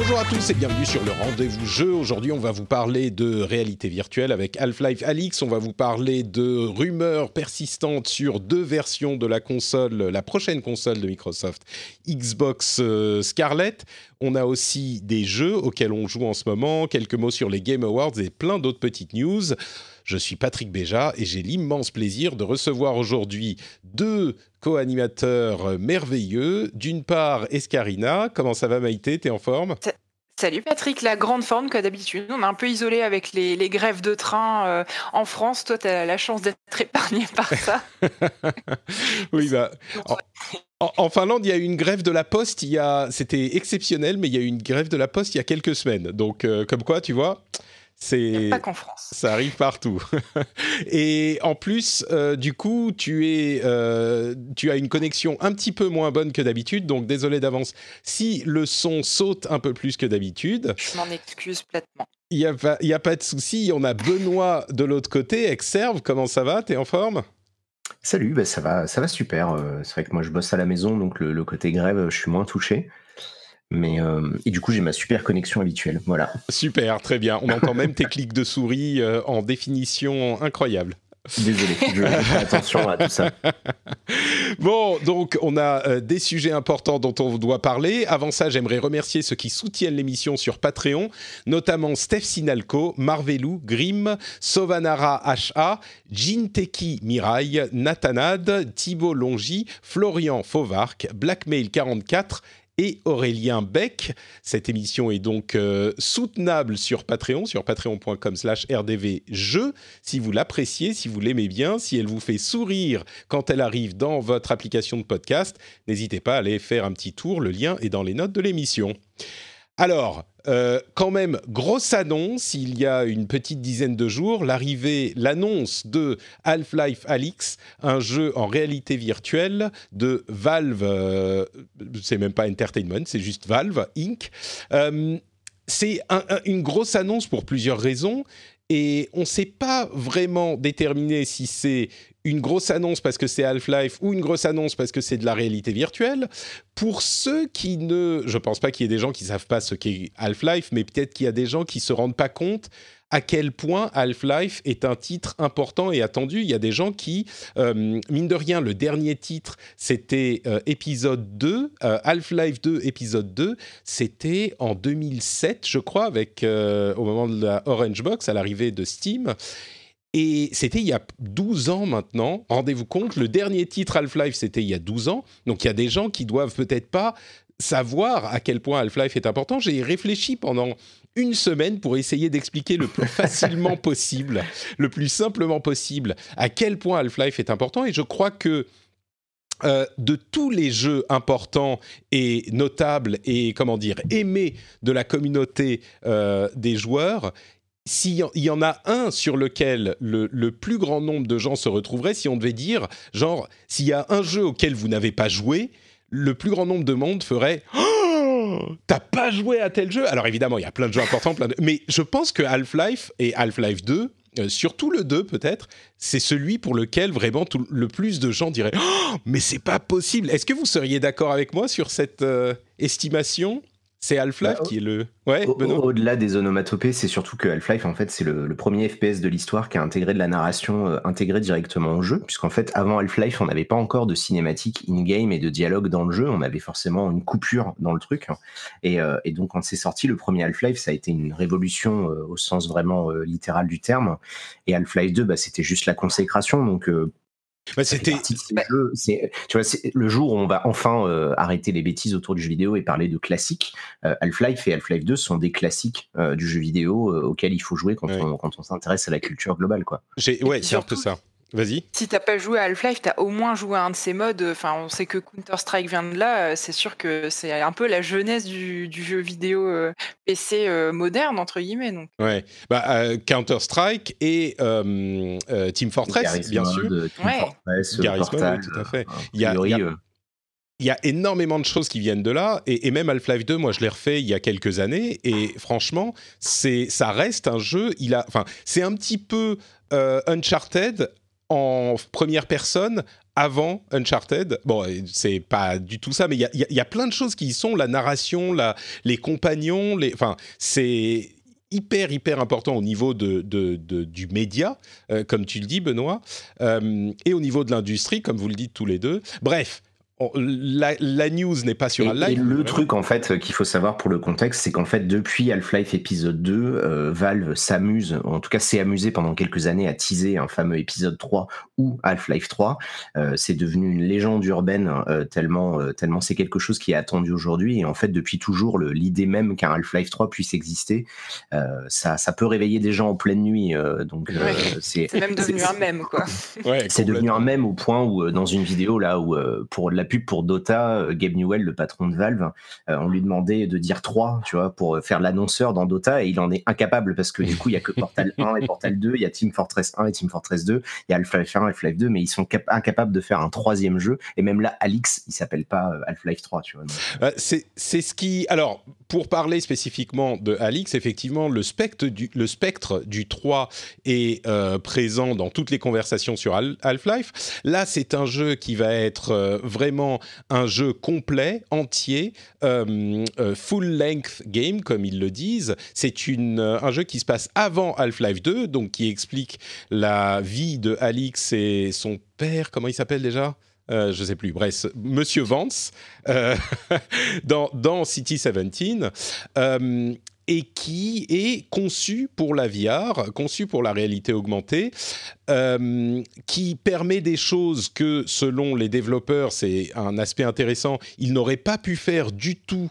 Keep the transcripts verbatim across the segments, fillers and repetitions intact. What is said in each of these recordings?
Bonjour à tous et bienvenue sur le Rendez-vous Jeu. Aujourd'hui, on va vous parler de réalité virtuelle avec Half-Life Alyx. On va vous parler de rumeurs persistantes sur deux versions de la console, la prochaine console de Microsoft, Xbox euh, Scarlett. On a aussi des jeux auxquels on joue en ce moment, quelques mots sur les Game Awards et plein d'autres petites news. Je suis Patrick Béja et j'ai l'immense plaisir de recevoir aujourd'hui deux co-animateurs merveilleux. D'une part, Escarina. Comment ça va, Maïté? T'es en forme? Salut Patrick, la grande forme comme d'habitude. On est un peu isolé avec les, les grèves de train euh, en France. Toi, tu as la chance d'être épargné par ça. Oui, bah... En... En, en Finlande, il y a eu une grève de la poste, il y a, c'était exceptionnel, mais il y a eu une grève de la poste il y a quelques semaines. Donc, euh, comme quoi, tu vois, c'est... Pas qu'en France. Ça arrive partout. Et en plus, euh, du coup, tu, es, euh, tu as une connexion un petit peu moins bonne que d'habitude, donc désolé d'avance si le son saute un peu plus que d'habitude. Je m'en excuse platement. Il n'y a, a pas de souci, on a Benoît de l'autre côté, Exerve, comment ça va? T'es en forme? Salut, bah ça va, ça va super. Euh, c'est vrai que moi je bosse à la maison, donc le, le côté grève, je suis moins touché. Mais euh, et du coup j'ai ma super connexion habituelle, voilà. Super, très bien. On entend même tes clics de souris euh, en définition incroyable. Désolé, je fais attention à tout ça. Bon, donc on a euh, des sujets importants dont on doit parler. Avant ça, j'aimerais remercier ceux qui soutiennent l'émission sur Patreon, notamment Steph Sinalco, Marvelou, Grim, Sovanara H A, Jinteki Mirai, Nathanad, Thibaut Longy, Florian Fauvarc, Blackmail quarante-quatre et Aurélien Beck. Cette émission est donc euh, soutenable sur Patreon, sur patreon.com slash rdvjeux. Si vous l'appréciez, si vous l'aimez bien, si elle vous fait sourire quand elle arrive dans votre application de podcast, n'hésitez pas à aller faire un petit tour. Le lien est dans les notes de l'émission. Alors, euh, quand même, grosse annonce, il y a une petite dizaine de jours, l'arrivée, l'annonce de Half-Life Alyx, un jeu en réalité virtuelle de Valve, euh, c'est même pas Entertainment, c'est juste Valve Incorporated. Euh, c'est un, un, une grosse annonce pour plusieurs raisons, et on ne sait pas vraiment déterminer si c'est une grosse annonce parce que c'est Half-Life ou une grosse annonce parce que c'est de la réalité virtuelle. Pour ceux qui ne... Je ne pense pas qu'il y ait des gens qui ne savent pas ce qu'est Half-Life, mais peut-être qu'il y a des gens qui ne se rendent pas compte à quel point Half-Life est un titre important et attendu. Il y a des gens qui, euh, mine de rien, le dernier titre, c'était euh, épisode deux, euh, Half-Life deux, épisode deux, c'était en deux mille sept, je crois, avec, euh, au moment de la Orange Box, à l'arrivée de Steam. Et c'était il y a douze ans maintenant, rendez-vous compte, le dernier titre Half-Life, c'était il y a douze ans, donc il y a des gens qui doivent peut-être pas savoir à quel point Half-Life est important. J'ai réfléchi pendant une semaine pour essayer d'expliquer le plus facilement possible, le plus simplement possible, à quel point Half-Life est important, et je crois que Euh, de tous les jeux importants et notables et, comment dire, aimés de la communauté euh, des joueurs, s'il y en a un sur lequel le, le plus grand nombre de gens se retrouveraient, si on devait dire, genre, s'il y a un jeu auquel vous n'avez pas joué, le plus grand nombre de monde ferait « Oh, t'as pas joué à tel jeu ?» Alors évidemment, il y a plein de jeux importants, plein de... mais je pense que Half-Life et Half-Life deux, euh, surtout le deux peut-être, c'est celui pour lequel vraiment tout, le plus de gens diraient « Oh, mais c'est pas possible !» Est-ce que vous seriez d'accord avec moi sur cette euh, estimation ? C'est Half-Life bah, qui est le... Ouais, au, au-delà des onomatopées, c'est surtout que Half-Life, en fait, c'est le, le premier F P S de l'histoire qui a intégré de la narration euh, intégrée directement au jeu, puisqu'en fait, avant Half-Life, on n'avait pas encore de cinématique in-game et de dialogue dans le jeu, on avait forcément une coupure dans le truc, et, euh, et donc quand c'est sorti, le premier Half-Life, ça a été une révolution euh, au sens vraiment euh, littéral du terme, et Half-Life deux, bah, c'était juste la consécration, donc... Euh, Bah, c'était... Bah, jeux, c'est, tu vois, c'est le jour où on va enfin euh, arrêter les bêtises autour du jeu vidéo et parler de classiques. Euh, Half-Life et Half-Life deux sont des classiques euh, du jeu vidéo euh, auxquels il faut jouer quand, ouais. on, quand on s'intéresse à la culture globale, quoi. J'ai, ouais, c'est un peu ça. Vas-y. Si t'as pas joué à Half-Life, t'as au moins joué à un de ces modes. Enfin, on sait que Counter-Strike vient de là. C'est sûr que c'est un peu la jeunesse du, du jeu vidéo euh, P C euh, moderne, entre guillemets. Donc. Ouais. Bah, euh, Counter-Strike et euh, euh, Team Fortress, Garry's bien Mod, sûr. Team ouais. Fortress, Garry's Mod, oui, tout à fait. Il y a, il y a... Il y a énormément de choses qui viennent de là, et, et même Half-Life deux, moi je l'ai refait il y a quelques années, et franchement, c'est, ça reste un jeu, il a, enfin, c'est un petit peu euh, Uncharted en première personne avant Uncharted. Bon, c'est pas du tout ça, mais il y a, y a- y a plein de choses qui y sont, la narration, la, les compagnons, les, enfin, c'est hyper, hyper important au niveau de, de- de- du média, euh, comme tu le dis, Benoît, euh, et au niveau de l'industrie, comme vous le dites tous les deux. Bref, on- la, la news n'est pas sur Et, un et live. le Vraiment. truc en fait qu'il faut savoir pour le contexte, c'est qu'en fait depuis Half-Life épisode deux, euh, Valve s'amuse, en tout cas s'est amusé pendant quelques années à teaser un fameux épisode trois ou Half-Life trois. Euh, c'est devenu une légende urbaine euh, tellement, euh, tellement c'est quelque chose qui est attendu aujourd'hui. Et en fait depuis toujours, le- l'idée même qu'un Half-Life trois puisse exister, euh, ça, ça peut réveiller des gens en pleine nuit. euh, donc euh, Ouais. c'est C'est même devenu c'est- un mème, quoi. Ouais, c'est devenu un complètement. mème au point où, euh, dans une vidéo, là, où euh, pour de la pub pour Dota, euh, Gabe Newell, le patron de Valve, euh, on lui demandait de dire trois, tu vois, pour euh, faire l'annonceur dans Dota, et il en est incapable parce que du coup, il y a que Portal un et Portal deux, il y a Team Fortress un et Team Fortress deux, il y a Half-Life un, Half-Life deux, mais ils sont cap- incapables de faire un troisième jeu, et même là, Alix, il s'appelle pas euh, Half-Life trois, tu vois. donc, euh. Euh, c'est, c'est ce qui. Alors, pour parler spécifiquement de Alix, effectivement, le spectre du, le spectre du trois est euh, présent dans toutes les conversations sur Hal- Half-Life. Là, c'est un jeu qui va être euh, vraiment un jeu complet, entier, euh, euh, full-length game, comme ils le disent. C'est une, euh, un jeu qui se passe avant Half-Life deux, donc qui explique la vie de Alix et son père. Comment il s'appelle déjà ? Euh, je sais plus, bref, Monsieur Vance, euh, dans, dans City dix-sept, euh, et qui est conçu pour la V R, conçu pour la réalité augmentée, euh, qui permet des choses que, selon les développeurs, c'est un aspect intéressant, ils n'auraient pas pu faire du tout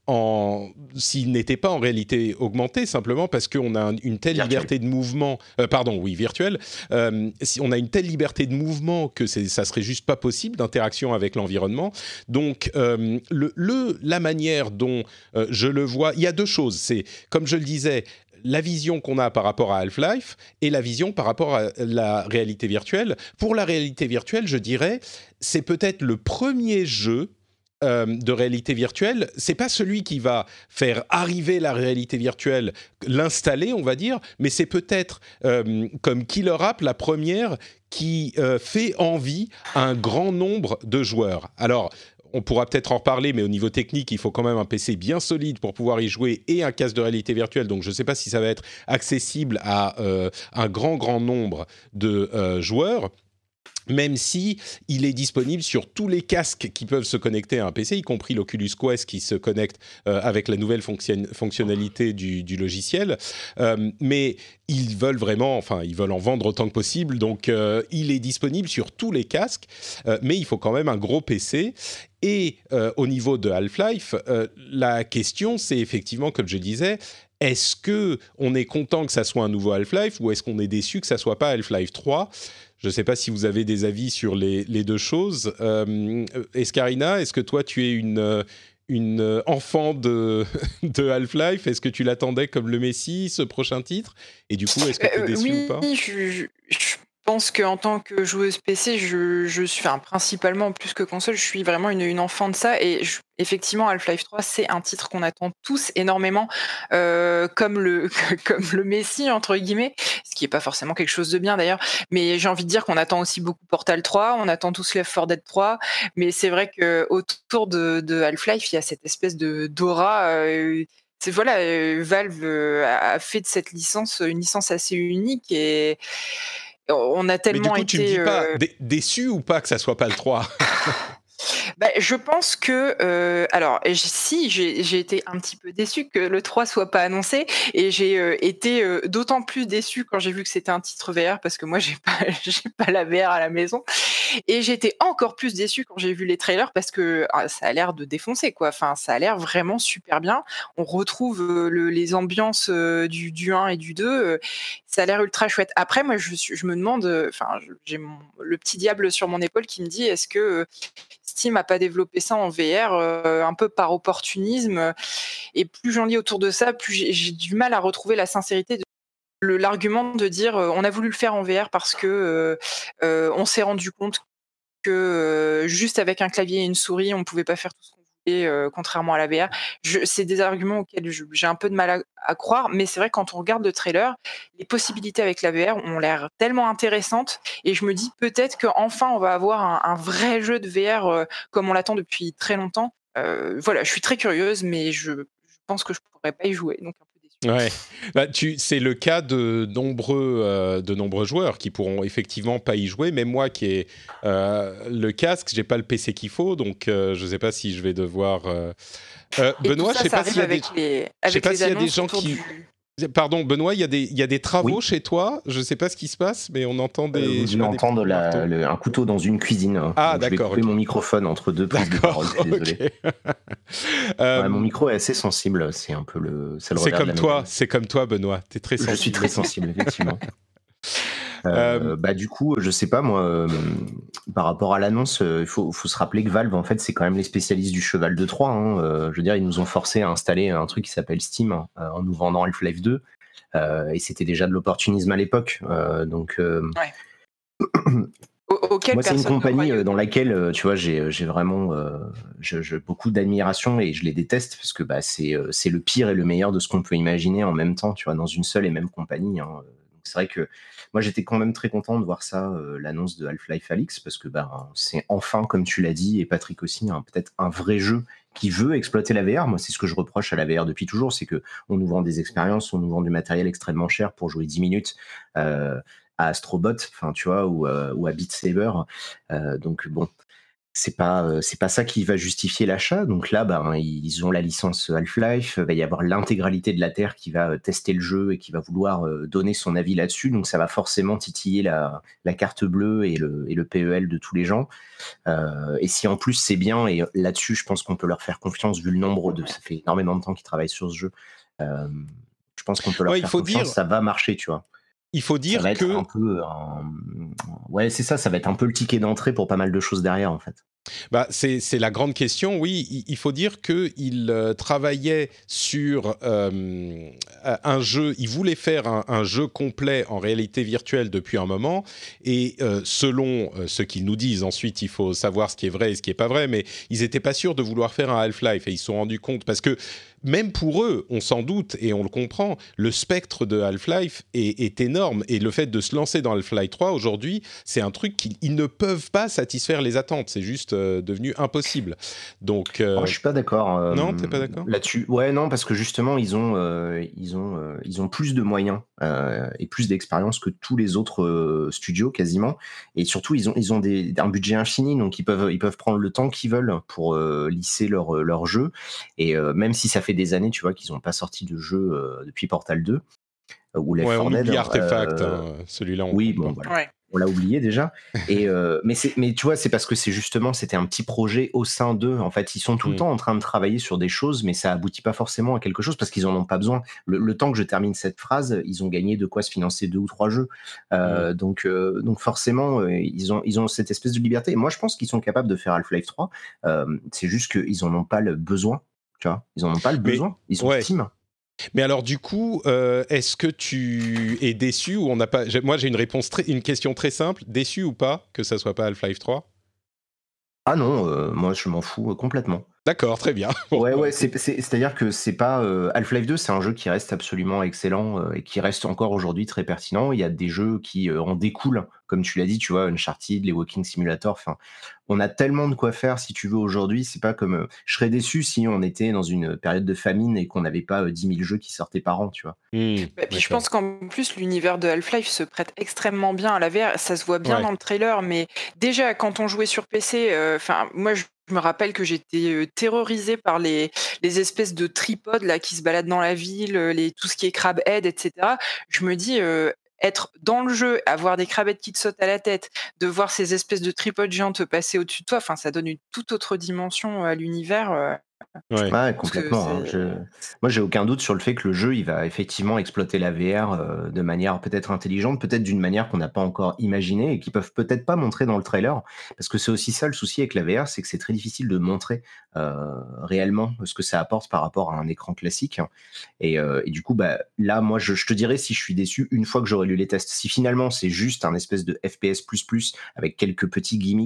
en, s'ils n'étaient pas en réalité augmentée, simplement parce qu'on a un- une telle Virtuel. liberté de mouvement, euh, pardon, oui, virtuelle, euh, si on a une telle liberté de mouvement que c'est, ça serait juste pas possible d'interaction avec l'environnement. Donc, euh, le, le, la manière dont euh, je le vois, il y a deux choses. C'est, comme je le disais, la vision qu'on a par rapport à Half-Life et la vision par rapport à la réalité virtuelle. Pour la réalité virtuelle, je dirais, c'est peut-être le premier jeu euh, de réalité virtuelle. C'est pas celui qui va faire arriver la réalité virtuelle, l'installer, on va dire, mais c'est peut-être euh, comme Killer App la première qui euh, fait envie à un grand nombre de joueurs. Alors, on pourra peut-être en reparler, mais au niveau technique, il faut quand même un P C bien solide pour pouvoir y jouer et un casque de réalité virtuelle. Donc, je ne sais pas si ça va être accessible à euh, un grand, grand nombre de euh, joueurs. Même si il est disponible sur tous les casques qui peuvent se connecter à un P C, y compris l'Oculus Quest qui se connecte euh, avec la nouvelle fonction- fonctionnalité du, du logiciel. Euh, mais ils veulent vraiment, enfin, ils veulent en vendre autant que possible. Donc, euh, il est disponible sur tous les casques, euh, mais il faut quand même un gros P C. Et euh, au niveau de Half-Life, euh, la question, c'est effectivement, comme je disais, est-ce que on est content que ça soit un nouveau Half-Life ou est-ce qu'on est déçu que ça soit pas Half-Life trois ? Je ne sais pas si vous avez des avis sur les, les deux choses. Euh, Escarina, est-ce que toi, tu es une, une enfant de, de Half-Life ? Est-ce que tu l'attendais comme le Messie, ce prochain titre ? Et du coup, est-ce que tu es Euh, déçu ou oui, pas ? je, je- je pense qu'en tant que joueuse P C, je, je suis, enfin, principalement plus que console, je suis vraiment une, une enfant de ça. Et je- effectivement, Half-Life trois, c'est un titre qu'on attend tous énormément, euh, comme le comme le Messie, entre guillemets, ce qui est pas forcément quelque chose de bien d'ailleurs. Mais j'ai envie de dire qu'on attend aussi beaucoup Portal trois, on attend tous Left four Dead trois. Mais c'est vrai que autour de, de Half-Life, il y a cette espèce de d'aura. euh, c'est voilà, euh, Valve euh, a a fait de cette licence une licence assez unique et on a Mais du tellement coup, tu me été. dis pas euh, dé- déçu ou pas que ça soit pas le trois ? bah, je pense que, euh, alors, j- si j'ai j'ai été un petit peu déçue que le trois soit pas annoncé, et j'ai euh, été euh, d'autant plus déçue quand j'ai vu que c'était un titre V R parce que moi j'ai pas j'ai pas la V R à la maison, et j'ai été encore plus déçue quand j'ai vu les trailers parce que ah, ça a l'air de défoncer quoi. Enfin, ça a l'air vraiment super bien. On retrouve euh, le- les ambiances euh, du, du un et du deux. euh, ça a l'air ultra chouette. Après, moi, je, suis- je me demande, euh, enfin, je- j'ai mon- le petit diable sur mon épaule qui me dit, est-ce que euh, Steam a pas développé ça en V R euh, un peu par opportunisme? Et plus j'en lis autour de ça, plus j'ai j'ai du mal à retrouver la sincérité de le- l'argument de dire euh, on a voulu le faire en V R parce que euh, euh, on s'est rendu compte que euh, juste avec un clavier et une souris, on pouvait pas faire tout ce qu'on voulait. euh, contrairement à la V R. Je, c'est des arguments auxquels je, j'ai un peu de mal à, à croire, mais c'est vrai que quand on regarde le trailer, les possibilités avec la V R ont l'air tellement intéressantes, et je me dis peut-être qu'enfin on va avoir un, un vrai jeu de V R euh, comme on l'attend depuis très longtemps. Euh, voilà, je suis très curieuse, mais je, je pense que je pourrais pas y jouer, donc un peu déçue. Ouais, bah, tu, c'est le cas de nombreux, euh, de nombreux joueurs qui pourront effectivement pas y jouer. Même moi qui ai euh, le casque, j'ai pas le P C qu'il faut, donc euh, je sais pas si je vais devoir. Euh... Euh, Et Benoît, tout ça, je sais ça pas arrive s'il y a des, avec les, je sais avec pas les s'il y a des annonces gens autour qui. du... Pardon, Benoît, il y a des, il y a des travaux Oui. chez toi. Je sais pas ce qui se passe, mais on entend des. Euh, je vous sais devez pas, des entendre petits la- marteaux. le- un couteau dans une cuisine. hein. Ah, Donc, je vais d'accord, couper ok. mon microphone entre deux prises de D'accord, parole. Je suis désolé. ok. Ouais, mon Euh, micro est assez sensible. C'est un peu le, c'est le c'est revers de comme la toi, médaille. c'est comme toi, Benoît. T'es très Je suis sensible très aussi. sensible, effectivement. Euh, Euh, bah du coup, je sais pas moi, euh, par rapport à l'annonce, il faut, faut se rappeler que Valve, en fait, c'est quand même les spécialistes du cheval de Troie. Hein. Euh, je veux dire, ils nous ont forcé à installer un truc qui s'appelle Steam hein, euh, en nous vendant Half-Life deux, euh, et c'était déjà de l'opportunisme à l'époque. Euh, donc, euh, Ouais. Au- auquel moi, c'est une personne ne compagnie croyait. euh, dans laquelle, euh, tu vois, j'ai, j'ai vraiment, euh, je, je- beaucoup d'admiration et je les déteste parce que bah, c'est, euh, c'est le pire et le meilleur de ce qu'on peut imaginer en même temps, tu vois, dans une seule et même compagnie. Hein. Donc, c'est vrai que moi, j'étais quand même très content de voir ça, euh, l'annonce de Half-Life Alyx, parce que bah, c'est enfin, comme tu l'as dit, et Patrick aussi, hein, peut-être un vrai jeu qui veut exploiter la V R. Moi, c'est ce que je reproche à la V R depuis toujours, c'est que on nous vend des expériences, on nous vend du matériel extrêmement cher pour jouer dix minutes. Euh, à Astrobot, enfin tu vois, ou, euh, ou à Beat Saber. Euh, donc bon, c'est pas euh, c'est pas ça qui va justifier l'achat. Donc là, ben ils ont la licence Half-Life. Il va y avoir l'intégralité de la Terre qui va tester le jeu et qui va vouloir euh, donner son avis là-dessus. Donc ça va forcément titiller la, la carte bleue et le, et le P E L de tous les gens. Euh, et si en plus c'est bien, et là-dessus, je pense qu'on peut leur faire confiance vu le nombre de, ça fait énormément de temps qu'ils travaillent sur ce jeu. Euh, je pense qu'on peut leur ouais, il faire faut confiance. dire, Ça va marcher, tu vois. il faut Ça dire va être que un peu un... ouais c'est ça ça va être un peu le ticket d'entrée pour pas mal de choses derrière en fait. bah, c'est, c'est la grande question, oui. Il, il faut dire qu'il euh, travaillait sur euh, un jeu, il voulait faire un, un jeu complet en réalité virtuelle depuis un moment, et euh, selon euh, ce qu'ils nous disent, ensuite il faut savoir ce qui est vrai et ce qui n'est pas vrai, mais ils n'étaient pas sûrs de vouloir faire un Half-Life, et ils se sont rendus compte, parce que même pour eux, on s'en doute et on le comprend, le spectre de Half-Life est, est énorme, et le fait de se lancer dans Half-Life trois aujourd'hui, c'est un truc qu'ils ils ne peuvent pas satisfaire les attentes, c'est juste euh, devenu impossible. Donc, euh, Oh, je suis pas d'accord euh, non, t'es pas d'accord ? là-dessus. Ouais, non, parce que justement, ils ont, euh, ils ont, euh, ils ont plus de moyens euh, et plus d'expérience que tous les autres euh, studios quasiment. Et surtout, ils ont, ils ont des, un budget infini, donc ils peuvent, ils peuvent prendre le temps qu'ils veulent pour euh, lisser leur, leur jeu. Et euh, même si ça fait des années, tu vois, qu'ils n'ont pas sorti de jeu euh, depuis Portal deux euh, ou Left Ouais, four on Dead. oublie Artefact, euh, hein, celui-là on oui, compte bon, pas. voilà. Ouais. On l'a oublié déjà. Et euh, mais, c'est, mais tu vois, c'est parce que c'est justement, c'était un petit projet au sein d'eux. En fait, ils sont tout le Mm. temps en train de travailler sur des choses, mais ça aboutit pas forcément à quelque chose parce qu'ils en ont pas besoin. Le, le temps que je termine cette phrase, ils ont gagné de quoi se financer deux ou trois jeux. Euh, Mm. donc, euh, donc forcément, euh, ils ont, ils ont cette espèce de liberté. Et moi, je pense qu'ils sont capables de faire Half-Life trois. Euh, c'est juste qu'ils en ont pas le besoin. Tu vois, ils en ont pas le Mais besoin. Ils ont ouais. Steam. Mais alors du coup, euh, est-ce que tu es déçu ou on n'a pas j'ai- Moi, j'ai une réponse, très, une question très simple. Déçu ou pas que ça soit pas Half-Life trois ? Ah non, euh, moi, je m'en fous euh, complètement. D'accord, très bien. Bon, Ouais, bah, ouais, écoute. c'est, c'est, c'est-à-dire que c'est pas. euh, Half-Life deux, c'est un jeu qui reste absolument excellent euh, et qui reste encore aujourd'hui très pertinent. Il y a des jeux qui euh, en découlent, comme tu l'as dit, tu vois, Uncharted, les Walking Simulator. Enfin, on a tellement de quoi faire si tu veux aujourd'hui. C'est pas comme. euh, je serais déçu si on était dans une période de famine et qu'on n'avait pas euh, dix mille jeux qui sortaient par an, tu vois. Hmm, Bah, puis je d'accord. pense qu'en plus, l'univers de Half-Life se prête extrêmement bien à la V R. Ça se voit bien Ouais. dans le trailer, mais déjà, quand on jouait sur P C, enfin, moi, je je me rappelle que j'étais euh, terrorisée par les, les espèces de tripodes là, qui se baladent dans la ville, euh, les, tout ce qui est crabhead, et cetera. Je me dis, euh, être dans le jeu, avoir des crabheads qui te sautent à la tête, de voir ces espèces de tripodes géants te passer au-dessus de toi, enfin, ça donne une toute autre dimension à l'univers. euh, je Ouais. Ouais, pense que complètement. hein. c'est... Je... Moi, j'ai aucun doute sur le fait que le jeu, il va effectivement exploiter la V R euh, de manière peut-être intelligente, peut-être d'une manière qu'on n'a pas encore imaginée et qu'ils peuvent peut-être pas montrer dans le trailer. Parce que c'est aussi ça le souci avec la V R, c'est que c'est très difficile de montrer euh, réellement ce que ça apporte par rapport à un écran classique. Et, euh, et du coup, bah, là, moi, je, je te dirais si je suis déçu une fois que j'aurai lu les tests. Si finalement c'est juste un espèce de F P S plus plus avec quelques petits gimmicks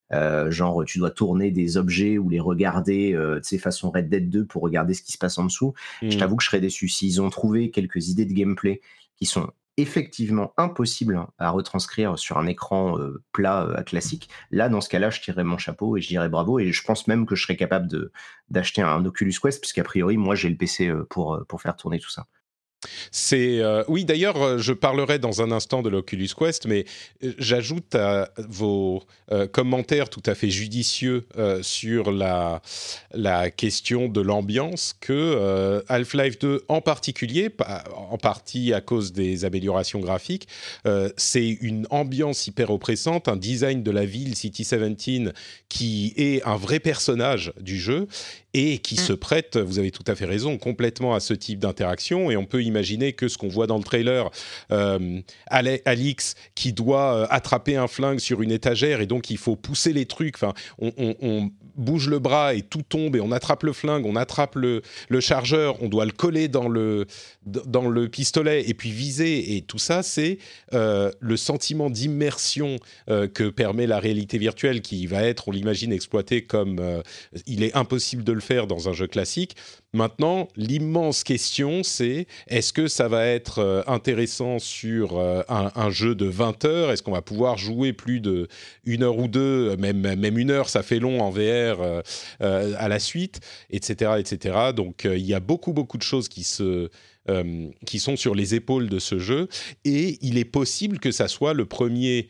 Euh, genre, tu dois tourner des objets ou les regarder, euh, tu sais, façon Red Dead deux pour regarder ce qui se passe en dessous. Mmh. Je t'avoue que je serais déçu. S'ils ont trouvé quelques idées de gameplay qui sont effectivement impossibles à retranscrire sur un écran euh, plat euh, classique, là, dans ce cas-là, je tirerais mon chapeau et je dirais bravo. Et je pense même que je serais capable de, d'acheter un Oculus Quest, puisqu'a priori, moi, j'ai le P C pour, pour faire tourner tout ça. C'est euh, oui, d'ailleurs, je parlerai dans un instant de l'Oculus Quest, mais j'ajoute à vos euh, commentaires tout à fait judicieux euh, sur la, la question de l'ambiance que euh, Half-Life deux en particulier, en partie à cause des améliorations graphiques, euh, c'est une ambiance hyper oppressante, un design de la ville City dix-sept qui est un vrai personnage du jeu et qui mmh. se prête, vous avez tout à fait raison, complètement à ce type d'interaction. Et on peut imaginer que ce qu'on voit dans le trailer, euh, Alix qui doit euh, attraper un flingue sur une étagère et donc il faut pousser les trucs, enfin, on, on, on bouge le bras et tout tombe et on attrape le flingue, on attrape le, le chargeur, on doit le coller dans le, dans le pistolet et puis viser. Et tout ça, c'est euh, le sentiment d'immersion euh, que permet la réalité virtuelle qui va être, on l'imagine, exploité comme euh, il est impossible de le faire dans un jeu classique. Maintenant, l'immense question, c'est est-ce que ça va être euh, intéressant sur euh, un, un jeu de vingt heures ? Est-ce qu'on va pouvoir jouer plus de une heure ou deux, même, même une heure, ça fait long en V R euh, euh, à la suite, et cetera, et cetera. Donc, euh, il y a beaucoup, beaucoup de choses qui se... Euh, qui sont sur les épaules de ce jeu, et il est possible que ça soit le premier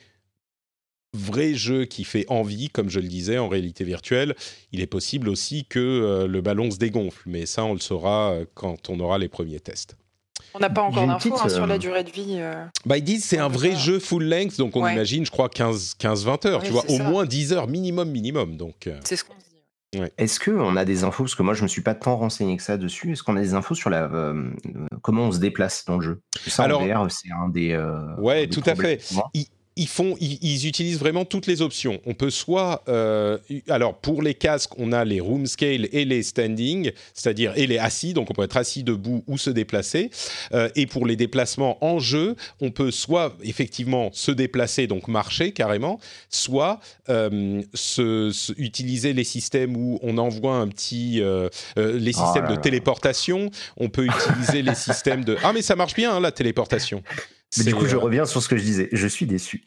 vrai jeu qui fait envie, comme je le disais, en réalité virtuelle. Il est possible aussi que euh, le ballon se dégonfle, mais ça, on le saura euh, quand on aura les premiers tests. On n'a pas encore d'infos petite, hein, sur euh... la durée de vie. Euh... Bah, ils disent que c'est un vrai jeu full length, donc on ouais. imagine, je crois, quinze vingt heures, oui, tu vois, au ça. moins dix heures minimum, minimum. Donc, euh... c'est ce qu'on dit. Ouais. Est-ce qu'on a des infos, parce que moi je ne me suis pas tant renseigné que ça dessus, est-ce qu'on a des infos sur la, euh, comment on se déplace dans le jeu ? Ça, alors, en V R, c'est un des... Euh, ouais, des tout à fait. Il... Ils, font, ils, ils utilisent vraiment toutes les options. On peut soit... Euh, alors, pour les casques, on a les room scale et les standing, c'est-à-dire et les assis, donc on peut être assis, debout ou se déplacer. Euh, et pour les déplacements en jeu, on peut soit effectivement se déplacer, donc marcher carrément, soit euh, se, se, utiliser les systèmes où on envoie un petit... Euh, euh, les systèmes oh là de là. téléportation. On peut utiliser les systèmes de... Ah, mais ça marche bien, hein, la téléportation. Mais du coup, je reviens sur ce que je disais. Je suis déçu.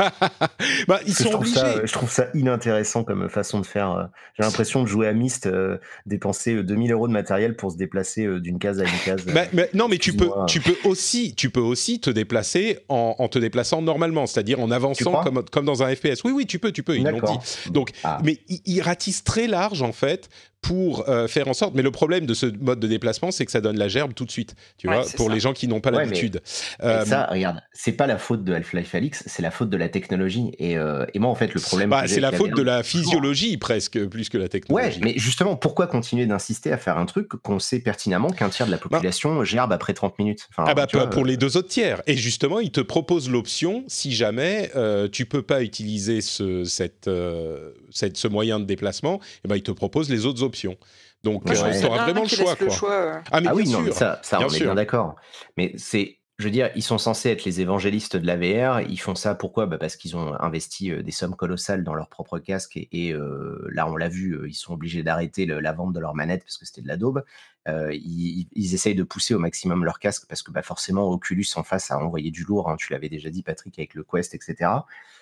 bah, ils sont obligés. Ça, je trouve ça inintéressant comme façon de faire. J'ai l'impression de jouer à Myst, euh, dépenser deux mille euros de matériel pour se déplacer euh, d'une case à une case. bah, mais, non, mais tu peux, tu peux aussi, tu peux aussi te déplacer en, en te déplaçant normalement, c'est-à-dire en avançant comme, comme dans un F P S. Oui, oui, tu peux, tu peux. Ils l'ont dit. Donc, ah. mais ils, ils ratissent très large en fait. Pour euh, faire en sorte, mais le problème de ce mode de déplacement, c'est que ça donne la gerbe tout de suite, tu ouais, vois, pour ça. Les gens qui n'ont pas ouais, l'habitude. Mais, euh, mais ça, regarde, c'est pas la faute de Half-Life Alyx, c'est la faute de la technologie. Et, euh, et moi, en fait, le problème. Bah, c'est la faute de la physiologie presque, plus que la technologie. Ouais, mais justement, pourquoi continuer d'insister à faire un truc qu'on sait pertinemment qu'un tiers de la population bah. gerbe après trente minutes enfin, Ah bah vois, pour euh... les deux autres tiers. Et justement, ils te proposent l'option si jamais euh, tu peux pas utiliser ce, cette, euh, cette, ce moyen de déplacement, et bah, ils te proposent les autres options. Donc, ouais, euh, tu auras vraiment le choix, quoi. Le choix euh... Ah, mais ah oui, sûr. Non, mais ça, ça bien on sûr. Est bien d'accord. Mais c'est, je veux dire, ils sont censés être les évangélistes de la V R. Ils font ça pourquoi ? Bah parce qu'ils ont investi euh, des sommes colossales dans leur propre casque. Et, et euh, là, on l'a vu, euh, ils sont obligés d'arrêter le, la vente de leur manette parce que c'était de la daube. Euh, ils, ils essayent de pousser au maximum leur casque parce que bah, forcément, Oculus en face a envoyé du lourd. Hein, tu l'avais déjà dit, Patrick, avec le Quest, et cetera.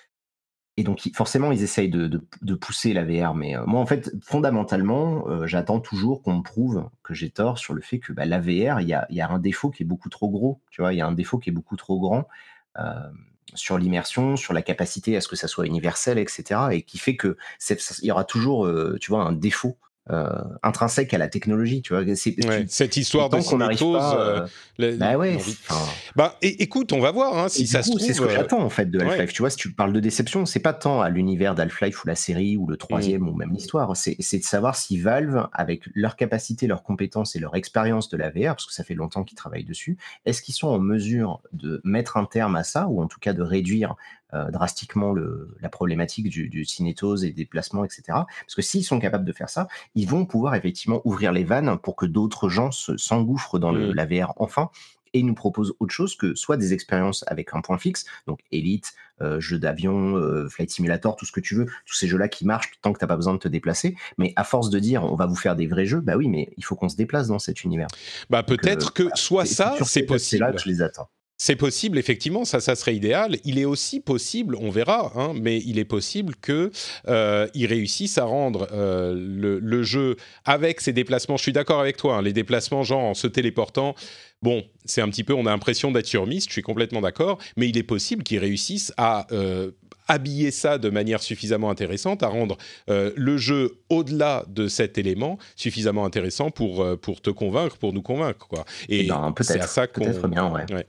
Et donc, forcément, ils essayent de, de, de pousser la V R. Mais euh, moi, en fait, fondamentalement, euh, j'attends toujours qu'on me prouve que j'ai tort sur le fait que bah, la V R, il y a, y a un défaut qui est beaucoup trop gros. Tu vois, il y a un défaut qui est beaucoup trop grand euh, sur l'immersion, sur la capacité à ce que ça soit universel, et cetera. Et qui fait que il y aura toujours, euh, tu vois, un défaut. Euh, intrinsèque à la technologie, tu vois. C'est, ouais, tu, cette histoire de cinétose. Euh, euh, bah ouais. Bah, et, écoute, on va voir hein, si et ça coup, se trouve. C'est ce que j'attends en fait de Half-Life. Ouais. Tu vois, si tu parles de déception, c'est pas tant à l'univers d'Half-Life ou la série ou le troisième mmh. ou même l'histoire. C'est, c'est de savoir si Valve, avec leur capacité, leurs compétences et leur expérience de la V R, parce que ça fait longtemps qu'ils travaillent dessus, est-ce qu'ils sont en mesure de mettre un terme à ça ou en tout cas de réduire Euh, drastiquement le, la problématique du, du cinétose et des déplacements, et cetera. Parce que s'ils sont capables de faire ça, ils vont pouvoir effectivement ouvrir les vannes pour que d'autres gens se, s'engouffrent dans mmh. le, la V R enfin. et ils nous proposent autre chose que soit des expériences avec un point fixe, donc Elite, euh, jeux d'avion, euh, Flight Simulator, tout ce que tu veux, tous ces jeux-là qui marchent tant que t'as pas besoin de te déplacer. Mais à force de dire on va vous faire des vrais jeux, bah oui, mais il faut qu'on se déplace dans cet univers. Bah peut-être Donc, euh, que soit c'est, ça, c'est, c'est possible. là que je les attends. C'est possible, effectivement, ça, ça serait idéal. Il est aussi possible, on verra, hein, mais il est possible qu'ils euh, réussissent à rendre euh, le, le jeu avec ses déplacements. Je suis d'accord avec toi, hein, les déplacements, genre en se téléportant, bon, c'est un petit peu, on a l'impression d'être sur Myst, je suis complètement d'accord, mais il est possible qu'ils réussissent à euh, habiller ça de manière suffisamment intéressante, à rendre euh, le jeu au-delà de cet élément suffisamment intéressant pour, euh, pour te convaincre, pour nous convaincre, quoi. Et ben, c'est à ça qu'on... Peut-être bien, ouais. ouais.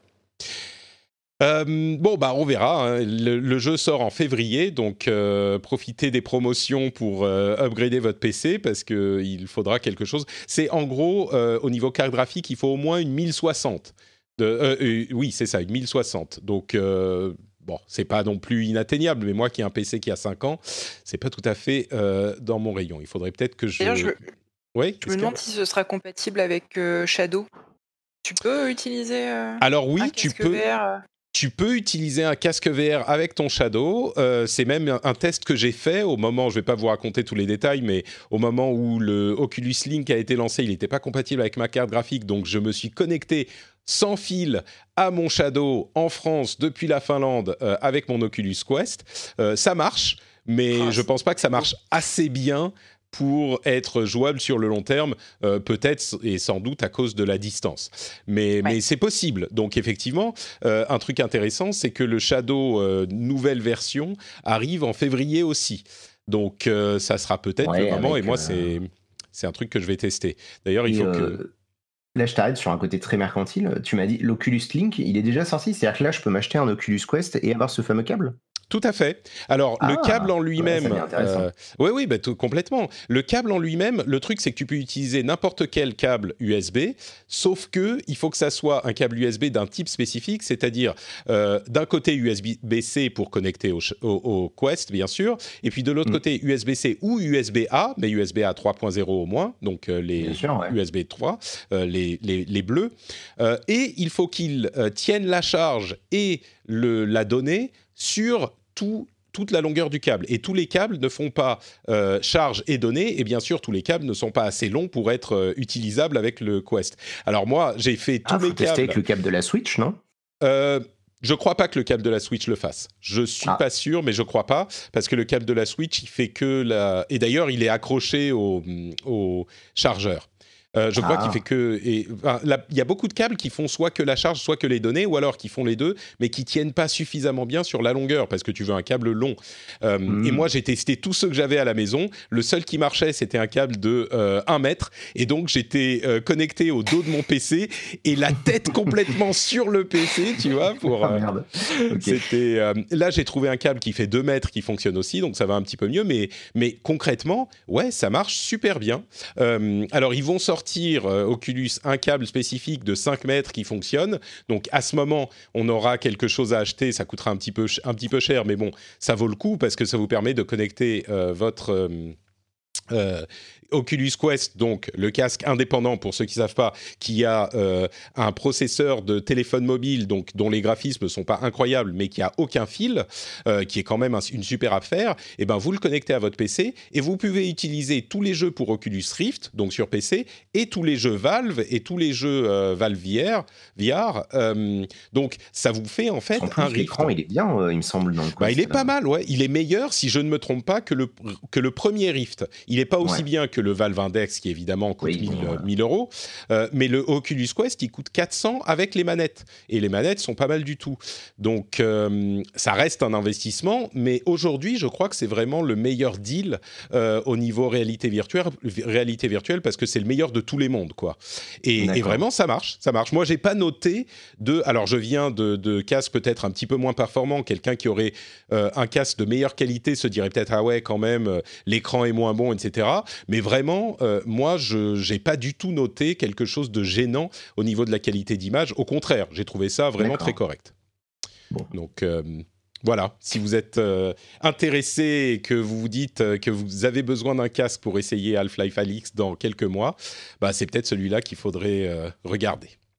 Euh, bon, bah, on verra. Hein. Le, le jeu sort en février, donc euh, profitez des promotions pour euh, upgrader votre P C parce qu'il faudra quelque chose. C'est en gros, euh, au niveau carte graphique, il faut au moins une mille soixante. De, euh, euh, oui, c'est ça, une mille soixante. Donc, euh, bon, c'est pas non plus inatteignable, mais moi qui ai un P C qui a cinq ans, c'est pas tout à fait euh, dans mon rayon. Il faudrait peut-être que je... D'ailleurs, je, ouais, je me demande que... si ce sera compatible avec euh, Shadow. Tu peux utiliser euh, Alors oui, un tu casque peux. V R euh... Tu peux utiliser un casque V R avec ton Shadow. Euh, c'est même un, un test que j'ai fait au moment, je ne vais pas vous raconter tous les détails, mais au moment où le Oculus Link a été lancé, il n'était pas compatible avec ma carte graphique, donc je me suis connecté sans fil à mon Shadow en France depuis la Finlande euh, avec mon Oculus Quest. Euh, ça marche, mais oh, je ne pense pas que ça marche assez bien pour être jouable sur le long terme, euh, peut-être et sans doute à cause de la distance. Mais, ouais. mais c'est possible. Donc effectivement, euh, un truc intéressant, c'est que le Shadow euh, nouvelle version arrive en février aussi. Donc euh, ça sera peut-être ouais, le moment, et moi euh... c'est, c'est un truc que je vais tester. D'ailleurs, il et faut euh... que... Là, je t'arrête sur un côté très mercantile. Tu m'as dit l'Oculus Link, il est déjà sorti. C'est-à-dire que là, je peux m'acheter un Oculus Quest et avoir ce fameux câble ? Tout à fait. Alors, ah, le câble en lui-même... Ouais, euh, oui, oui, bah, tout, complètement. Le câble en lui-même, le truc, c'est que tu peux utiliser n'importe quel câble U S B, sauf que il faut que ça soit un câble U S B d'un type spécifique, c'est-à-dire euh, d'un côté U S B-C pour connecter au, au, au Quest, bien sûr, et puis de l'autre mm. côté U S B-C ou U S B-A, mais U S B-A trois point zéro au moins, donc euh, les sûr, ouais. U S B trois, euh, les, les, les bleus. Euh, et il faut qu'ils euh, tiennent la charge et le, la donnée sur tout, toute la longueur du câble. Et tous les câbles ne font pas euh, charge et données, et bien sûr, tous les câbles ne sont pas assez longs pour être euh, utilisables avec le Quest. Alors moi, j'ai fait tous ah, mes faut câbles... tester avec le câble de la Switch, non euh, Je crois pas que le câble de la Switch le fasse. Je suis ah. pas sûr, mais je crois pas, parce que le câble de la Switch, il fait que la... Et d'ailleurs, il est accroché au, au chargeur. Euh, je crois ah. qu'il fait que... Il enfin, y a beaucoup de câbles qui font soit que la charge, soit que les données, ou alors qui font les deux, mais qui tiennent pas suffisamment bien sur la longueur, parce que tu veux un câble long. Euh, mmh. Et moi, j'ai testé tous ceux que j'avais à la maison. Le seul qui marchait, c'était un câble de euh, un mètre. Et donc, j'étais euh, connecté au dos de mon P C et la tête complètement sur le P C, tu vois. Pour, euh, oh, merde. Okay. C'était, euh, là, j'ai trouvé un câble qui fait deux mètres, qui fonctionne aussi, donc ça va un petit peu mieux. Mais, mais concrètement, ouais, ça marche super bien. Euh, alors, ils vont sortir Euh, Oculus un câble spécifique de cinq mètres qui fonctionne. Donc à ce moment, on aura quelque chose à acheter. Ça coûtera un petit peu, un petit peu cher, mais bon, ça vaut le coup parce que ça vous permet de connecter euh, votre... Euh, Euh, Oculus Quest, donc le casque indépendant pour ceux qui ne savent pas, qui a euh, un processeur de téléphone mobile, donc dont les graphismes ne sont pas incroyables, mais qui a aucun fil, euh, qui est quand même un, une super affaire. Et ben vous le connectez à votre P C et vous pouvez utiliser tous les jeux pour Oculus Rift, donc sur P C, et tous les jeux Valve et tous les jeux euh, Valve V R. V R euh, donc ça vous fait en fait en plus, un Rift. L'écran, il est bien, euh, il me semble. Dans le bah, il est pas mal, ouais. Il est meilleur, si je ne me trompe pas, que le que le premier Rift. Il n'est pas aussi ouais. bien que le Valve Index, qui évidemment coûte oui, mille, bon, ouais. mille euros, euh, mais le Oculus Quest, il coûte quatre cents avec les manettes. Et les manettes sont pas mal du tout. Donc, euh, ça reste un investissement, mais aujourd'hui, je crois que c'est vraiment le meilleur deal euh, au niveau réalité virtuelle, réalité virtuelle, parce que c'est le meilleur de tous les mondes, quoi. Et, et vraiment, ça marche, ça marche. Moi, j'ai pas noté de... Alors, je viens de, de casques peut-être un petit peu moins performants. Quelqu'un qui aurait euh, un casque de meilleure qualité se dirait peut-être, ah ouais, quand même, euh, l'écran est moins bon, et cetera. Mais vraiment, euh, moi, je n'ai pas du tout noté quelque chose de gênant au niveau de la qualité d'image. Au contraire, j'ai trouvé ça vraiment D'accord. très correct. Bon. Donc, euh, voilà. Si vous êtes euh, intéressé et que vous vous dites euh, que vous avez besoin d'un casque pour essayer Half-Life Alyx dans quelques mois, bah, c'est peut-être celui-là qu'il faudrait euh, regarder.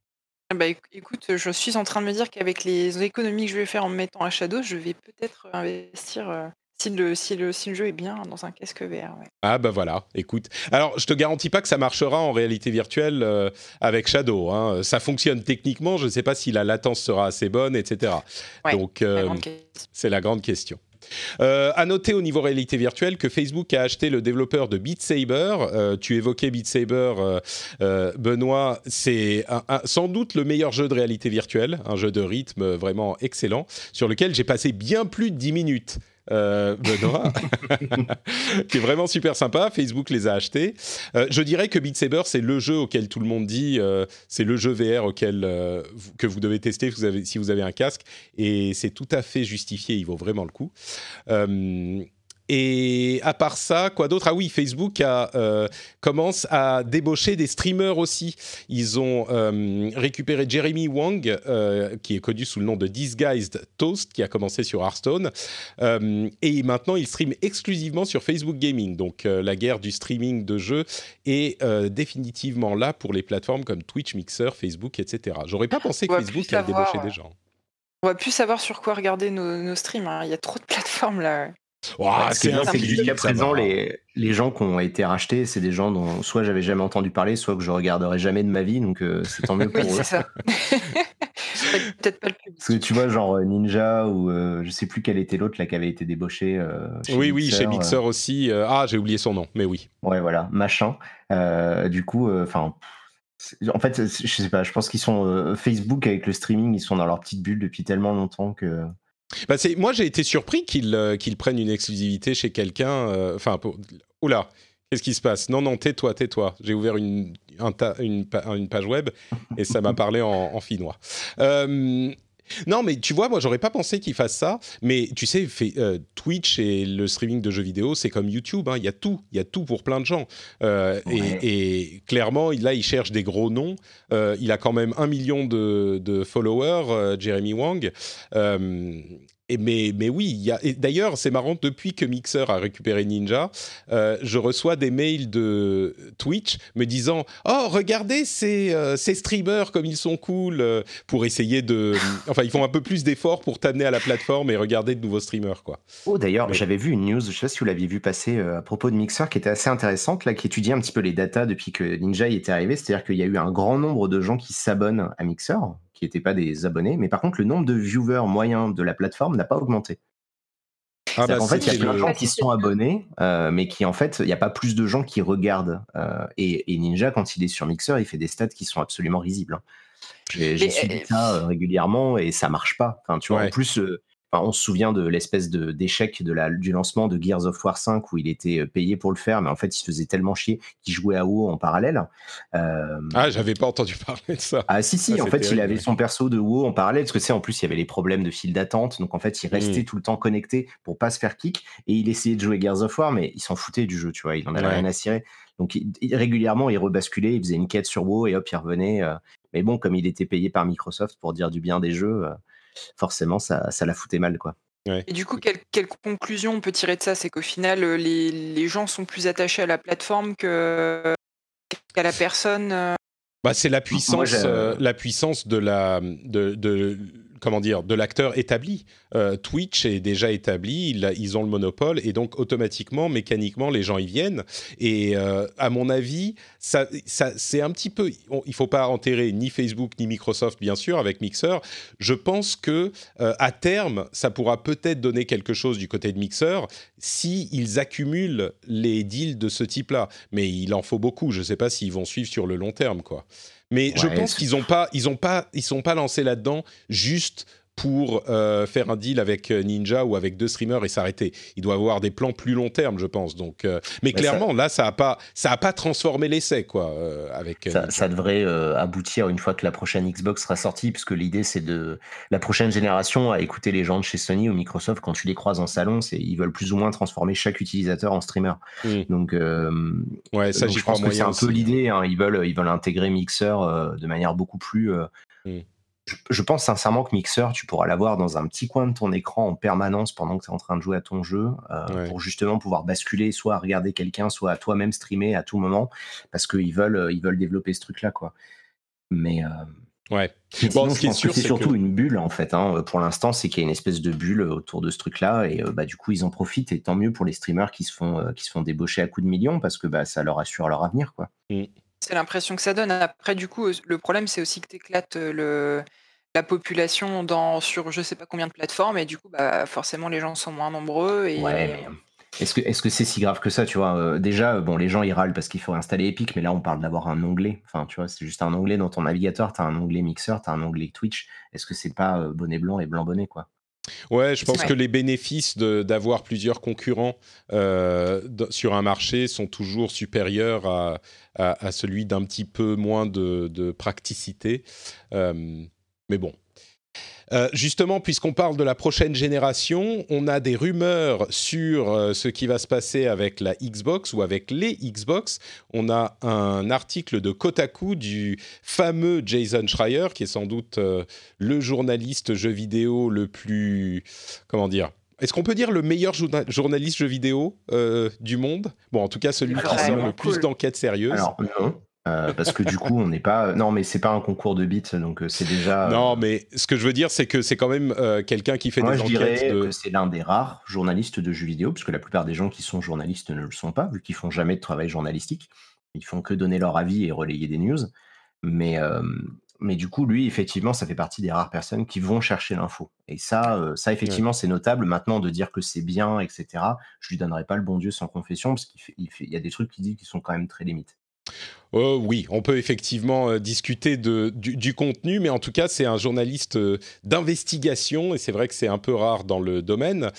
Bah, éc écoute, je suis en train de me dire qu'avec les économies que je vais faire en me mettant à Shadow, je vais peut-être investir, heu, si le si le si le jeu est bien dans un casque V R, ouais. Ah bah voilà, écoute. Alors, je te garantis pas que ça marchera en réalité virtuelle euh, avec Shadow, hein. Ça fonctionne techniquement, je ne sais pas si la latence sera assez bonne, et cetera. Ouais, Donc, la euh, grande question. c'est la grande question. Euh, à noter au niveau réalité virtuelle que Facebook a acheté le développeur de Beat Saber. Euh, tu évoquais Beat Saber, euh, euh, Benoît. C'est un- un- sans doute le meilleur jeu de réalité virtuelle, un jeu de rythme vraiment excellent, sur lequel j'ai passé bien plus de dix minutes. Euh, Benoît, qui est vraiment super sympa. Facebook les a achetés. Euh, je dirais que Beat Saber, c'est le jeu auquel tout le monde dit, euh, c'est le jeu V R auquel euh, vous- que vous devez tester si vous avez, si vous avez un casque, et c'est tout à fait justifié. Il vaut vraiment le coup. Euh, et à part ça, quoi d'autre? Ah oui, Facebook a, euh, commence à débaucher des streamers aussi. Ils ont euh, récupéré Jeremy Wang, euh, qui est connu sous le nom de Disguised Toast, qui a commencé sur Hearthstone. Euh, et maintenant, il stream exclusivement sur Facebook Gaming. Donc, euh, la guerre du streaming de jeux est euh, définitivement là pour les plateformes comme Twitch, Mixer, Facebook, et cetera. J'aurais pas pensé On que va plus Facebook allait savoir, débaucher heu, des gens. on va plus savoir sur quoi regarder nos nos streams, hein. Il y a trop de plateformes là. Ouah, Ouais, ce qui est c'est bien, un c'est que jusqu'à clic, ça présent, va. les, les gens qui ont été rachetés, c'est des gens dont soit j'avais jamais entendu parler, soit que je regarderai jamais de ma vie, donc euh, c'est tant mieux Oui, pour c'est eux. ça. Je serais peut-être pas le Parce que public. tu vois, genre euh, Ninja ou euh, je sais plus quel était l'autre là qui avait été débauché euh, chez Oui, oui, chez Mixer. euh, Mixer aussi. euh, Ah, j'ai oublié son nom, mais oui. ouais, voilà, machin. Euh, du coup, enfin, en fait, c'est- je sais pas, je pense qu'ils sont euh, Facebook avec le streaming, ils sont dans leur petite bulle depuis tellement longtemps que. Bah, c'est... Moi, j'ai été surpris qu'ils euh, qu'ils prennent une exclusivité chez quelqu'un. euh, Enfin, pour... oula, qu'est-ce qui se passe? Non, non, tais-toi, tais-toi. J'ai ouvert une, un ta- une, pa- une page web et ça m'a parlé en, en finnois. Euh, Non, mais tu vois, moi, j'aurais pas pensé qu'ils fassent ça. Mais tu sais, fait, euh, Twitch et le streaming de jeux vidéo, c'est comme YouTube, hein. Il y a tout, il y a tout pour plein de gens. Euh, Ouais. et, et clairement, il- là, il cherche des gros noms. Euh, il a quand même un million de, de followers, euh, Jeremy Wang. Euh, et mais, mais oui, il y a, et d'ailleurs, c'est marrant, depuis que Mixer a récupéré Ninja, euh, je reçois des mails de Twitch me disant « Oh, regardez ces, euh, ces streamers, comme ils sont cool euh, !» pour essayer de... Enfin, ils font un peu plus d'efforts pour t'amener à la plateforme et regarder de nouveaux streamers, quoi. Oh, d'ailleurs, Mais j'avais vu une news, je sais pas si vous l'aviez vu passer euh, à propos de Mixer, qui était assez intéressante, là, qui étudiait un petit peu les datas depuis que Ninja y était arrivé. C'est-à-dire qu'il y a eu un grand nombre de gens qui s'abonnent à Mixer, qui n'étaient pas des abonnés, mais par contre, le nombre de viewers moyens de la plateforme n'a pas augmenté. ah C'est-à-dire bah qu'en si, fait, il y a c'est plein de le... gens qui sont abonnés, euh, mais qui, en fait, il n'y a pas plus de gens qui regardent. Euh, et, et Ninja, quand il est sur Mixer, il fait des stats qui sont absolument risibles, hein. J'ai j'ai Mais, suivi heu, ça euh, régulièrement et ça marche pas. Enfin, tu vois, en Ouais. plus, euh, enfin, on se souvient de l'espèce de d'échec de la, du lancement de Gears of War cinq où il était euh, payé pour le faire, mais en fait, il se faisait tellement chier qu'il jouait à WoW en parallèle. Euh, Ah, j'avais pas entendu parler de ça. ah si Ah, si, en c'est fait, il terrible, avait ouais. son perso de WoW en parallèle parce que tu sais, en plus, il y avait les problèmes de file d'attente, donc en fait, il restait Hmm. tout le temps connecté pour pas se faire kick et il essayait de jouer Gears of War, mais il s'en foutait du jeu, tu vois, il en avait Ouais. rien à cirer. Donc il- il- régulièrement, il rebasculait, il faisait une quête sur WoW et hop, il revenait. euh. Mais bon, comme il était payé par Microsoft pour dire du bien des jeux, euh, forcément, ça, ça la foutait mal, quoi. Ouais. et du coup, quelle quelle conclusion on peut tirer de ça? C'est qu'au final, heu, les les gens sont plus attachés à la plateforme que qu'à la personne, heu? Bah, c'est la M- Moi, puissance, euh, j'ai. la puissance de la, de, de- comment dire, de l'acteur établi. Euh, Twitch est déjà établi, ils, ils ont le monopole et donc automatiquement, mécaniquement, les gens y viennent. Et euh, à mon avis, ça, ça, c'est un petit peu. On, il faut pas enterrer ni Facebook ni Microsoft, bien sûr, avec Mixer. Je pense que euh, à terme, ça pourra peut-être donner quelque chose du côté de Mixer si ils accumulent les deals de ce type-là. Mais il en faut beaucoup. Je ne sais pas s'ils vont suivre sur le long terme, quoi. Mais je Ouais, pense c'est- qu'ils ont pas, ils ont pas, ils sont pas lancés là-dedans juste pour euh, faire un deal avec Ninja ou avec deux streamers et s'arrêter. Il doit avoir des plans plus long terme, je pense. Donc, euh, mais bah, ça, clairement, là, ça a pas, ça a pas transformé l'essai, quoi, euh, avec ça, Ninja. ça devrait euh, aboutir une fois que la prochaine Xbox sera sortie, puisque l'idée, c'est de la prochaine génération à écouter les gens de chez Sony ou Microsoft quand tu les croises en salon, c'est ils veulent plus ou moins transformer chaque utilisateur en streamer. Mm. Donc, euh, Ouais, ça, donc j'y je crois pense que c'est moyen un peu aussi. l'idée, hein. Ils veulent, ils veulent intégrer Mixer euh, de manière beaucoup plus. euh, Mm. je, je pense sincèrement que Mixer, tu pourras l'avoir dans un petit coin de ton écran en permanence pendant que tu es en train de jouer à ton jeu, euh, Ouais. pour justement pouvoir basculer soit à regarder quelqu'un, soit à toi-même streamer à tout moment, parce qu'ils veulent, euh, ils veulent développer ce truc-là, quoi. Mais, euh, Ouais. Mais Bon, sinon, ce je qui est pense que sûr, c'est c'est surtout que une bulle en fait. Hein. Pour l'instant, c'est qu'il y a une espèce de bulle autour de ce truc-là, et euh, bah du coup, ils en profitent. Et tant mieux pour les streamers qui se font euh, qui se font débaucher à coups de millions, parce que bah ça leur assure leur avenir, quoi. Mm. C'est l'impression que ça donne. Après, du coup, le problème, c'est aussi que tu éclates le, la population dans, sur je sais pas combien de plateformes, et du coup, bah, forcément, les gens sont moins nombreux. Ouais, Et mais est-ce que est-ce que c'est si grave que ça, tu vois? Euh, déjà, euh, bon, les gens ils râlent parce qu'il faut installer Epic, mais là on parle d'avoir un onglet. Enfin, tu vois, c'est juste un onglet dans ton navigateur. T'as un onglet Mixer, t'as un onglet Twitch. Est-ce que c'est pas euh, bonnet blanc et blanc bonnet, quoi? Ouais, je pense C'est que ouais. les bénéfices de- d'avoir plusieurs concurrents euh, d- sur un marché sont toujours supérieurs à, à, à celui d'un petit peu moins de, de praticité. Euh, mais bon. Euh, justement, puisqu'on parle de la prochaine génération, on a des rumeurs sur euh, ce qui va se passer avec la Xbox ou avec les Xbox. On a un article de Kotaku du fameux Jason Schreier, qui est sans doute euh, le journaliste jeu vidéo le plus... Comment dire ? Est-ce qu'on peut dire le meilleur journa- journaliste jeu vidéo euh, du monde ? Bon, en tout cas, celui Ah, qui sort Vraiment le plus cool. d'enquêtes sérieuses. Alors non, euh, parce que du coup on n'est pas. Non, mais c'est pas un concours de bits, donc euh, c'est déjà. Non, euh, mais ce que je veux dire, c'est que c'est quand même euh, quelqu'un qui fait Moi, des je enquêtes dirais que de... c'est l'un des rares journalistes de jeux vidéo, parce que la plupart des gens qui sont journalistes ne le sont pas, vu qu'ils font jamais de travail journalistique. Ils font que donner leur avis et relayer des news. Mais, euh, mais du coup, lui, effectivement, ça fait partie des rares personnes qui vont chercher l'info. Et ça, euh, ça Ouais. effectivement, c'est notable. Maintenant, de dire que c'est bien, et cetera, je lui donnerai pas le bon Dieu sans confession, parce qu'il fait, il fait, il y a des trucs qu'il dit qui sont quand même très limites. Euh, oui, on peut effectivement euh, discuter de, du, du contenu, mais en tout cas, c'est un journaliste euh, d'investigation, et c'est vrai que c'est un peu rare dans le domaine.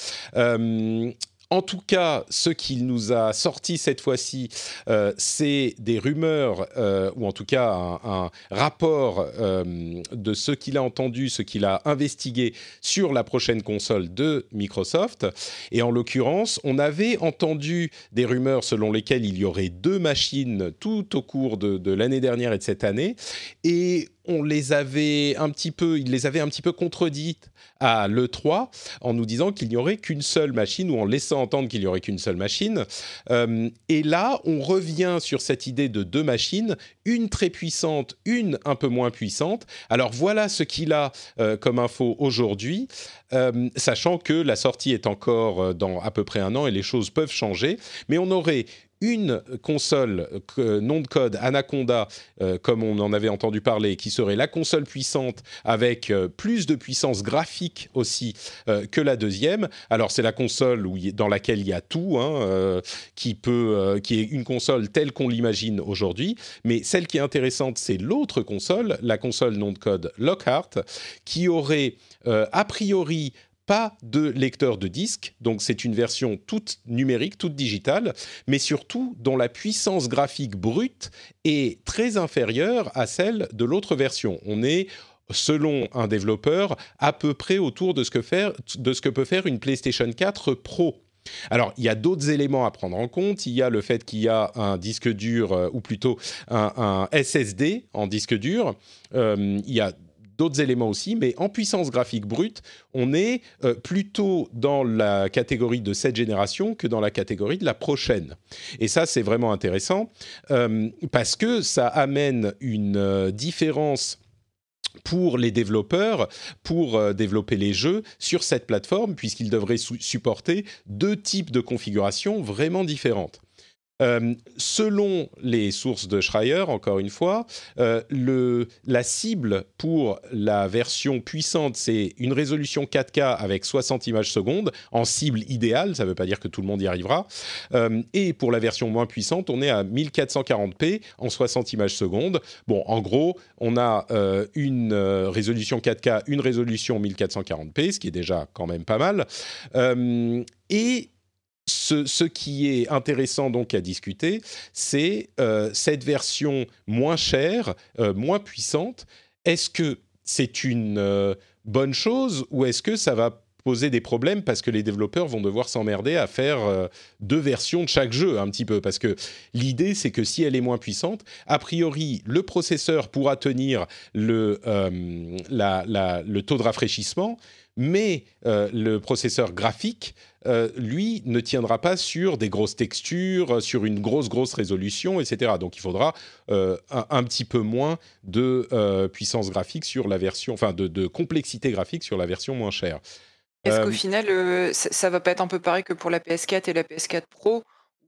Euh, En tout cas, ce qu'il nous a sorti cette fois-ci, euh, c'est des rumeurs, euh, ou en tout cas un, un rapport euh, de ce qu'il a entendu, ce qu'il a investigué sur la prochaine console de Microsoft. Et en l'occurrence, on avait entendu des rumeurs selon lesquelles il y aurait deux machines tout au cours de, de l'année dernière et de cette année. Et on les avait un petit peu, il les avait un petit peu contredites à l'E trois en nous disant qu'il n'y aurait qu'une seule machine, ou en laissant entendre qu'il n'y aurait qu'une seule machine. Euh, et là, on revient sur cette idée de deux machines, une très puissante, une un peu moins puissante. Alors voilà ce qu'il a euh, comme info aujourd'hui, euh, sachant que la sortie est encore dans à peu près un an et les choses peuvent changer. Mais on aurait une console, euh, nom de code Anaconda, euh, comme on en avait entendu parler, qui serait la console puissante avec euh, plus de puissance graphique aussi euh, que la deuxième. Alors c'est la console où y, dans laquelle il y a tout, hein, euh, qui peut, euh, qui est une console telle qu'on l'imagine aujourd'hui. Mais celle qui est intéressante, c'est l'autre console, la console nom de code Lockhart, qui aurait euh, a priori pas de lecteur de disque, donc c'est une version toute numérique, toute digitale, mais surtout dont la puissance graphique brute est très inférieure à celle de l'autre version. On est, selon un développeur, à peu près autour de ce que, faire, de ce que peut faire une PlayStation quatre Pro. Alors, il y a d'autres éléments à prendre en compte. Il y a le fait qu'il y a un disque dur, euh, ou plutôt un, un S S D en disque dur. Euh, il y a d'autres éléments aussi, mais en puissance graphique brute, on est euh, plutôt dans la catégorie de cette génération que dans la catégorie de la prochaine. Et ça, c'est vraiment intéressant, euh, parce que ça amène une euh, différence pour les développeurs, pour euh, développer les jeux sur cette plateforme, puisqu'ils devraient su- supporter deux types de configurations vraiment différentes. Euh, selon les sources de Schreier, encore une fois, euh, le, la cible pour la version puissante, c'est une résolution quatre K avec soixante images secondes, en cible idéale, ça ne veut pas dire que tout le monde y arrivera. Euh, et pour la version moins puissante, on est à mille quatre cent quarante p en soixante images secondes. Bon, en gros, on a euh, une euh, résolution quatre K, une résolution mille quatre cent quarante p, ce qui est déjà quand même pas mal. Euh, et Ce, ce qui est intéressant donc à discuter, c'est euh, cette version moins chère, euh, moins puissante. Est-ce que c'est une euh, bonne chose ou est-ce que ça va poser des problèmes parce que les développeurs vont devoir s'emmerder à faire euh, deux versions de chaque jeu un petit peu? Parce que l'idée, c'est que si elle est moins puissante, a priori, le processeur pourra tenir le, euh, la, la, le taux de rafraîchissement, mais euh, le processeur graphique, euh, lui, ne tiendra pas sur des grosses textures, sur une grosse, grosse résolution, et cetera. Donc, il faudra euh, un, un petit peu moins de euh, puissance graphique sur la version, enfin, de, de complexité graphique sur la version moins chère. Est-ce Euh, qu'au final, euh, ça, ça va pas être un peu pareil que pour la P S quatre et la P S quatre Pro?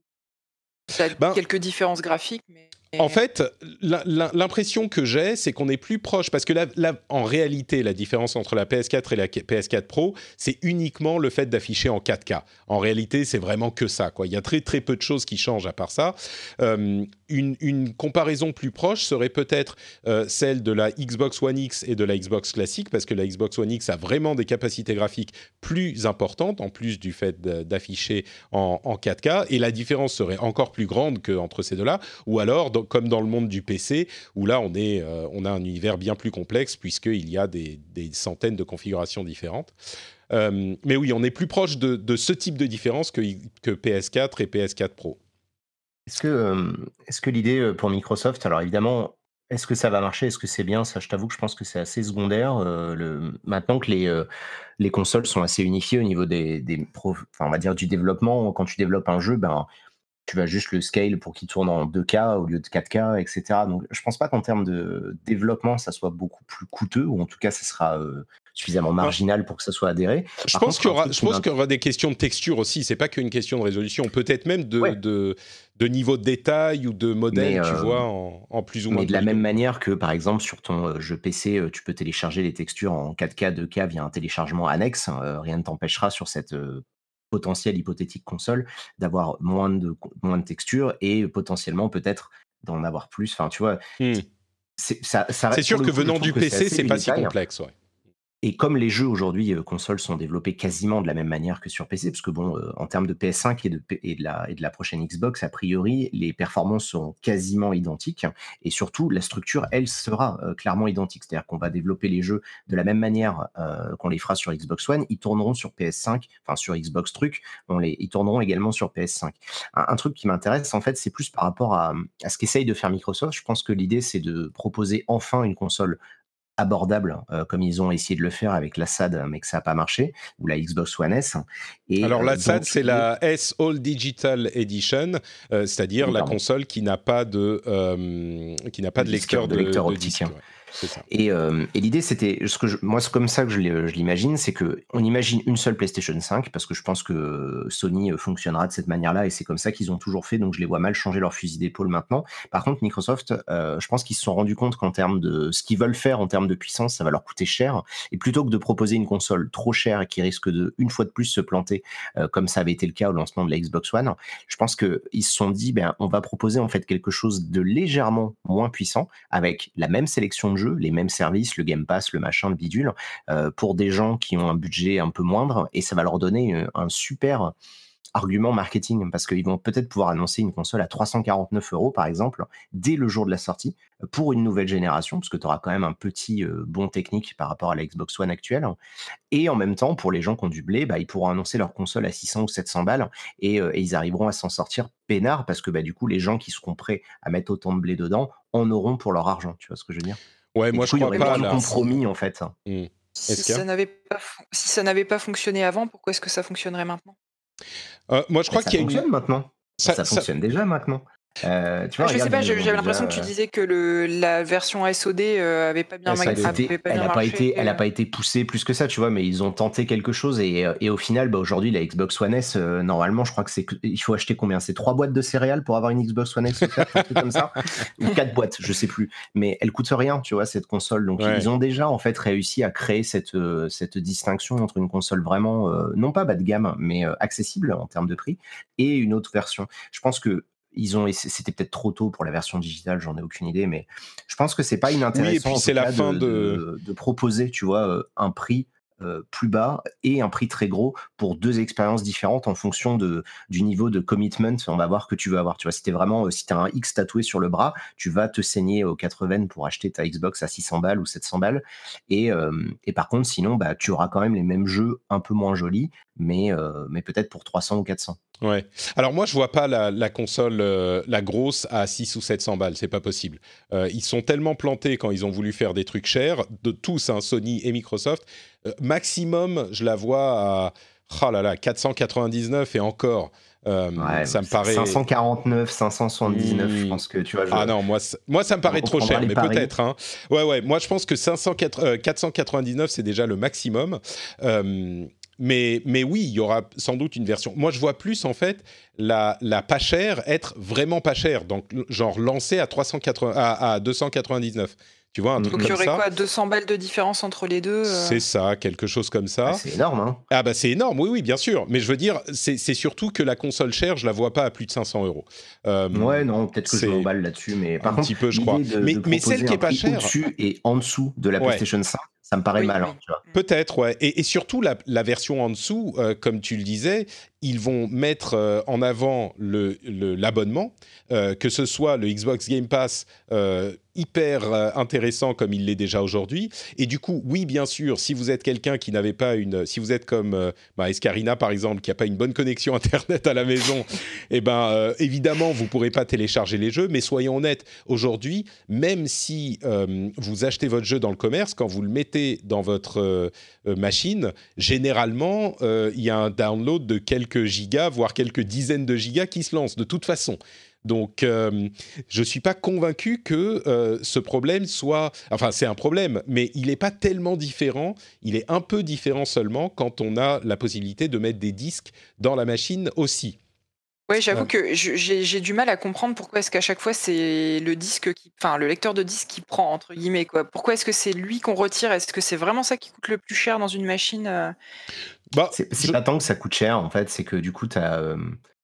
Ça a ben, quelques différences graphiques, mais... En fait, la- la- l'impression que j'ai, c'est qu'on est plus proche, parce que là, là, en réalité, la différence entre la P S quatre et la P S quatre Pro, c'est uniquement le fait d'afficher en quatre K. En réalité, c'est vraiment que ça, quoi. Il y a très très peu de choses qui changent à part ça. Euh, une, une comparaison plus proche serait peut-être euh, celle de la Xbox One X et de la Xbox classique, parce que la Xbox One X a vraiment des capacités graphiques plus importantes, en plus du fait de- d'afficher en, en quatre K, et la différence serait encore plus grande qu'entre ces deux-là, ou alors, dans- comme dans le monde du P C, où là, on, est, euh, on a un univers bien plus complexe, puisqu'il y a des, des centaines de configurations différentes. Euh, mais oui, on est plus proche de, de ce type de différence que, que P S quatre et P S quatre Pro. Est-ce que, euh, est-ce que l'idée euh, pour Microsoft, alors évidemment, est-ce que ça va marcher? Est-ce que c'est bien? Ça, je t'avoue que je pense que c'est assez secondaire. euh, le, maintenant que les, euh, les consoles sont assez unifiées au niveau des, des pro- enfin, on va dire du développement, quand tu développes un jeu, ben, tu vas juste le scale pour qu'il tourne en deux K au lieu de quatre K, et cetera. Donc, je pense pas qu'en termes de développement, ça soit beaucoup plus coûteux, ou en tout cas, ça sera euh, suffisamment marginal pour que ça soit adhéré. Je Par pense contre, qu'il y un aura, truc je qui pense m'int- qu'il y aura des questions de texture aussi. C'est pas qu'une question de résolution. Peut-être même de, Ouais. de, de niveau de détail ou de modèle, Mais, tu euh, vois, en, en plus ou moins Mais de la même polygone. manière que, par exemple, sur ton euh, jeu P C, euh, tu peux télécharger les textures en quatre K, deux K via un téléchargement annexe, euh, rien ne t'empêchera sur cette euh, potentielle hypothétique console d'avoir moins de, moins de textures et potentiellement peut-être d'en avoir plus. Enfin, tu vois, Hmm. c'est, ça, ça, C'est pour sûr le que coup, je venant trouve du que c'est P C, assez c'est pas si unitaille. complexe, ouais. Et comme les jeux aujourd'hui, euh, consoles, sont développés quasiment de la même manière que sur P C, parce que bon, euh, en termes de P S cinq et de, P- et, de la, et de la prochaine Xbox, a priori, les performances seront quasiment identiques. Et surtout, la structure, elle, sera euh, clairement identique. C'est-à-dire qu'on va développer les jeux de la même manière euh, qu'on les fera sur Xbox One. Ils tourneront sur P S cinq, enfin sur Xbox truc, on les, ils tourneront également sur P S cinq. Un, un truc qui m'intéresse, en fait, c'est plus par rapport à, à ce qu'essaye de faire Microsoft. Je pense que l'idée, c'est de proposer enfin une console abordable, euh, comme ils ont essayé de le faire avec la S A D, mais que ça n'a pas marché, ou la Xbox One S. Et Alors euh, la S A D, donc, c'est la S All Digital Edition, euh, c'est-à-dire oui, la pardon, console qui n'a pas de, euh, qui n'a pas de de disque, lecteur de de, lecteur de optique. disque. Ouais. C'est ça. Et, euh, et l'idée, c'était, ce que je- moi, c'est comme ça que je l'ai- je l'imagine, c'est que on imagine une seule PlayStation cinq, parce que je pense que Sony euh, fonctionnera de cette manière-là, et c'est comme ça qu'ils ont toujours fait, donc je les vois mal changer leur fusil d'épaule maintenant. Par contre, Microsoft, euh, je pense qu'ils se sont rendus compte qu'en termes de ce qu'ils veulent faire en termes de puissance, ça va leur coûter cher, et plutôt que de proposer une console trop chère et qui risque de, une fois de plus, se planter, euh, comme ça avait été le cas au lancement de la Xbox One, je pense qu'ils se sont dit, ben, on va proposer en fait quelque chose de légèrement moins puissant, avec la même sélection de jeux, les mêmes services, le Game Pass, le machin, le bidule, euh, pour des gens qui ont un budget un peu moindre, et ça va leur donner euh, un super argument marketing, parce qu'ils vont peut-être pouvoir annoncer une console à trois cent quarante-neuf euros, par exemple, dès le jour de la sortie, pour une nouvelle génération, parce que tu auras quand même un petit euh, bond technique par rapport à la Xbox One actuelle. Et en même temps, pour les gens qui ont du blé, bah, ils pourront annoncer leur console à six cents ou sept cents balles, et, euh, et ils arriveront à s'en sortir peinard, parce que bah, du coup, les gens qui seront prêts à mettre autant de blé dedans en auront pour leur argent. Tu vois ce que je veux dire? Ouais, Et moi du je coup, il y crois aurait Oui, moins pas de là. mais si, compromis, en fait. Hmm. si Est-ce que ça n'avait pas, fon- si ça n'avait pas fonctionné avant, pourquoi est-ce que ça fonctionnerait maintenant? Euh, moi je Bah, crois ça qu'il y a une. fonctionne maintenant. Ça, Ça ça- fonctionne déjà maintenant. Euh, tu Ah, vois, je sais regarde, pas, ils je- ont j'avais l'impression que tu déjà. disais que le, la version S O D euh, avait pas bien, ma- S A D. Elle C'est- avait était, pas elle bien a pas marché. été, elle a euh. pas été poussée plus que ça, tu vois, mais ils ont tenté quelque chose, et, euh, et au final, bah, aujourd'hui, la Xbox One S, euh, normalement, je crois que c'est, que- il faut acheter combien? C'est trois boîtes de céréales pour avoir une Xbox One S offerte, un truc comme ça, ou quatre boîtes, je sais plus. Mais elle coûte rien, tu vois, cette console. Donc Ouais. ils ont déjà en fait réussi à créer cette euh, cette distinction entre une console vraiment euh, non pas bas de gamme, mais euh, accessible en termes de prix, et une autre version. Je pense que ils ont, c'était peut-être trop tôt pour la version digitale, j'en ai aucune idée, mais je pense que c'est pas Oui, et inintéressant puis en c'est tout la cas fin de, de. de, de proposer, tu vois, euh, un prix euh, plus bas et un prix très gros pour deux expériences différentes en fonction de, du niveau de commitment, on va voir, que tu veux avoir. Tu vois, si t'es vraiment, euh, si t'as un X tatoué sur le bras, tu vas te saigner aux quatre-vingts pour acheter ta Xbox à six cents balles ou sept cents balles. Et, euh, et par contre, sinon, bah, tu auras quand même les mêmes jeux un peu moins jolis, mais, euh, mais peut-être pour trois cents ou quatre cents. Ouais. Alors moi je vois pas la, la console, euh, la grosse, à six ou sept cents balles, c'est pas possible. Euh, ils sont tellement plantés quand ils ont voulu faire des trucs chers, de tous, hein, Sony et Microsoft. Euh, maximum, je la vois à oh là là, quatre cent quatre-vingt-dix-neuf et encore. Euh, Ouais, ça me paraît. cinq cent quarante-neuf, cinq cent soixante-dix-neuf, je Hmm. pense que tu vois. Je... Ah non, moi, c- moi ça me paraît On trop prendra cher, les mais paris. peut-être. Hein. Ouais, ouais, moi je pense que cinq cent quatre, euh, quatre cent quatre-vingt-dix-neuf, c'est déjà le maximum. Euh, mais, mais oui, il y aura sans doute une version. Moi, je vois plus, en fait, la, la pas chère être vraiment pas chère. Donc, genre, lancée à, trois cent quatre-vingts, à, à deux cent quatre-vingt-dix-neuf. Tu vois, un Mm, truc Donc il y comme aurait ça. quoi, deux cents balles de différence entre les deux euh C'est ça, quelque chose comme Ah, ça. c'est énorme, hein. Ah bah c'est énorme, oui, oui, bien sûr. Mais je veux dire, c'est, c'est surtout que la console chère, je la vois pas à plus de cinq cents euros. Euh, Ouais, non, peut-être que je c'est m'emballe là-dessus, mais par un contre, petit peu, je crois. l'idée de, Mais, de mais celle proposer qui un est pas prix chère, au-dessus et en dessous de la ouais. PlayStation cinq, ça me paraît Oui, malin, oui. tu vois. Peut-être, ouais. Et, et surtout, la, la version en dessous, euh, comme tu le disais, ils vont mettre euh, en avant le, le- l'abonnement, euh, que ce soit le Xbox Game Pass euh, hyper euh, intéressant comme il l'est déjà aujourd'hui. Et du coup, oui, bien sûr, si vous êtes quelqu'un qui n'avait pas une... Si vous êtes comme euh, bah, Escarina, par exemple, qui n'a pas une bonne connexion Internet à la maison, eh ben, euh, évidemment, vous ne pourrez pas télécharger les jeux. Mais soyons honnêtes, aujourd'hui, même si euh, vous achetez votre jeu dans le commerce, quand vous le mettez dans votre euh, euh, machine, généralement, euh, il y a un download de quelques gigas, voire quelques dizaines de gigas qui se lancent de toute façon. Donc, euh, je ne suis pas convaincu que euh, ce problème soit... Enfin, c'est un problème, mais il n'est pas tellement différent. Il est un peu différent seulement quand on a la possibilité de mettre des disques dans la machine aussi. Ouais, j'avoue Euh, que je- j'ai j'ai du mal à comprendre pourquoi est-ce qu'à chaque fois c'est le disque qui, enfin le lecteur de disque qui prend entre guillemets quoi. Pourquoi est-ce que c'est lui qu'on retire? Est-ce que c'est vraiment ça qui coûte le plus cher dans une machine euh bah, C'est c'est je- pas tant que ça coûte cher, en fait, c'est que du coup, t'as, euh,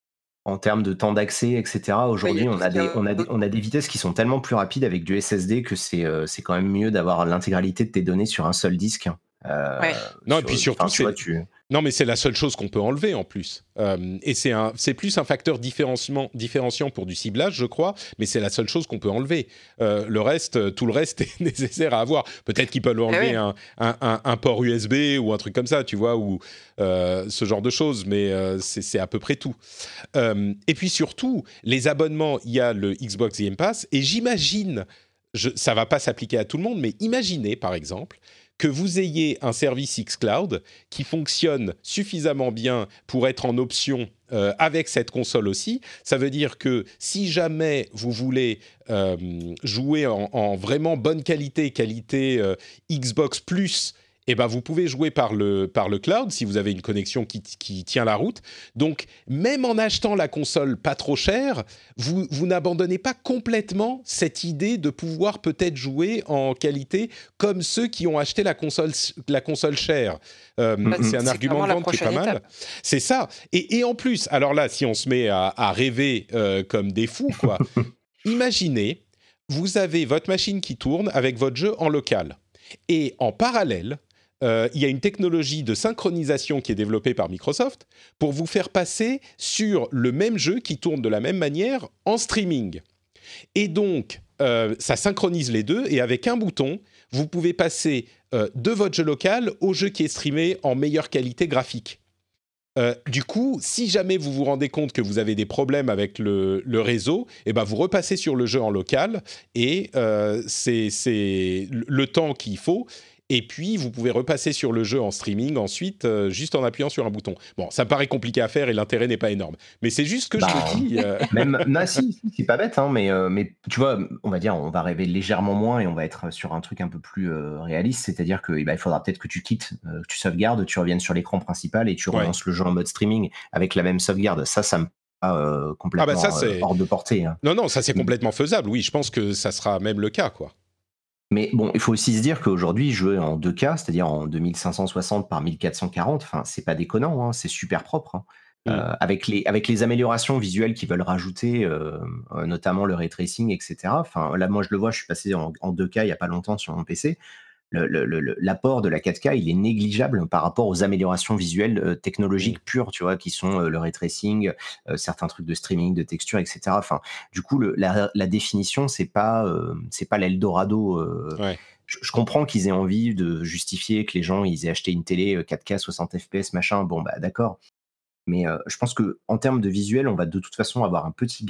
en termes de temps d'accès, et cetera, Ouais, il y a aujourd'hui, tout on a, ce qu'il y des, on, a des, a on a des vitesses qui sont tellement plus rapides avec du S S D que c'est euh, c'est quand même mieux d'avoir l'intégralité de tes données sur un seul disque. Euh, Ouais. Non, et sur, puis surtout, enfin, tu vois, c'est... tu... Non, mais c'est la seule chose qu'on peut enlever en plus. Euh, et c'est, un, c'est plus un facteur différenciant, différenciant pour du ciblage, je crois, mais c'est la seule chose qu'on peut enlever. Euh, le reste, tout le reste est nécessaire à avoir. Peut-être qu'ils peuvent Ah enlever ouais. un, un, un, un port U S B ou un truc comme ça, tu vois, ou euh, ce genre de choses, mais euh, c'est, c'est à peu près tout. Euh, et puis surtout, les abonnements, il y a le Xbox Game Pass, et j'imagine, je, ça va pas s'appliquer à tout le monde, mais imaginez par exemple que vous ayez un service xCloud qui fonctionne suffisamment bien pour être en option euh, avec cette console aussi. Ça veut dire que si jamais vous voulez euh, jouer en, en vraiment bonne qualité, qualité euh, Xbox Plus, eh ben vous pouvez jouer par le, par le cloud si vous avez une connexion qui, qui tient la route. Donc, même en achetant la console pas trop chère, vous, vous n'abandonnez pas complètement cette idée de pouvoir peut-être jouer en qualité comme ceux qui ont acheté la console, la console chère. Euh, Bah, c'est un c'est argument clairement de la vente qui est pas prochaine mal. étape. C'est ça. Et, et en plus, alors là, si on se met à, à rêver euh, comme des fous, quoi, imaginez, vous avez votre machine qui tourne avec votre jeu en local. Et en parallèle, euh, il y a une technologie de synchronisation qui est développée par Microsoft pour vous faire passer sur le même jeu qui tourne de la même manière en streaming. Et donc, euh, ça synchronise les deux et avec un bouton, vous pouvez passer euh, de votre jeu local au jeu qui est streamé en meilleure qualité graphique. Euh, du coup, si jamais vous vous rendez compte que vous avez des problèmes avec le, le réseau, eh ben vous repassez sur le jeu en local et euh, c'est, c'est le temps qu'il faut. Et puis, vous pouvez repasser sur le jeu en streaming ensuite, euh, juste en appuyant sur un bouton. Bon, ça me paraît compliqué à faire et l'intérêt n'est pas énorme. Mais c'est juste que Bah, je te dis... euh, même, non, si, si, c'est pas bête, hein, mais, euh, mais tu vois, on va dire, on va rêver légèrement moins et on va être sur un truc un peu plus euh, réaliste, c'est-à-dire que eh ben, il faudra peut-être que tu quittes, euh, que tu sauvegardes, tu reviennes sur l'écran principal et tu Ouais. relances le jeu en mode streaming avec la même sauvegarde. Ça, ça me paraît euh, Ah complètement bah ça, euh, c'est... hors de portée, hein. Non, non, ça c'est complètement faisable. Oui, je pense que ça sera même le cas, quoi. Mais bon, il faut aussi se dire qu'aujourd'hui, jouer en deux K, c'est-à-dire en deux mille cinq cent soixante par mille quatre cent quarante, enfin, c'est pas déconnant, hein, c'est super propre, hein. Mm. Euh, avec les avec les améliorations visuelles qu'ils veulent rajouter, euh, euh, notamment le ray tracing, et cetera. Enfin, là, moi, je le vois, je suis passé en, en deux K il y a pas longtemps sur mon P C. Le, le, le, l'apport de la quatre K, il est négligeable par rapport aux améliorations visuelles euh, technologiques Mm. pures, tu vois, qui sont euh, le ray tracing, euh, certains trucs de streaming, de texture, et cetera. Enfin, du coup, le, la, la définition, c'est pas euh, c'est pas l'Eldorado. Euh, Ouais. je, je comprends qu'ils aient envie de justifier que les gens ils aient acheté une télé quatre K, soixante F P S, machin. Bon, bah d'accord. Mais euh, je pense que en termes de visuel, on va de toute façon avoir un petit gap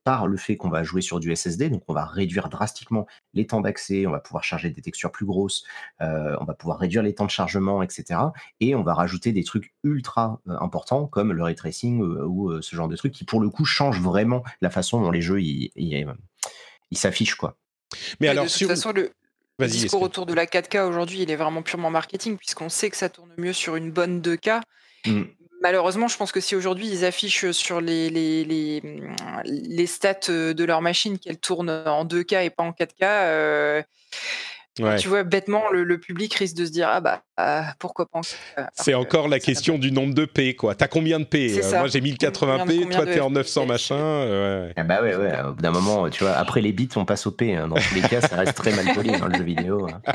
par le fait qu'on va jouer sur du S S D, donc on va réduire drastiquement les temps d'accès, on va pouvoir charger des textures plus grosses, euh, on va pouvoir réduire les temps de chargement, et cetera. Et on va rajouter des trucs ultra euh, importants comme le ray tracing euh, ou euh, ce genre de trucs qui pour le coup changent vraiment la façon dont les jeux ils, ils, ils s'affichent, quoi. Mais Mais alors, de toute sur... façon, le, le Vas-y, discours excuse. autour de la quatre K aujourd'hui, il est vraiment purement marketing, puisqu'on sait que ça tourne mieux sur une bonne deux K. Mm. Malheureusement, je pense que si aujourd'hui ils affichent sur les, les, les, hum, les stats euh, de leur machine qu'elles tournent en deux K et pas en quatre K, euh, enfin, Ouais. tu vois, bêtement, le, le public risque de se dire ah bah ah, pourquoi pas en quatre K, alors C'est que encore la ça n'a pas- question du nombre de P, quoi. T'as combien de P? C'est Euh, ça. Moi, j'ai mille quatre-vingts Combien de- P, combien toi, de t'es en F P S? neuf cents machin. euh, ouais. Ah bah ouais, ouais, au bout d'un moment, tu vois, après les bits, on passe au P. Hein. Dans tous les cas, ça reste très mal poli dans le jeu vidéo. Hein.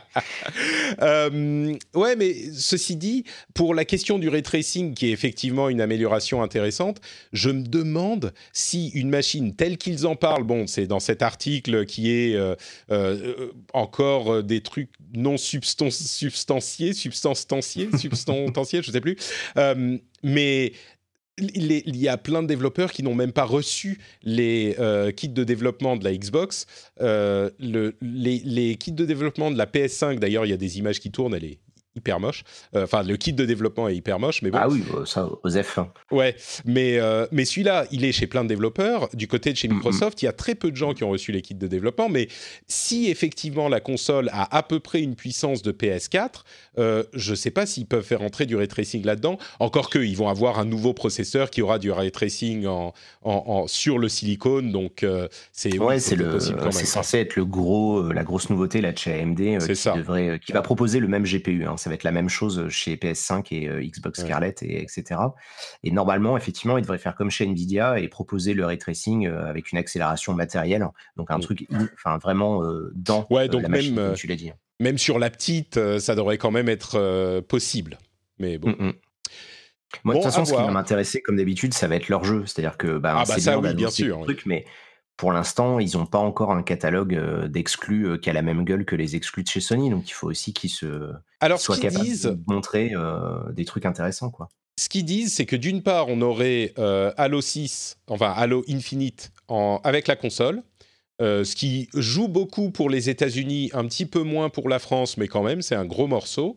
Euh, ouais, mais ceci dit, pour la question du ray tracing, qui est effectivement une amélioration intéressante, je me demande si une machine telle qu'ils en parlent, bon, c'est dans cet article qui est euh, euh, encore euh, des trucs non substan- substantiés, substantiés, substantiés, je sais plus, euh, mais les- il y a plein de développeurs qui n'ont même pas reçu les euh, kits de développement de la Xbox. Euh, le- les, les kits de développement de la P S cinq, d'ailleurs, il y a des images qui tournent, elle est hyper moche. Euh, Enfin, le kit de développement est hyper moche, mais bon. Ah oui, bah, ça, Osef. Hein. Ouais, mais, euh, mais celui-là, il est chez plein de développeurs. Du côté de chez Microsoft, il y a très peu de gens qui ont reçu les kits de développement, mais si effectivement la console a à peu près une puissance de P S quatre, euh, je ne sais pas s'ils peuvent faire entrer du ray tracing là-dedans. Encore qu'ils vont avoir un nouveau processeur qui aura du ray tracing en, en, en- sur le silicone, donc euh, c'est Ouais, oui, c'est c'est le, possible quand même. c'est censé être le gros, euh, la grosse nouveauté là de chez A M D, euh, C'est qui ça. devrait, euh, qui va proposer le même G P U. Hein. Ça va être la même chose chez P S cinq et euh, Xbox Ouais. Scarlett et etc. Et normalement, effectivement, ils devraient faire comme chez Nvidia et proposer le ray tracing euh, avec une accélération matérielle, donc un Mm. truc, in- enfin vraiment euh, dans Ouais, euh, donc la machine, même, comme euh, tu l'as dit. même sur la petite, euh, ça devrait quand même être euh, possible. Mais bon. Mm, mm. Moi, Bon, de toute à façon, ce qui va voir. m'intéresser, comme d'habitude, ça va être leur jeu. C'est-à-dire que ben, Ah bah c'est ça, bien oui, bien d'annoncer sûr. des oui. trucs, mais pour l'instant, ils n'ont pas encore un catalogue euh, d'exclus euh, qui a la même gueule que les exclus de chez Sony. Donc, il faut aussi qu'ils se, qu'ils Alors, ce soient qu'ils capables disent, de montrer euh, des trucs intéressants, quoi. ce qu'ils disent, c'est que d'une part, on aurait euh, Halo six, enfin Halo Infinite en, avec la console, euh, ce qui joue beaucoup pour les États-Unis, un petit peu moins pour la France, mais quand même, c'est un gros morceau.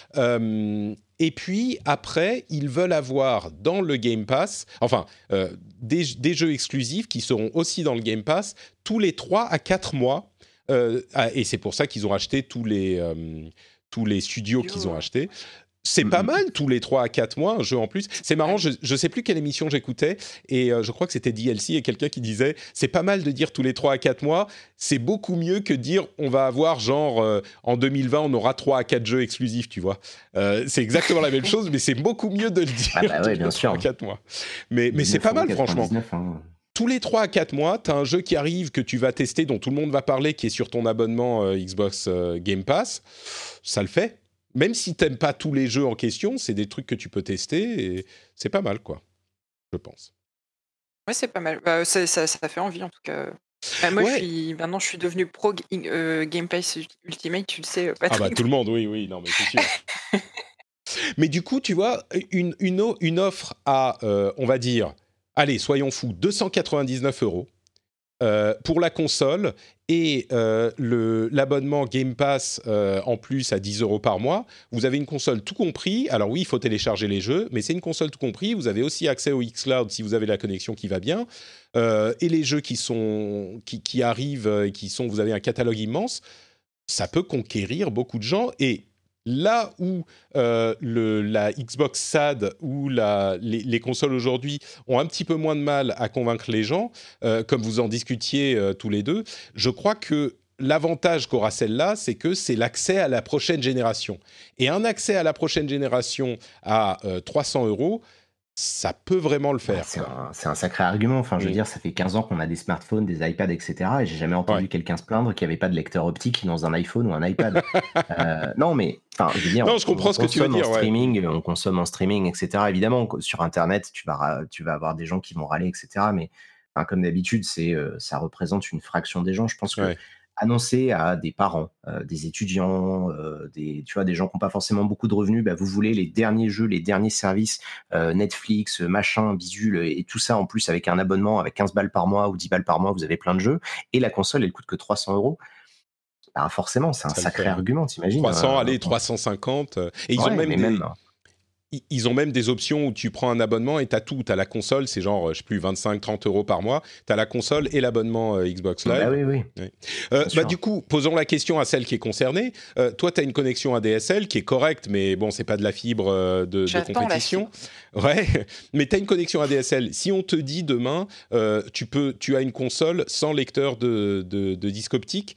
Euh, et puis après, ils veulent avoir dans le Game Pass, enfin, euh, des, des jeux exclusifs qui seront aussi dans le Game Pass tous les trois à quatre mois. Euh, ah, et c'est pour ça qu'ils ont acheté tous les, euh, tous les studios Studio, qu'ils ont ouais. achetés. C'est Mm, pas mm. mal, tous les trois à quatre mois, un jeu en plus. C'est marrant, je, je sais plus quelle émission j'écoutais, et euh, je crois que c'était D L C, et quelqu'un qui disait « C'est pas mal de dire tous les trois à quatre mois, c'est beaucoup mieux que dire on va avoir genre, euh, en deux mille vingt, on aura trois à quatre jeux exclusifs, tu vois. Euh, C'est exactement la même chose, mais c'est beaucoup mieux de le dire Ah bah ouais, tous bien les sûr. trois à quatre mois. Mais, mais c'est pas mal, franchement. dix-neuf euros quatre-vingt-dix-neuf, hein. Tous les trois à quatre mois, tu as un jeu qui arrive, que tu vas tester, dont tout le monde va parler, qui est sur ton abonnement euh, Xbox euh, Game Pass. Ça le fait. Même si tu n'aimes pas tous les jeux en question, c'est des trucs que tu peux tester et c'est pas mal, quoi, je pense. Ouais, c'est pas mal. Bah, ça, ça, ça fait envie en tout cas. Bah, moi, je Ouais. suis maintenant, je suis devenu pro G- euh, Game Pass Ultimate, tu le sais, euh, Ah Patrick. bah tout le monde, oui, oui, non mais c'est sûr. Mais du coup, tu vois, une, une, o- une offre à, euh, on va dire, allez, soyons fous, deux cent quatre-vingt-dix-neuf euros euh, pour la console et euh, le, l'abonnement Game Pass euh, en plus à dix euros par mois. Vous avez une console tout compris. Alors oui, il faut télécharger les jeux, mais c'est une console tout compris. Vous avez aussi accès au xCloud si vous avez la connexion qui va bien. Euh, et les jeux qui, sont, qui, qui arrivent, euh, et qui sont, vous avez un catalogue immense. Ça peut conquérir beaucoup de gens. Et là où euh, le, la Xbox S A D ou la, les, les consoles aujourd'hui ont un petit peu moins de mal à convaincre les gens, euh, comme vous en discutiez euh, tous les deux, je crois que l'avantage qu'aura celle-là, c'est que c'est l'accès à la prochaine génération. Et un accès à la prochaine génération à euh, trois cents euros, ça peut vraiment le faire. C'est quoi. un, c'est un sacré argument. Enfin, je veux Mm. dire, ça fait quinze ans qu'on a des smartphones, des iPads, et cetera. Et j'ai jamais entendu Ouais. quelqu'un se plaindre qu'il n'y avait pas de lecteur optique dans un iPhone ou un iPad. Euh, non, mais enfin, je veux dire, Non, je comprends on ce que tu veux consomme dire, en ouais. streaming, on consomme en streaming, et cetera. Évidemment, co- sur Internet, tu vas, ra- tu vas avoir des gens qui vont râler, et cetera. Mais enfin, comme d'habitude, c'est, euh, ça représente une fraction des gens. Je pense que Ouais. annoncer à des parents, euh, des étudiants, euh, des, tu vois, des gens qui n'ont pas forcément beaucoup de revenus, bah, vous voulez les derniers jeux, les derniers services, euh, Netflix, machin, bidule, et tout ça en plus avec un abonnement, avec quinze balles par mois ou dix balles par mois, vous avez plein de jeux, et la console, elle coûte que trois cents euros. Bah, forcément, c'est un Ça le sacré fait. argument, t'imagines. trois cents, euh, allez, trois cent cinquante. euh, Et ils ouais, ont même mais des... même, i- ils ont même des options où tu prends un abonnement et tu as tout. Tu as la console, c'est genre, euh, je sais plus, vingt-cinq trente euros par mois. Tu as la console et l'abonnement euh, Xbox Live. bah oui, oui. Ouais. Euh, Bien bah, sûr. du coup, posons la question à celle qui est concernée. Euh, toi, tu as une connexion A D S L qui est correcte, mais bon, c'est pas de la fibre euh, de, de J'attends la compétition. Ouais, mais tu as une connexion A D S L. Si on te dit demain, euh, tu, peux, tu as une console sans lecteur de, de, de disque optique,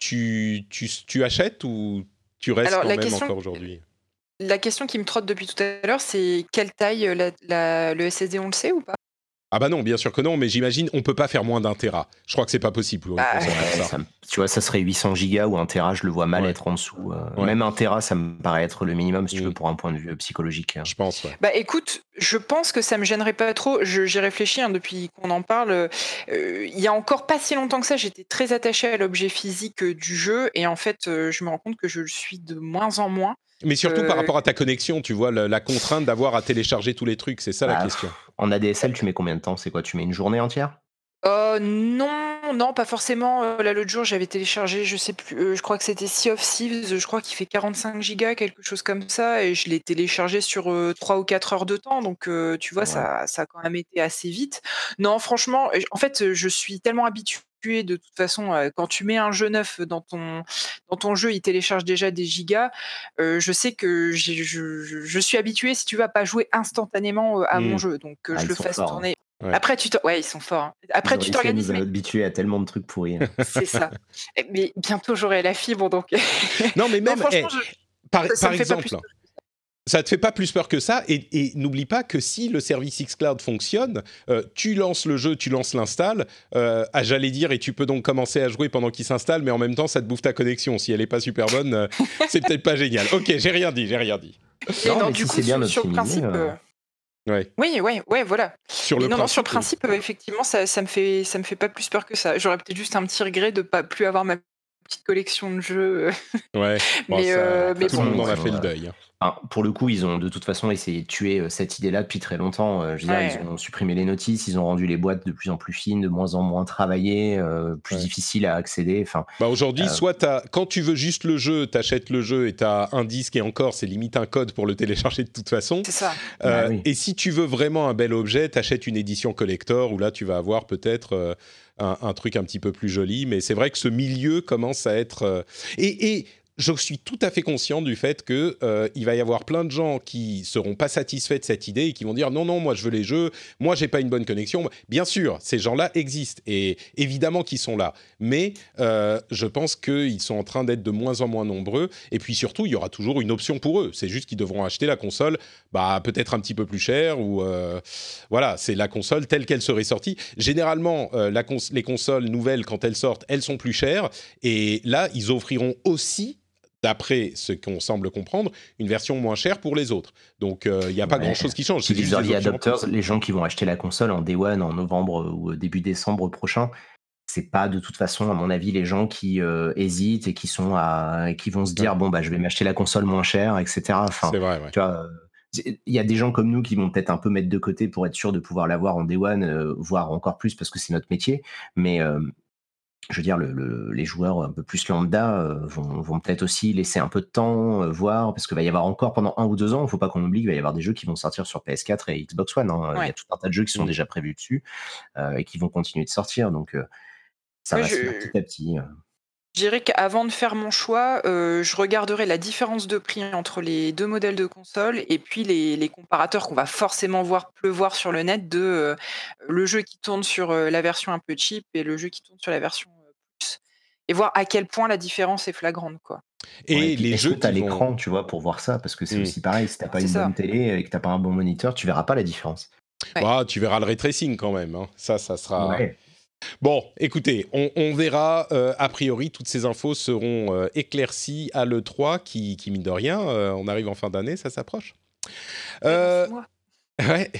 tu, tu, tu achètes ou tu restes Alors, quand la même question, encore aujourd'hui? la question qui me trotte depuis tout à l'heure, c'est quelle taille euh, la- la- le S S D, on le sait ou pas? Ah bah non, bien sûr que non, mais j'imagine on peut pas faire moins d'un téra. Je crois que c'est pas possible pour une Bah, console comme Ouais, ça. ça me- tu vois, ça serait huit cents gigas ou un téra, je le vois mal Ouais. être en dessous. euh, Ouais. Même un téra, ça me paraît être le minimum, si tu Mm. veux, pour un point de vue psychologique. Je pense, ouais. Bah écoute, je pense que ça me gênerait pas trop. Je- J'y réfléchis hein, depuis qu'on en parle. Euh, Il y a encore pas si longtemps que ça, j'étais très attachée à l'objet phisique euh, du jeu et en fait, euh, je me rends compte que je le suis de moins en moins. Mais surtout par Euh, rapport à ta connexion, tu vois, la, la contrainte d'avoir à télécharger tous les trucs, c'est ça la Bah, question. pff, en A D S L, tu mets combien de temps? C'est quoi? Tu mets une journée entière? Euh, non, non, pas forcément. Euh, là, l'autre jour, j'avais téléchargé, je sais plus, euh, je crois que c'était Sea of Thieves, je crois qu'il fait quarante-cinq gigas, quelque chose comme ça, et je l'ai téléchargé sur euh, trois ou quatre heures de temps, donc euh, tu vois, Ouais. ça, ça a quand même été assez vite. Non, franchement, euh, en fait, euh, je suis tellement habituée. De toute façon, euh, quand tu mets un jeu neuf dans ton, dans ton jeu, il télécharge déjà des gigas. Euh, je sais que j'ai- je, je, je suis habituée, si tu veux, à pas jouer instantanément euh, à mon Mm. jeu, donc que Ah, je ils le sont fasse forts, hein. tourner. Ouais. Après, tu t'or- ouais, ils sont forts. hein. Après, Ils ont tu réussi à t'organises, nous mais habituer à tellement de trucs pourris. c'est ça. Eh, Mais bientôt, j'aurai la fibre, donc. Non, mais Non, même, franchement, eh, je- par, ça, ça par me fait pas plus exemple, peur. ça te fait pas plus peur que ça, et, et n'oublie pas que si le service xCloud fonctionne, euh, tu lances le jeu, tu lances l'install, euh, ah, j'allais dire, et tu peux donc commencer à jouer pendant qu'il s'installe, mais en même temps, ça te bouffe ta connexion. Si elle est pas super bonne, euh, c'est peut-être pas génial. Ok, j'ai rien dit, j'ai rien dit. Mais Non, non, mais du si coup, c'est bien sur, sur le optimisé, principe. euh, euh, Ouais. Oui, ouais, ouais, voilà. Sur Mais le non, non, sur principe, le oui. principe, euh, effectivement, ça, ça me fait, ça me fait pas plus peur que ça. J'aurais peut-être juste un petit regret de pas plus avoir ma petite collection de jeux. euh, Ouais, bon, Mais, ça, euh, de mais toute tout le façon, monde bon, en a ouais. ils fait ont, le euh, deuil. enfin, pour le coup, ils ont de toute façon essayé de tuer euh, cette idée-là depuis très longtemps. Euh, je veux dire, Ouais. ils ont supprimé les notices, ils ont rendu les boîtes de plus en plus fines, de moins en moins travaillées, euh, plus Ouais. difficiles à accéder. Enfin, Bah aujourd'hui, euh, soit t'as, quand tu veux juste le jeu, t'achètes le jeu et t'as un disque et encore, c'est limite un code pour le télécharger de toute façon. C'est ça. Euh, bah oui. Et si tu veux vraiment un bel objet, t'achètes une édition collector où là, tu vas avoir peut-être euh, un, un truc un petit peu plus joli. Mais c'est vrai que ce milieu commence à être... euh, Et, et je suis tout à fait conscient du fait qu'il euh, va y avoir plein de gens qui seront pas satisfaits de cette idée et qui vont dire non, non, moi je veux les jeux, moi j'ai pas une bonne connexion. Bien sûr, ces gens-là existent et évidemment qu'ils sont là, mais euh, je pense qu'ils sont en train d'être de moins en moins nombreux et puis surtout, il y aura toujours une option pour eux. C'est juste qu'ils devront acheter la console bah, peut-être un petit peu plus cher ou euh, voilà, c'est la console telle qu'elle serait sortie. Généralement, euh, la cons- les consoles nouvelles, quand elles sortent, elles sont plus chères et là, ils offriront aussi d'après ce qu'on semble comprendre, une version moins chère pour les autres. Donc, il euh, n'y a pas Ouais. grand-chose qui change. Puis C'est les juste des early options en plus. adopters, les gens qui vont acheter la console en day one, en novembre ou début décembre prochain, c'est pas de toute façon, à mon avis, les gens qui euh, hésitent et qui sont à, qui vont se dire Ouais. bon bah je vais m'acheter la console moins chère, et cetera. Enfin, C'est vrai, ouais. tu vois, euh, il y a des gens comme nous qui vont peut-être un peu mettre de côté pour être sûr de pouvoir l'avoir en day one, euh, voire encore plus parce que c'est notre métier. Mais euh, je veux dire, le, le- les joueurs un peu plus lambda euh, vont, vont peut-être aussi laisser un peu de temps, euh, voir, parce qu'il va y avoir encore pendant un ou deux ans, il ne faut pas qu'on oublie qu'il va y avoir des jeux qui vont sortir sur P S quatre et Xbox One. hein. Il y Ouais. a tout un tas de jeux qui sont Mm. déjà prévus dessus euh, et qui vont continuer de sortir. Donc, euh, ça Ouais, va se je- faire petit à petit. euh. Je dirais qu'avant de faire mon choix, euh, je regarderai la différence de prix entre les deux modèles de console et puis les, les comparateurs qu'on va forcément voir pleuvoir sur le net de euh, le jeu qui tourne sur euh, la version un peu cheap et le jeu qui tourne sur la version euh, plus. Et voir à quel point la différence est flagrante, quoi. Et Ouais, puis les est-ce jeux que tu as qui vont... l'écran, tu vois, pour voir ça? Parce que c'est Mm. aussi pareil, si tu n'as pas C'est une ça. bonne télé et que tu n'as pas un bon moniteur, tu verras pas la différence. Ouais. Bah, tu verras le ray tracing quand même. hein. Ça, ça sera... Ouais. Bon, écoutez, on, on verra. Euh, a priori, toutes ces infos seront euh, éclaircies à l'E trois qui, qui mine de rien, euh, on arrive en fin d'année, ça s'approche. Ouais, dans Euh, six mois. ouais.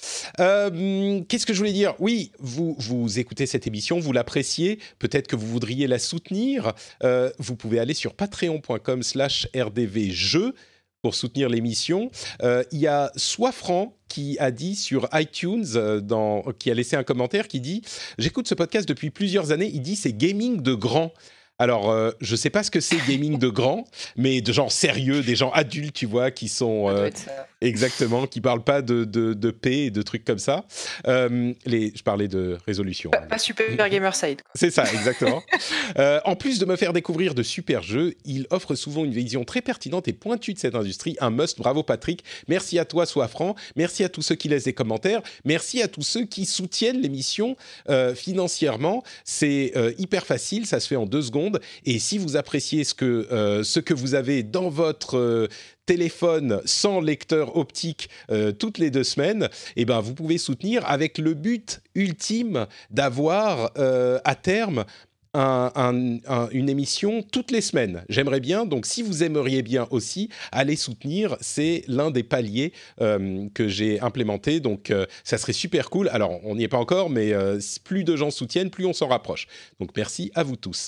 Euh, qu'est-ce que je voulais dire ? Oui, vous, vous écoutez cette émission, vous l'appréciez, peut-être que vous voudriez la soutenir. Euh, vous pouvez aller sur patreon.com slash rdvjeux pour soutenir l'émission. Euh, il y a Soifran qui a dit sur iTunes, euh, dans, qui a laissé un commentaire qui dit « J'écoute ce podcast depuis plusieurs années, il dit c'est gaming de grand ». Alors, euh, je ne sais pas ce que c'est gaming de grand, mais de gens sérieux, des gens adultes, tu vois, qui sont... Euh, exactement, qui ne parlent pas de, de, de paix et de trucs comme ça. Euh, les, je parlais de résolution. Pas, pas Super Gamerside. C'est ça, exactement. euh, en plus de me faire découvrir de super jeux, il offre souvent une vision très pertinente et pointue de cette industrie. Un must, bravo Patrick. Merci à toi, sois franc. Merci à tous ceux qui laissent des commentaires. Merci à tous ceux qui soutiennent l'émission euh, financièrement. C'est euh, hyper facile, ça se fait en deux secondes. Et si vous appréciez ce que, euh, ce que vous avez dans votre euh, téléphone sans lecteur optique euh, toutes les deux semaines, eh ben, vous pouvez soutenir avec le but ultime d'avoir euh, à terme Un, un, un, une émission toutes les semaines. J'aimerais bien, donc si vous aimeriez bien aussi, aller soutenir, c'est l'un des paliers euh, que j'ai implémenté, donc euh, ça serait super cool. Alors, on n'y est pas encore, mais euh, plus de gens soutiennent, plus on s'en rapproche. Donc merci à vous tous.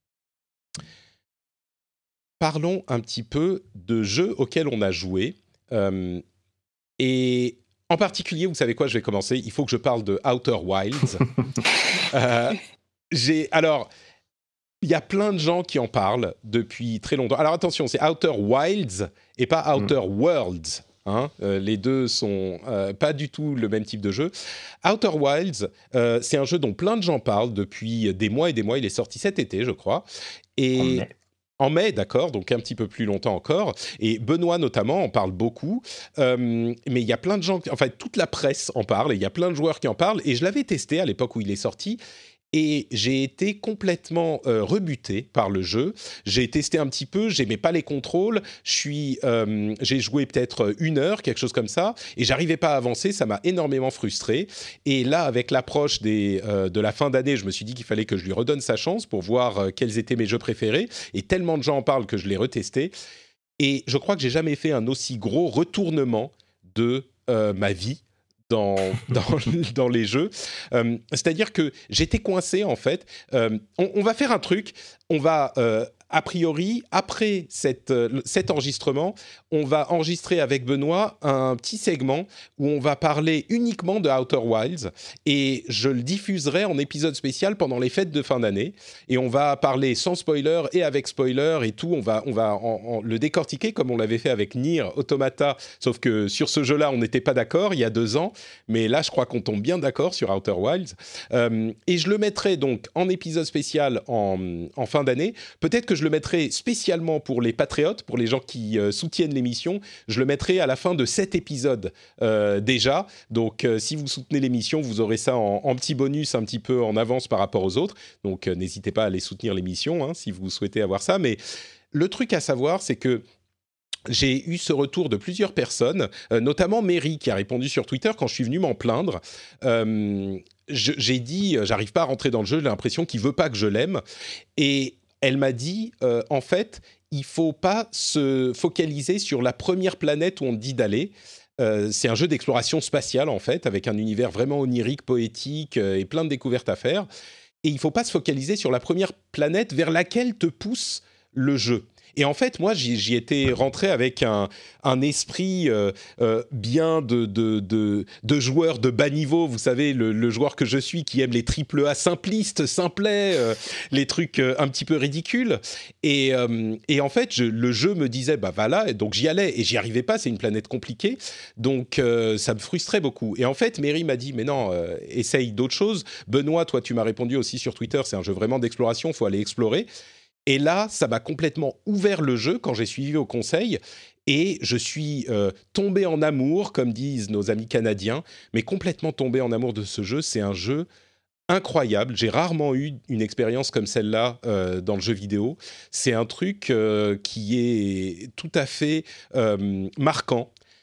Parlons un petit peu de jeux auxquels on a joué. Euh, et en particulier, vous savez quoi, je vais commencer. Il faut que je parle de Outer Wilds. euh, J'ai, alors, il y a plein de gens qui en parlent depuis très longtemps. Alors attention, c'est Outer Wilds et pas Outer mmh. Worlds. Hein, euh, les deux sont euh, pas du tout le même type de jeu. Outer Wilds, euh, c'est un jeu dont plein de gens parlent depuis des mois et des mois. Il est sorti cet été, je crois. Et en mai, en mai d'accord, donc un petit peu plus longtemps encore. Et Benoît, notamment, en parle beaucoup. Euh, mais il y a plein de gens... Enfin, toute la presse en parle. Et il y a plein de joueurs qui en parlent. Et je l'avais testé à l'époque où il est sorti. Et j'ai été complètement euh, rebuté par le jeu. J'ai testé un petit peu, j'aimais pas les contrôles. Je suis, euh, j'ai joué peut-être une heure, quelque chose comme ça, et j'arrivais pas à avancer. Ça m'a énormément frustré. Et là, avec l'approche des, euh, de la fin d'année, je me suis dit qu'il fallait que je lui redonne sa chance pour voir euh, quels étaient mes jeux préférés. Et tellement de gens en parlent que je l'ai retesté. Et je crois que j'ai jamais fait un aussi gros retournement de euh, ma vie. Dans, dans, dans les jeux. Euh, c'est-à-dire que j'étais coincé, en fait. Euh, on, on va faire un truc. On va, euh, a priori, après cette, euh, cet enregistrement, on va enregistrer avec Benoît un petit segment où on va parler uniquement de Outer Wilds et je le diffuserai en épisode spécial pendant les fêtes de fin d'année. Et on va parler sans spoiler et avec spoiler et tout. On va, on va en, en, le décortiquer comme on l'avait fait avec Nier Automata, sauf que sur ce jeu-là, on n'était pas d'accord il y a deux ans. Mais là, je crois qu'on tombe bien d'accord sur Outer Wilds. Euh, et je le mettrai donc en épisode spécial en, en fin d'année. Peut-être que je le mettrai spécialement pour les patriotes, pour les gens qui euh, soutiennent l'émission. Je le mettrai à la fin de cet épisode euh, déjà. Donc, euh, si vous soutenez l'émission, vous aurez ça en, en petit bonus, un petit peu en avance par rapport aux autres. Donc, euh, n'hésitez pas à aller soutenir l'émission hein, si vous souhaitez avoir ça. Mais le truc à savoir, c'est que j'ai eu ce retour de plusieurs personnes, euh, notamment Mary qui a répondu sur Twitter quand je suis venu m'en plaindre. Euh, je, j'ai dit, euh, j'arrive pas à rentrer dans le jeu, j'ai l'impression qu'il veut pas que je l'aime. Et elle m'a dit, euh, en fait, il faut pas se focaliser sur la première planète où on te dit d'aller. Euh, c'est un jeu d'exploration spatiale, en fait, avec un univers vraiment onirique, poétique euh, et plein de découvertes à faire. Et il faut pas se focaliser sur la première planète vers laquelle te pousse le jeu. Et en fait, moi, j'y, j'y étais rentré avec un, un esprit euh, euh, bien de, de, de, de joueur de bas niveau. Vous savez, le, le joueur que je suis qui aime les triple A simplistes, simplets, euh, les trucs euh, un petit peu ridicules. Et, euh, et en fait, je, le jeu me disait, bah voilà, et donc j'y allais. Et j'y arrivais pas, c'est une planète compliquée. Donc, euh, ça me frustrait beaucoup. Et en fait, Mary m'a dit, mais non, euh, essaye d'autres choses. Benoît, toi, tu m'as répondu aussi sur Twitter, c'est un jeu vraiment d'exploration, il faut aller explorer. Et là, ça m'a complètement ouvert le jeu quand j'ai suivi vos conseils et je suis euh, tombé en amour, comme disent nos amis canadiens, mais complètement tombé en amour de ce jeu. C'est un jeu incroyable. J'ai rarement eu une expérience comme celle-là euh, dans le jeu vidéo. C'est un truc euh, qui est tout à fait euh, marquant.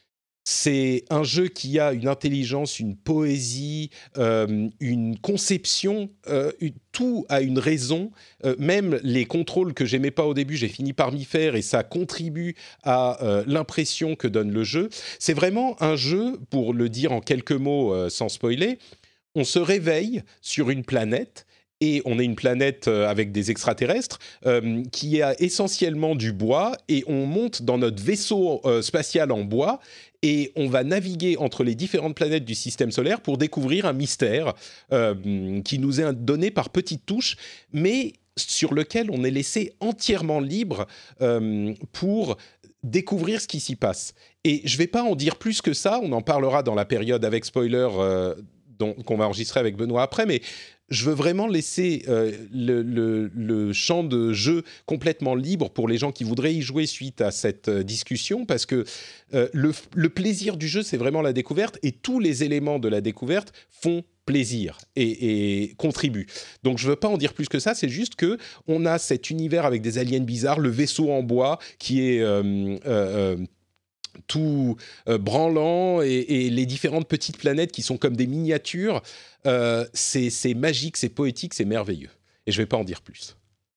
c'est un jeu qui a une intelligence, une poésie, euh, une conception, euh, une, tout a une raison. Euh, même les contrôles que j'aimais pas au début, j'ai fini par m'y faire et ça contribue à euh, l'impression que donne le jeu. C'est vraiment un jeu, pour le dire en quelques mots euh, sans spoiler, on se réveille sur une planète. Et on est une planète euh, avec des extraterrestres euh, qui a essentiellement du bois et on monte dans notre vaisseau euh, spatial en bois et on va naviguer entre les différentes planètes du système solaire pour découvrir un mystère euh, qui nous est donné par petites touches, mais sur lequel on est laissé entièrement libre euh, pour découvrir ce qui s'y passe. Et je ne vais pas en dire plus que ça, on en parlera dans la période avec spoiler euh, dont, qu'on va enregistrer avec Benoît après, mais je veux vraiment laisser euh, le, le, le champ de jeu complètement libre pour les gens qui voudraient y jouer suite à cette euh, discussion, parce que euh, le, le plaisir du jeu, c'est vraiment la découverte, et tous les éléments de la découverte font plaisir et, et contribuent. Donc je ne veux pas en dire plus que ça, c'est juste qu'on a cet univers avec des aliens bizarres, le vaisseau en bois qui est... Euh, euh, tout euh, branlant et, et les différentes petites planètes qui sont comme des miniatures, euh, c'est, c'est magique, c'est poétique, c'est merveilleux. Et je ne vais pas en dire plus.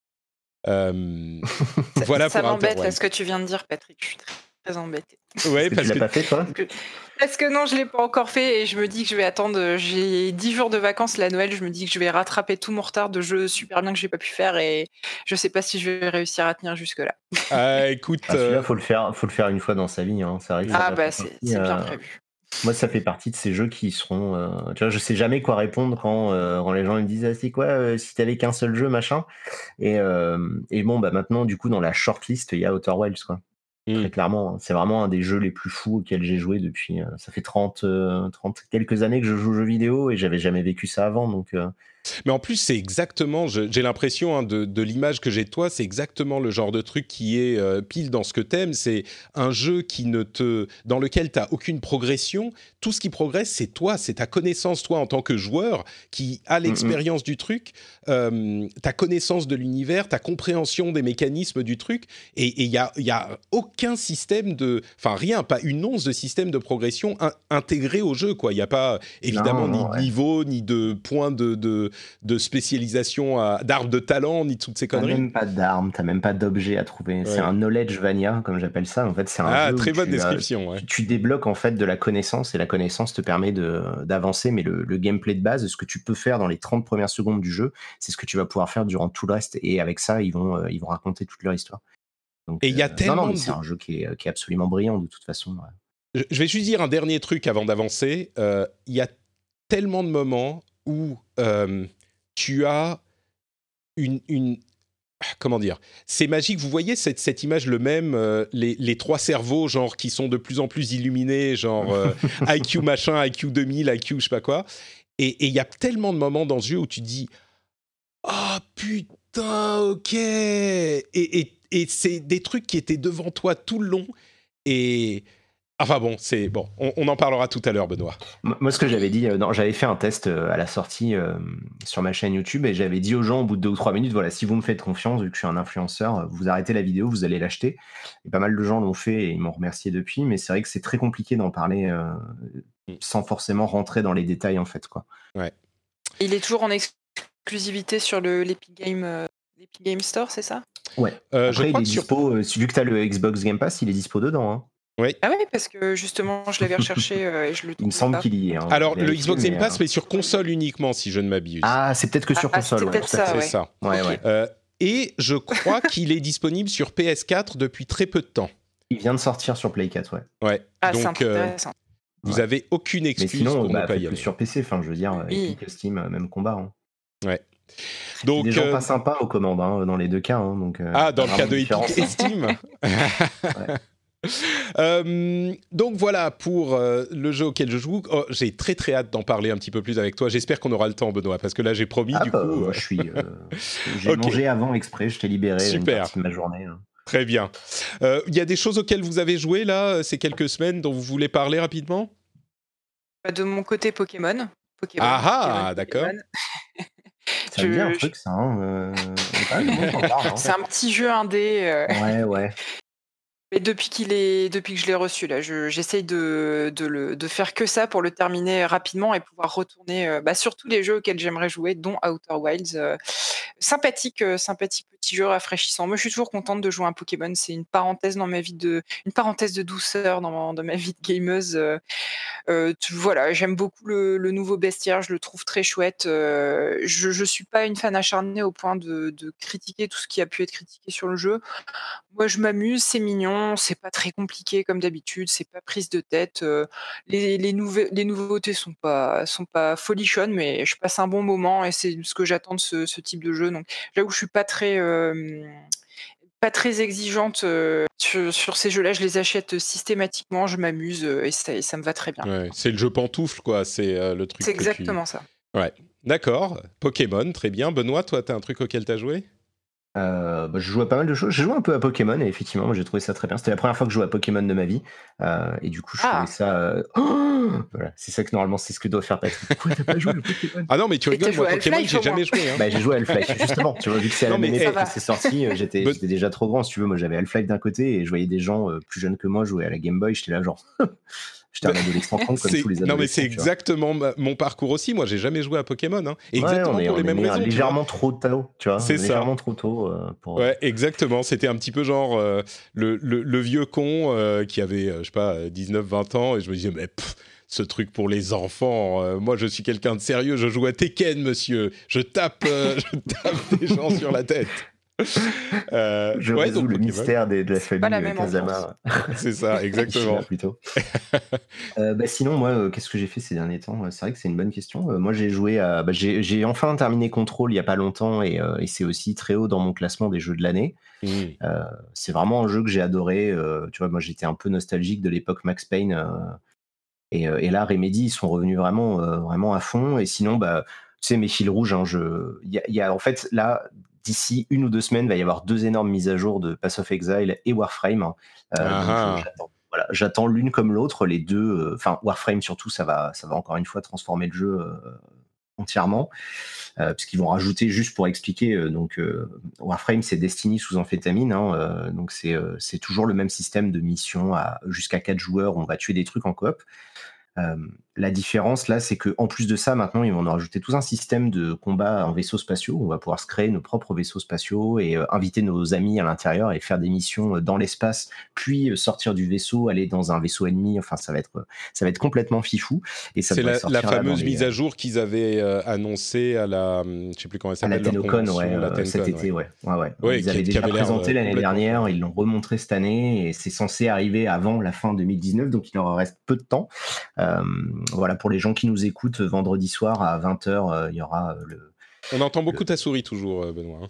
Euh, ça, voilà ça pour m'embête Outer là, ce que tu viens de dire, Patrick. Je suis très, très embêtée. Ouais, parce tu l'as que... pas fait, toi? Parce que, parce que non, je l'ai pas encore fait et je me dis que je vais attendre. J'ai dix jours de vacances la Noël. Je me dis que je vais rattraper tout mon retard de jeux super bien que j'ai pas pu faire et je sais pas si je vais réussir à tenir jusque là. Ah, écoute, Ah, celui-là, euh, faut le faire, faut le faire une fois dans sa vie. Hein. C'est vrai que ça Ah fait bah partie, c'est, c'est bien euh, prévu. Moi, ça fait partie de ces jeux qui seront. Euh, tu vois, je sais jamais quoi répondre quand, euh, quand les gens ils me disent ah, c'est quoi euh, si t'avais qu'un seul jeu machin. Et, euh, et bon bah maintenant du coup dans la shortlist il y a Outer Wilds quoi. mm. Très clairement, c'est vraiment un des jeux les plus fous auxquels j'ai joué depuis. Euh, ça fait trente, euh, trente quelques années que je joue aux jeux vidéo et j'avais jamais vécu ça avant donc. Euh, Mais en plus, c'est exactement, je, j'ai l'impression hein, de, de l'image que j'ai de toi, c'est exactement le genre de truc qui est euh, pile dans ce que t'aimes. C'est un jeu qui ne te, dans lequel t'as aucune progression. Tout ce qui progresse, c'est toi, c'est ta connaissance, toi, en tant que joueur, qui a l'expérience mm-hmm. du truc, euh, ta connaissance de l'univers, ta compréhension des mécanismes du truc. Et il y a, y a aucun système de, enfin rien, pas une once de système de progression in, intégré au jeu, quoi. Il n'y a pas, évidemment, non, non, ni de ouais. niveau, ni de points de, de de spécialisation, à, d'armes de talent, ni toutes ces conneries. T'as même pas d'armes, t'as même pas d'objets à trouver. Ouais. C'est un knowledge vania, comme j'appelle ça. En fait, c'est un ah, jeu très où bonne tu, description. Euh, ouais. tu, tu débloques en fait de la connaissance et la connaissance te permet de, d'avancer. Mais le, le gameplay de base, ce que tu peux faire dans les trente premières secondes du jeu, c'est ce que tu vas pouvoir faire durant tout le reste. Et avec ça, ils vont, euh, ils vont raconter toute leur histoire. Donc, et il y a euh, tellement non, non, mais de... c'est un jeu qui est, qui est absolument brillant de toute façon. Ouais. Je vais juste dire un dernier truc avant d'avancer. Il euh, y a tellement de moments où euh, tu as une, une... Comment dire ? C'est magique. Vous voyez cette, cette image, le même, euh, les, les trois cerveaux, genre, qui sont de plus en plus illuminés, genre euh, I Q machin, I Q deux mille, I Q je sais pas quoi. Et il y a tellement de moments dans ce jeu où tu te dis « Oh putain, ok !» Et, et, et c'est des trucs qui étaient devant toi tout le long. Et... Enfin bon, c'est bon. On, on en parlera tout à l'heure, Benoît. Moi, ce que j'avais dit, euh, non, j'avais fait un test euh, à la sortie euh, sur ma chaîne YouTube et j'avais dit aux gens au bout de deux ou trois minutes, voilà, si vous me faites confiance, vu que je suis un influenceur, vous arrêtez la vidéo, vous allez l'acheter. Et pas mal de gens l'ont fait et ils m'ont remercié depuis, mais c'est vrai que c'est très compliqué d'en parler euh, sans forcément rentrer dans les détails en fait, quoi. Ouais. Il est toujours en exclusivité sur le l'Epic Game, euh, l'Epic Game Store, c'est ça ? Ouais. Euh, Après, je crois il est que dispo. sur... Vu que tu as le Xbox Game Pass, il est dispo dedans. Hein. Oui. Ah oui, parce que justement, je l'avais recherché euh, et je le trouve. Il me semble pas. qu'il y est. Hein, Alors, le vérifier, Xbox Game Pass, mais, mais sur console uniquement, si je ne m'abuse. Ah, c'est peut-être que sur ah, console. C'est ouais, peut-être ça, c'est ouais. ça. Ouais, okay. ouais. Euh, et je crois qu'il est disponible sur P S quatre depuis très peu de temps. Il vient de sortir sur Play quatre, ouais. Ouais. Ah, donc, c'est intéressant. Euh, vous ouais. avez aucune excuse mais sinon, pour bah, ne pas y aller. sur P C, enfin, je veux dire, oui. Epic, Steam, même combat. Hein. Ouais. Donc, des gens euh... pas sympas aux commandes, hein, dans les deux cas. Hein, donc, euh, ah, dans le cas de Epic et Steam. Ouais. Euh, donc voilà pour euh, le jeu auquel je joue. Oh, j'ai très très hâte d'en parler un petit peu plus avec toi. J'espère qu'on aura le temps, Benoît, parce que là j'ai promis. Ah, du bah, coup, euh, je suis. Euh, j'ai okay. mangé avant exprès. Je t'ai libéré Super. une partie de ma journée. Hein. Très bien. Il euh, y a des choses auxquelles vous avez joué là ces quelques semaines dont vous voulez parler rapidement ? De mon côté, Pokémon. Pokémon ah Pokémon, ah, d'accord. Ça me dit un truc, ça. Hein. Euh... Pas, parle, hein. C'est un petit jeu indé. Euh... Ouais, ouais. Et depuis qu'il est, depuis que je l'ai reçu là, je, j'essaye de, de, le, de faire que ça pour le terminer rapidement et pouvoir retourner euh, bah, sur tous les jeux auxquels j'aimerais jouer, dont Outer Wilds. Euh, sympathique, euh, sympathique petit jeu rafraîchissant. Moi, je suis toujours contente de jouer à un Pokémon. C'est une parenthèse dans ma vie de, une parenthèse de douceur dans ma, dans ma vie de gameuse. Euh, euh, tu- voilà, j'aime beaucoup le, le nouveau bestiaire. Je le trouve très chouette. Euh, je, je suis pas une fan acharnée au point de, de critiquer tout ce qui a pu être critiqué sur le jeu. Moi, je m'amuse, c'est mignon, c'est pas très compliqué comme d'habitude, c'est pas prise de tête. euh, les, les, nouve- les nouveautés sont pas, sont pas folichonnes, mais je passe un bon moment et c'est ce que j'attends de ce, ce type de jeu. Donc, là où je suis pas très, euh, pas très exigeante euh, sur, sur ces jeux-là, je les achète systématiquement, je m'amuse euh, et ça, et ça me va très bien. Ouais, c'est le jeu pantoufle, quoi. C'est euh, le truc C'est que tu... exactement ça. Ouais, d'accord. Pokémon, très bien. Benoît, toi, t'as un truc auquel t'as joué? Euh, bah, je joue à pas mal de choses. J'ai joué un peu à Pokémon et effectivement, moi, j'ai trouvé ça très bien. C'était la première fois que je jouais à Pokémon de ma vie. Euh, et du coup, je trouvais Ah, ça. euh, oh voilà, c'est ça que normalement, c'est ce que doit faire Patrick. Pourquoi t'as pas joué à Pokémon? Ah non, mais tu et t'as rigoles, moi, joué à Pokémon, Half-Life j'ai au moins. jamais joué. Hein. Bah, j'ai joué à Half-Life, justement. Tu vois, vu que c'est à Non, la même mais, époque eh, que c'est sorti, euh, j'étais, Ben- j'étais déjà trop grand, si tu veux. Moi, j'avais Half-Life d'un côté et je voyais des gens euh, plus jeunes que moi jouer à la Game Boy. J'étais là, genre. J'étais un adolescent con comme c'est... tous les Non, mais adolescents. c'est tu vois. exactement ma- mon parcours aussi. Moi, j'ai jamais joué à Pokémon. Hein. Ouais, Exactement on est, pour on les est mêmes né raisons. tu vois. légèrement trop tôt, tu vois. C'est ça. Légèrement trop tôt euh, pour. Ouais, exactement. C'était un petit peu genre euh, le, le, le vieux con euh, qui avait, euh, je sais pas, dix-neuf vingt ans. Et je me disais, mais pff, ce truc pour les enfants, euh, moi je suis quelqu'un de sérieux, je joue à Tekken, monsieur. Je tape, euh, je tape des gens sur la tête. Euh, Je ouais, résous donc le Pokémon. mystère des- de la Pas famille la euh, même Kazama. C'est ça, exactement. Ishida, plutôt. Euh, bah, sinon, moi, euh, qu'est-ce que j'ai fait ces derniers temps? C'est vrai que c'est une bonne question. Euh, moi, j'ai joué à. Bah, j'ai, j'ai enfin terminé Control il y a pas longtemps et, euh, et c'est aussi très haut dans mon classement des jeux de l'année. Mmh. Euh, c'est vraiment un jeu que j'ai adoré. euh, tu vois, moi, j'étais un peu nostalgique de l'époque Max Payne. euh, et, euh, et là, Remedy, ils sont revenus vraiment, euh, vraiment à fond. Et sinon, bah, tu sais, mes fils rouges, hein, je... il y a, il y a, en fait, là, d'ici une ou deux semaines, il va y avoir deux énormes mises à jour de Path of Exile et Warframe. hein. Euh, donc, Ah je- j'attends. Voilà, j'attends l'une comme l'autre, les deux. euh, Enfin, Warframe surtout, ça va, ça va encore une fois transformer le jeu euh, entièrement, euh, puisqu'ils vont rajouter, juste pour expliquer, euh, donc euh, Warframe, c'est Destiny sous amphétamine, hein, euh, donc c'est euh, c'est toujours le même système de mission à jusqu'à quatre joueurs, on va tuer des trucs en coop. Euh, la différence là, c'est que en plus de ça, maintenant, ils vont nous rajouter tout un système de combat en vaisseaux spatiaux. On va pouvoir se créer nos propres vaisseaux spatiaux et euh, inviter nos amis à l'intérieur et faire des missions euh, dans l'espace, puis euh, sortir du vaisseau, aller dans un vaisseau ennemi. Enfin, ça va être, ça va être complètement fifou. Et ça c'est devrait la, sortir la là, dans fameuse les, mise à jour qu'ils avaient euh, annoncée à la, hum, je sais plus comment elle à la s'appelle, leur TennoCon, convention, ouais, la euh, TenCon, cet ouais. été, ouais. ouais, ouais. Ouais, Ils qui- avaient qui déjà avait l'air, présenté euh, l'année complètement dernière, folle. ils l'ont remontré cette année et c'est censé arriver avant la fin deux mille dix-neuf, donc il leur reste peu de temps. Euh, voilà, pour les gens qui nous écoutent, vendredi soir à vingt heures, euh, il y aura euh, le, On entend beaucoup le... ta souris toujours, euh, Benoît. hein.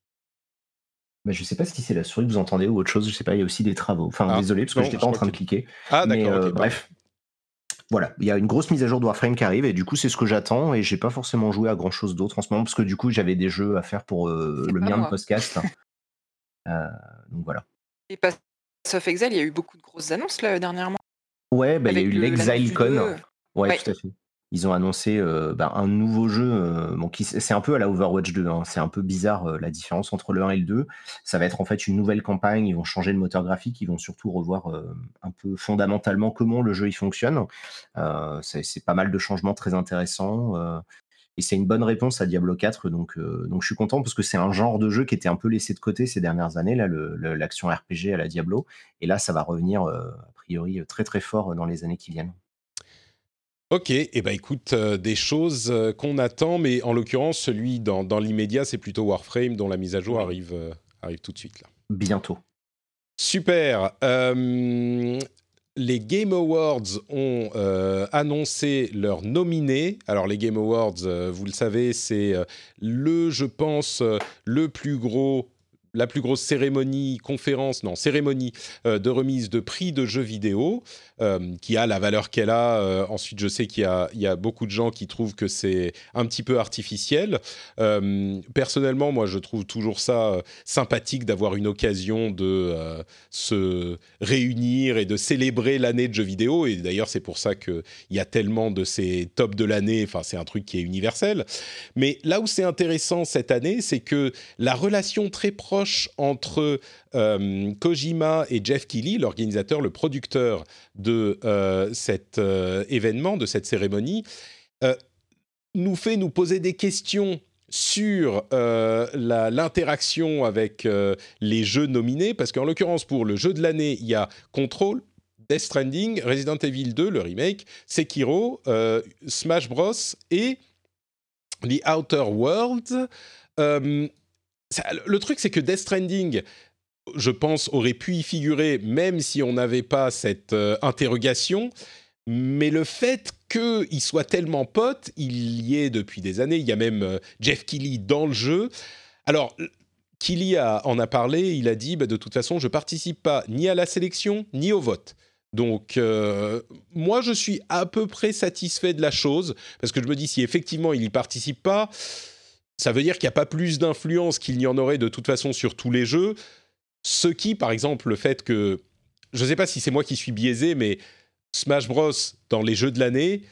Bah, je sais pas si c'est la souris que vous entendez ou autre chose, je sais pas, il y a aussi des travaux. Enfin, Ah, désolé, parce que non, j'étais je pas en crois train de que- cliquer. Ah, Mais d'accord, euh, ok, bref, voilà, il y a une grosse mise à jour de Warframe qui arrive et du coup c'est ce que j'attends et j'ai pas forcément joué à grand chose d'autre en ce moment parce que du coup j'avais des jeux à faire pour euh, C'est le pas mien de moi. podcast. Euh, donc voilà. Et Path of Exile, il y a eu beaucoup de grosses annonces là dernièrement. Ouais, bah, il y a Avec eu le- l'annonce du l'ExileCon. deux. Ouais, Ouais. tout à fait. Ils ont annoncé euh, bah, un nouveau jeu. euh, bon, qui, c'est un peu à la Overwatch deux. hein. C'est un peu bizarre euh, la différence entre le un et le deux. Ça va être en fait une nouvelle campagne. Ils vont changer le moteur graphique. Ils vont surtout revoir euh, un peu fondamentalement comment le jeu il fonctionne. Euh, c'est, c'est pas mal de changements très intéressants. euh, et c'est une bonne réponse à Diablo quatre. Donc, euh, donc je suis content parce que c'est un genre de jeu qui était un peu laissé de côté ces dernières années, là, le, le- l'action R P G à la Diablo. Et là, ça va revenir euh, a priori très très fort dans les années qui viennent. Ok, et eh ben écoute, euh, des choses euh, qu'on attend, mais en l'occurrence, celui dans, dans l'immédiat, c'est plutôt Warframe, dont la mise à jour Oui. arrive, euh, arrive tout de suite là. Bientôt. Super. Euh, les Game Awards ont euh, annoncé leurs nominés. Alors les Game Awards, euh, vous le savez, c'est euh, le, je pense, euh, le plus gros, la plus grosse cérémonie, conférence, non, cérémonie euh, de remise de prix de jeux vidéo, euh, qui a la valeur qu'elle a. Euh, ensuite, je sais qu'il y a, il y a beaucoup de gens qui trouvent que c'est un petit peu artificiel. Euh, personnellement, moi, je trouve toujours ça euh, sympathique d'avoir une occasion de euh, se réunir et de célébrer l'année de jeux vidéo. Et d'ailleurs, c'est pour ça qu'il y a tellement de ces tops de l'année. Enfin, c'est un truc qui est universel. Mais là où c'est intéressant cette année, c'est que la relation très proche proche entre euh, Kojima et Jeff Keighley, l'organisateur, le producteur de euh, cet euh, événement, de cette cérémonie, euh, nous fait nous poser des questions sur euh, la, l'interaction avec euh, les jeux nominés, parce qu'en l'occurrence, pour le jeu de l'année, il y a Control, Death Stranding, Resident Evil deux, le remake, Sekiro, euh, Smash Bros. Et The Outer Worlds. Euh, ça, le truc, c'est que Death Stranding, je pense, aurait pu y figurer, même si on n'avait pas cette euh, interrogation. Mais le fait qu'il soit tellement pote, il y est depuis des années. Il y a même euh, Jeff Keighley dans le jeu. Alors, Keighley a, en a parlé. Il a dit, bah, de toute façon, je ne participe pas ni à la sélection, ni au vote. Donc, euh, moi, je suis à peu près satisfait de la chose. Parce que je me dis, si effectivement, il n'y participe pas, ça veut dire qu'il n'y a pas plus d'influence qu'il n'y en aurait de toute façon sur tous les jeux. Ce qui, par exemple, le fait que... Je ne sais pas si c'est moi qui suis biaisé, mais... Smash Bros dans les jeux de l'année,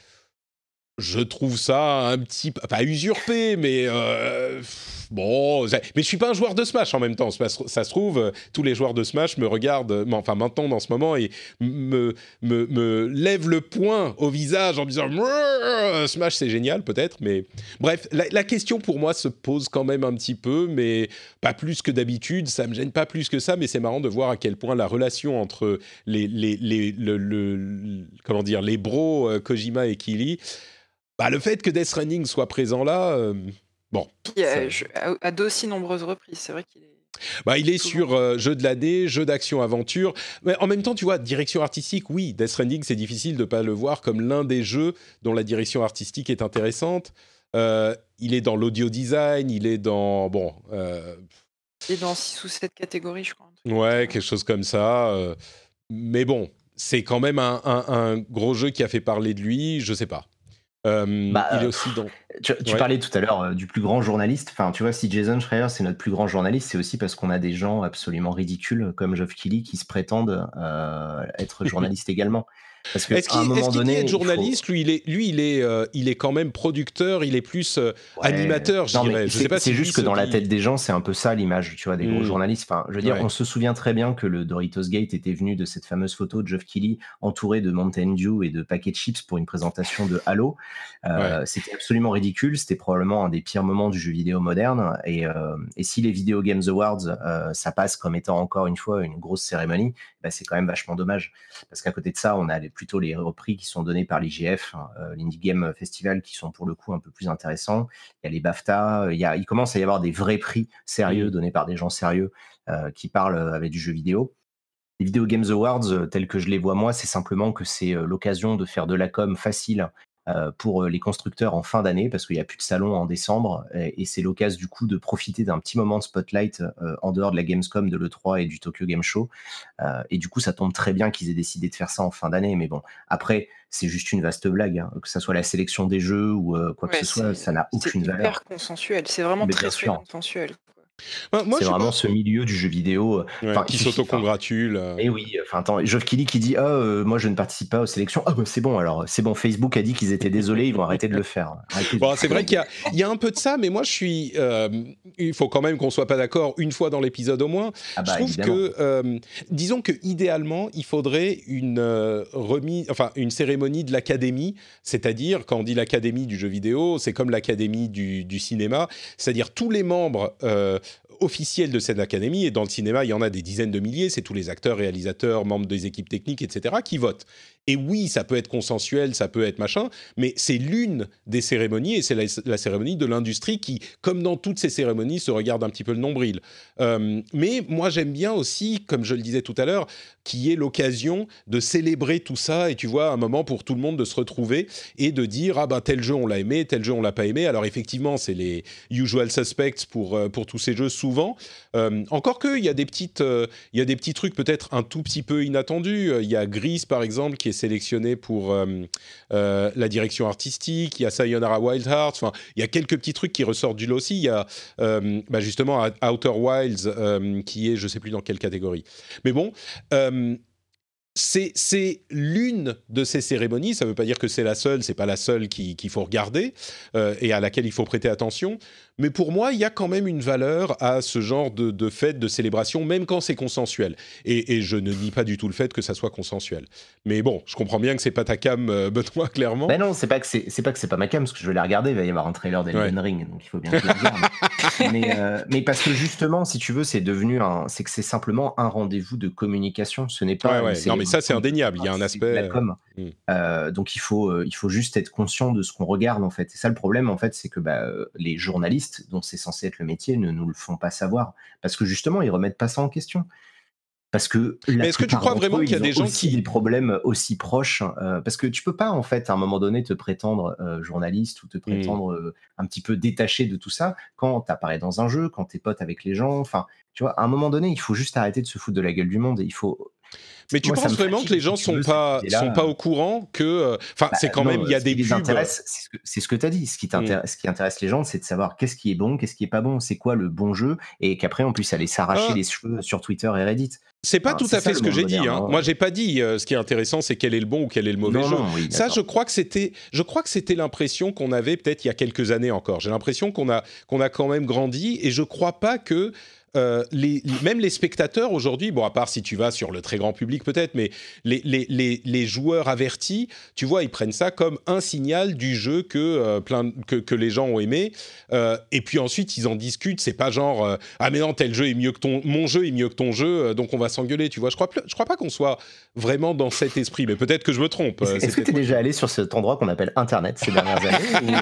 je trouve ça un petit peu, pas usurpé, mais euh, bon. Mais je suis pas un joueur de Smash en même temps. Ça, ça se trouve, tous les joueurs de Smash me regardent, enfin maintenant dans ce moment, et me me me lèvent le poing au visage en disant Smash c'est génial peut-être, mais bref, la, la question pour moi se pose quand même un petit peu, mais pas plus que d'habitude. Ça me gêne pas plus que ça, mais c'est marrant de voir à quel point la relation entre les les les le, le, le comment dire les bros euh, Kojima et Keighley. Bah, le fait que Death Stranding soit présent là, euh, bon. Puis, euh, je, à, à d'aussi nombreuses reprises, c'est vrai qu'il est... Bah, il est souvent sur euh, jeu de l'année, jeu d'action-aventure. Mais en même temps, tu vois, direction artistique, oui, Death Stranding, c'est difficile de ne pas le voir comme l'un des jeux dont la direction artistique est intéressante. Euh, il est dans l'audio design, il est dans... Bon... Euh, il est dans six ou sept catégories, je crois. Ouais, quelque chose comme ça. Euh, mais bon, c'est quand même un, un, un gros jeu qui a fait parler de lui, je sais pas. Euh, bah, il est aussi dans... Tu, tu ouais. parlais tout à l'heure euh, du plus grand journaliste. Enfin, tu vois, si Jason Schreier c'est notre plus grand journaliste, c'est aussi parce qu'on a des gens absolument ridicules comme Geoff Keighley qui se prétendent euh, être journalistes également. Parce que est-ce qu'il, à un moment est-ce qu'il donné, dit être journaliste, faut... lui, il est, lui, il est, euh, il est quand même producteur, il est plus euh, ouais. animateur, je non, dirais. Je c'est, sais pas c'est si juste que dans dit... la tête des gens, c'est un peu ça l'image, tu vois, des mmh. gros journalistes. Enfin, je veux dire, ouais. on se souvient très bien que le Doritos Gate était venu de cette fameuse photo de Geoff Keighley entouré de Mountain Dew et de paquets de chips pour une présentation de Halo. Euh, ouais. C'était absolument ridicule. C'était probablement un des pires moments du jeu vidéo moderne. Et, euh, et si les Video Games Awards, euh, ça passe comme étant encore une fois une grosse cérémonie, bah, c'est quand même vachement dommage. Parce qu'à côté de ça, on a les, plutôt les reprises qui sont donnés par l'I G F, euh, l'Indie Game Festival, qui sont pour le coup un peu plus intéressants. Il y a les BAFTA, il, y a, il commence à y avoir des vrais prix sérieux mmh. donnés par des gens sérieux euh, qui parlent avec du jeu vidéo. Les Video Games Awards, euh, tels que je les vois moi, c'est simplement que c'est euh, l'occasion de faire de la com facile euh, pour les constructeurs en fin d'année, parce qu'il n'y a plus de salon en décembre, et, et c'est l'occasion du coup de profiter d'un petit moment de spotlight euh, en dehors de la Gamescom, de l'E trois et du Tokyo Game Show. Euh, et du coup, ça tombe très bien qu'ils aient décidé de faire ça en fin d'année, mais bon, après, c'est juste une vaste blague, hein. Que ça soit la sélection des jeux ou euh, quoi ouais, que ce soit, ça n'a aucune valeur. C'est hyper consensuel, c'est vraiment mais très, très consensuel. Moi, moi, c'est vraiment pas... ce milieu du jeu vidéo ouais, qui s'autocongratule. Euh... Et oui, enfin attends, Geoff Keighley qui dit ah euh, moi je ne participe pas aux sélections. Ah bah c'est bon alors, c'est bon. Facebook a dit qu'ils étaient désolés, ils vont arrêter de le faire. Bon, c'est vrai qu'il y a, il y a un peu de ça, mais moi je suis, euh, il faut quand même qu'on soit pas d'accord une fois dans l'épisode au moins. Ah bah, je trouve évidemment. que, euh, disons que idéalement, il faudrait une euh, remise, enfin une cérémonie de l'académie, c'est-à-dire quand on dit l'académie du jeu vidéo, c'est comme l'académie du, du cinéma, c'est-à-dire tous les membres euh, officiels de cette académie, et dans le cinéma, il y en a des dizaines de milliers, c'est tous les acteurs, réalisateurs, membres des équipes techniques, et cetera, qui votent. Et oui, ça peut être consensuel, ça peut être machin, mais c'est l'une des cérémonies, et c'est la, la cérémonie de l'industrie qui, comme dans toutes ces cérémonies, se regarde un petit peu le nombril. Euh, mais moi, j'aime bien aussi, comme je le disais tout à l'heure, qu'il y ait l'occasion de célébrer tout ça, et tu vois, un moment pour tout le monde de se retrouver et de dire, ah ben tel jeu on l'a aimé, tel jeu on l'a pas aimé. Alors effectivement, c'est les usual suspects pour, pour tous ces jeux souvent. Euh, encore que, il y a des petites, euh, il y a des petits trucs peut-être un tout petit peu inattendus. Il y a Gris, par exemple, qui est sélectionné pour euh, euh, la direction artistique. Il y a Sayonara Wild Hearts. Enfin, il y a quelques petits trucs qui ressortent du lot aussi. Il y a euh, bah justement Outer Wilds, euh, qui est, je sais plus dans quelle catégorie. Mais bon... Euh, c'est, c'est l'une de ces cérémonies, ça ne veut pas dire que c'est la seule, c'est pas la seule qui, qu'il faut regarder euh, et à laquelle il faut prêter attention, mais pour moi, il y a quand même une valeur à ce genre de, de fête, de célébration, même quand c'est consensuel. Et, et je ne nie pas du tout le fait que ça soit consensuel. Mais bon, je comprends bien que c'est pas ta cam, euh, Benoît, clairement. Ben non, c'est pas que c'est, c'est pas que c'est pas ma cam, parce que je vais la regarder, il va y avoir un trailer d'Elden ouais. Ring, donc il faut bien que je la regarde. mais, euh, mais parce que justement, si tu veux, c'est devenu un, c'est que c'est simplement un rendez-vous de communication. Ce n'est pas. Ouais, ouais. Non, mais ça, c'est indéniable. Il y a un aspect. La com. Euh, euh, donc il faut, euh, il faut juste être conscient de ce qu'on regarde en fait. Et ça, le problème en fait, c'est que bah, euh, les journalistes, dont c'est censé être le métier, ne nous le font pas savoir, parce que justement, ils remettent pas ça en question. Parce que mais est-ce que tu crois vraiment eux, qu'il y a des gens aussi qui des problèmes aussi proches euh, parce que tu peux pas en fait à un moment donné te prétendre euh, journaliste ou te prétendre euh, un petit peu détaché de tout ça quand t'apparais dans un jeu, quand t'es pote avec les gens. Enfin, tu vois, à un moment donné, il faut juste arrêter de se foutre de la gueule du monde. Il faut. Mais tu Moi, penses vraiment que les gens sont veux, pas sont pas au courant que enfin euh, bah, c'est quand non, même il y a des pubs. C'est ce que c'est ce que t'as dit. Ce qui t'intéresse, mm. ce qui intéresse les gens, c'est de savoir qu'est-ce qui est bon, qu'est-ce qui est pas bon, c'est quoi le bon jeu, et qu'après on puisse aller s'arracher ah. les cheveux sur Twitter et Reddit. C'est pas enfin, tout c'est à fait ce que j'ai moderne, dit. Hein. Moi, j'ai pas dit. Euh, ce qui est intéressant, c'est quel est le bon ou quel est le mauvais non, jeu. Non, oui, ça, je crois que c'était. Je crois que c'était l'impression qu'on avait peut-être il y a quelques années encore. J'ai l'impression qu'on a qu'on a quand même grandi, et je crois pas que. Euh, les, même les spectateurs aujourd'hui, bon à part si tu vas sur le très grand public peut-être, mais les, les, les, les joueurs avertis, tu vois, ils prennent ça comme un signal du jeu que, euh, plein, que, que les gens ont aimé, euh, et puis ensuite ils en discutent, c'est pas genre euh, ah mais non tel jeu est mieux que ton, mon jeu est mieux que ton jeu, donc on va s'engueuler, tu vois, je crois, je crois pas qu'on soit vraiment dans cet esprit, mais peut-être que je me trompe. Est-ce, est-ce que tu es déjà allé sur cet endroit qu'on appelle Internet ces dernières années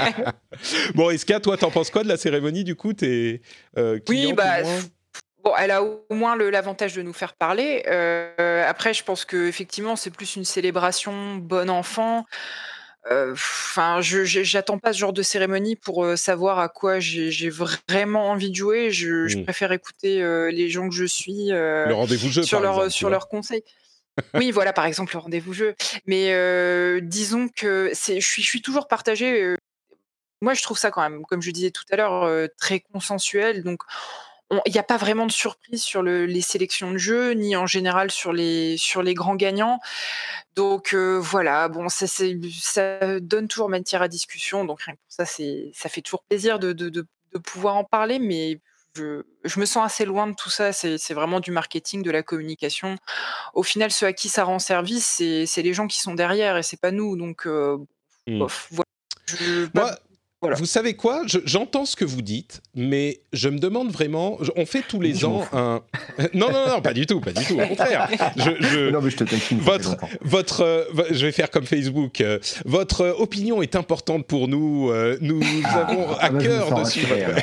ou... Bon, Eska, toi t'en penses quoi de la cérémonie du coup, t'es euh, client, oui, bah... Bon, elle a au moins le, l'avantage de nous faire parler. Euh, après, je pense que effectivement, c'est plus une célébration bon enfant. Enfin, euh, je, je j'attends pas ce genre de cérémonie pour euh, savoir à quoi j'ai, j'ai vraiment envie de jouer. Je, mmh. je préfère écouter euh, les gens que je suis euh, le rendez-vous jeu sur par leur exemple, sur leurs conseils. Oui, voilà, par exemple le rendez-vous jeu. Mais euh, disons que c'est, je suis, je suis toujours partagée. Euh, moi, je trouve ça quand même, comme je disais tout à l'heure, euh, très consensuel. Donc il n'y a pas vraiment de surprise sur le, les sélections de jeux, ni en général sur les, sur les grands gagnants. Donc euh, voilà, bon, ça, c'est, ça donne toujours matière à discussion. Donc rien que pour ça, c'est, ça fait toujours plaisir de, de, de, de pouvoir en parler. Mais je, je me sens assez loin de tout ça. C'est, c'est vraiment du marketing, de la communication. Au final, ceux à qui ça rend service, c'est, c'est les gens qui sont derrière et c'est pas nous. Donc euh, mmh. bof, voilà. Je, Moi, Voilà. Vous savez quoi, je, j'entends ce que vous dites, mais je me demande vraiment. Je, on fait tous les je ans un. non, non, non, pas du tout, pas du tout. Au contraire. Je, je... Non, mais je te taquine. Votre, votre, euh, je vais faire comme Facebook. Euh, votre euh, opinion est importante pour nous. Euh, nous ah, avons ah, à bah, cœur dessus.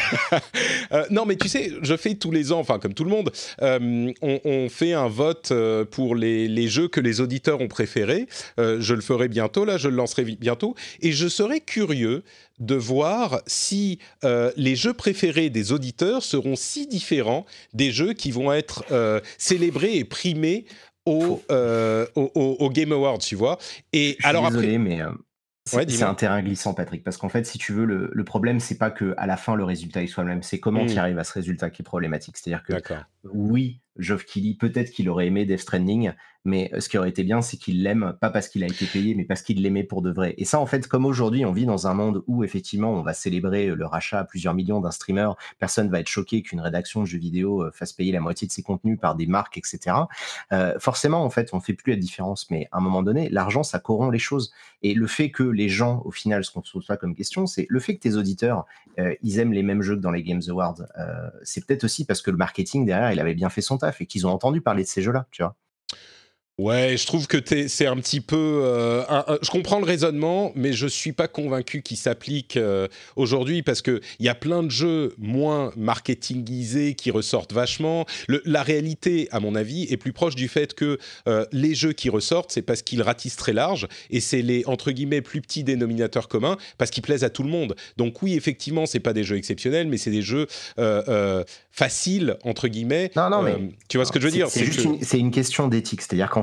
euh, non, mais tu sais, je fais tous les ans, enfin comme tout le monde, euh, on, on fait un vote pour les, les jeux que les auditeurs ont préférés. Euh, je le ferai bientôt. Là, je le lancerai bientôt, et je serais curieux de voir si euh, les jeux préférés des auditeurs seront si différents des jeux qui vont être euh, célébrés et primés au, euh, au, au, au Game Awards, tu vois. Et Je suis alors désolé, après... mais euh, c'est, ouais, c'est un terrain glissant, Patrick, parce qu'en fait, si tu veux, le, le problème, c'est pas qu'à la fin, le résultat il soit le même, c'est comment mmh. tu arrives à ce résultat qui est problématique. C'est-à-dire que, D'accord. oui, Geoff Keighley, peut-être qu'il aurait aimé Death Stranding, mais ce qui aurait été bien, c'est qu'il l'aime, pas parce qu'il a été payé, mais parce qu'il l'aimait pour de vrai. Et ça, en fait, comme aujourd'hui, on vit dans un monde où, effectivement, on va célébrer le rachat à plusieurs millions d'un streamer, personne va être choqué qu'une rédaction de jeux vidéo fasse payer la moitié de ses contenus par des marques, et cetera. Euh, forcément, en fait, on ne fait plus la différence, mais à un moment donné, l'argent, ça corrompt les choses. Et le fait que les gens, au final, ce qu'on se pose pas comme question, c'est le fait que tes auditeurs, euh, ils aiment les mêmes jeux que dans les Games Awards. Euh, c'est peut-être aussi parce que le marketing, derrière, il avait bien fait son taf et qu'ils ont entendu parler de ces jeux-là, tu vois. Ouais, je trouve que t'es, c'est un petit peu... Euh, un, un, je comprends le raisonnement, mais je suis pas convaincu qu'il s'applique euh, aujourd'hui, parce qu'il y a plein de jeux moins marketingisés qui ressortent vachement. Le, la réalité, à mon avis, est plus proche du fait que euh, les jeux qui ressortent, c'est parce qu'ils ratissent très large, et c'est les, entre guillemets, plus petits dénominateurs communs, parce qu'ils plaisent à tout le monde. Donc oui, effectivement, c'est pas des jeux exceptionnels, mais c'est des jeux euh, euh, faciles, entre guillemets. Non, non, mais... Euh, tu vois ce que je veux dire c'est, c'est, juste que... une, c'est une question d'éthique, c'est-à-dire qu'en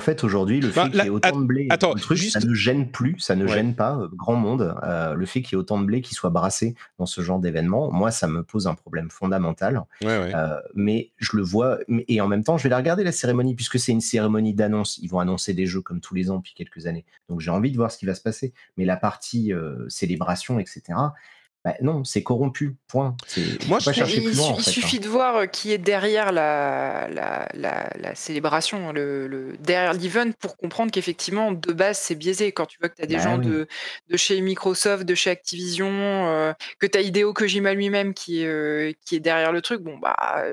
fait, aujourd'hui, le Bah, fait qu'il là, y ait autant att- de blé, attends, le truc, juste- ça ne gêne plus, ça ne Ouais. gêne pas euh, grand monde. Euh, le fait qu'il y ait autant de blé qui soit brassé dans ce genre d'événement, moi, ça me pose un problème fondamental. Ouais, ouais. Euh, mais je le vois, mais- et en même temps, je vais la regarder la cérémonie, puisque c'est une cérémonie d'annonce. Ils vont annoncer des jeux comme tous les ans depuis quelques années. Donc j'ai envie de voir ce qui va se passer. Mais la partie euh, célébration, et cetera, bah, non, c'est corrompu, point. C'est, Moi, faut pas je chercher Il, plus loin, su- en il fait, suffit hein. de voir euh, qui est derrière la, la, la, la célébration, le, le- derrière l'event, pour comprendre qu'effectivement, de base, c'est biaisé. Quand tu vois que tu as des Bah gens oui. de, de chez Microsoft, de chez Activision, euh, que tu as Hideo Kojima lui-même qui est, euh, qui est derrière le truc, bon, bah.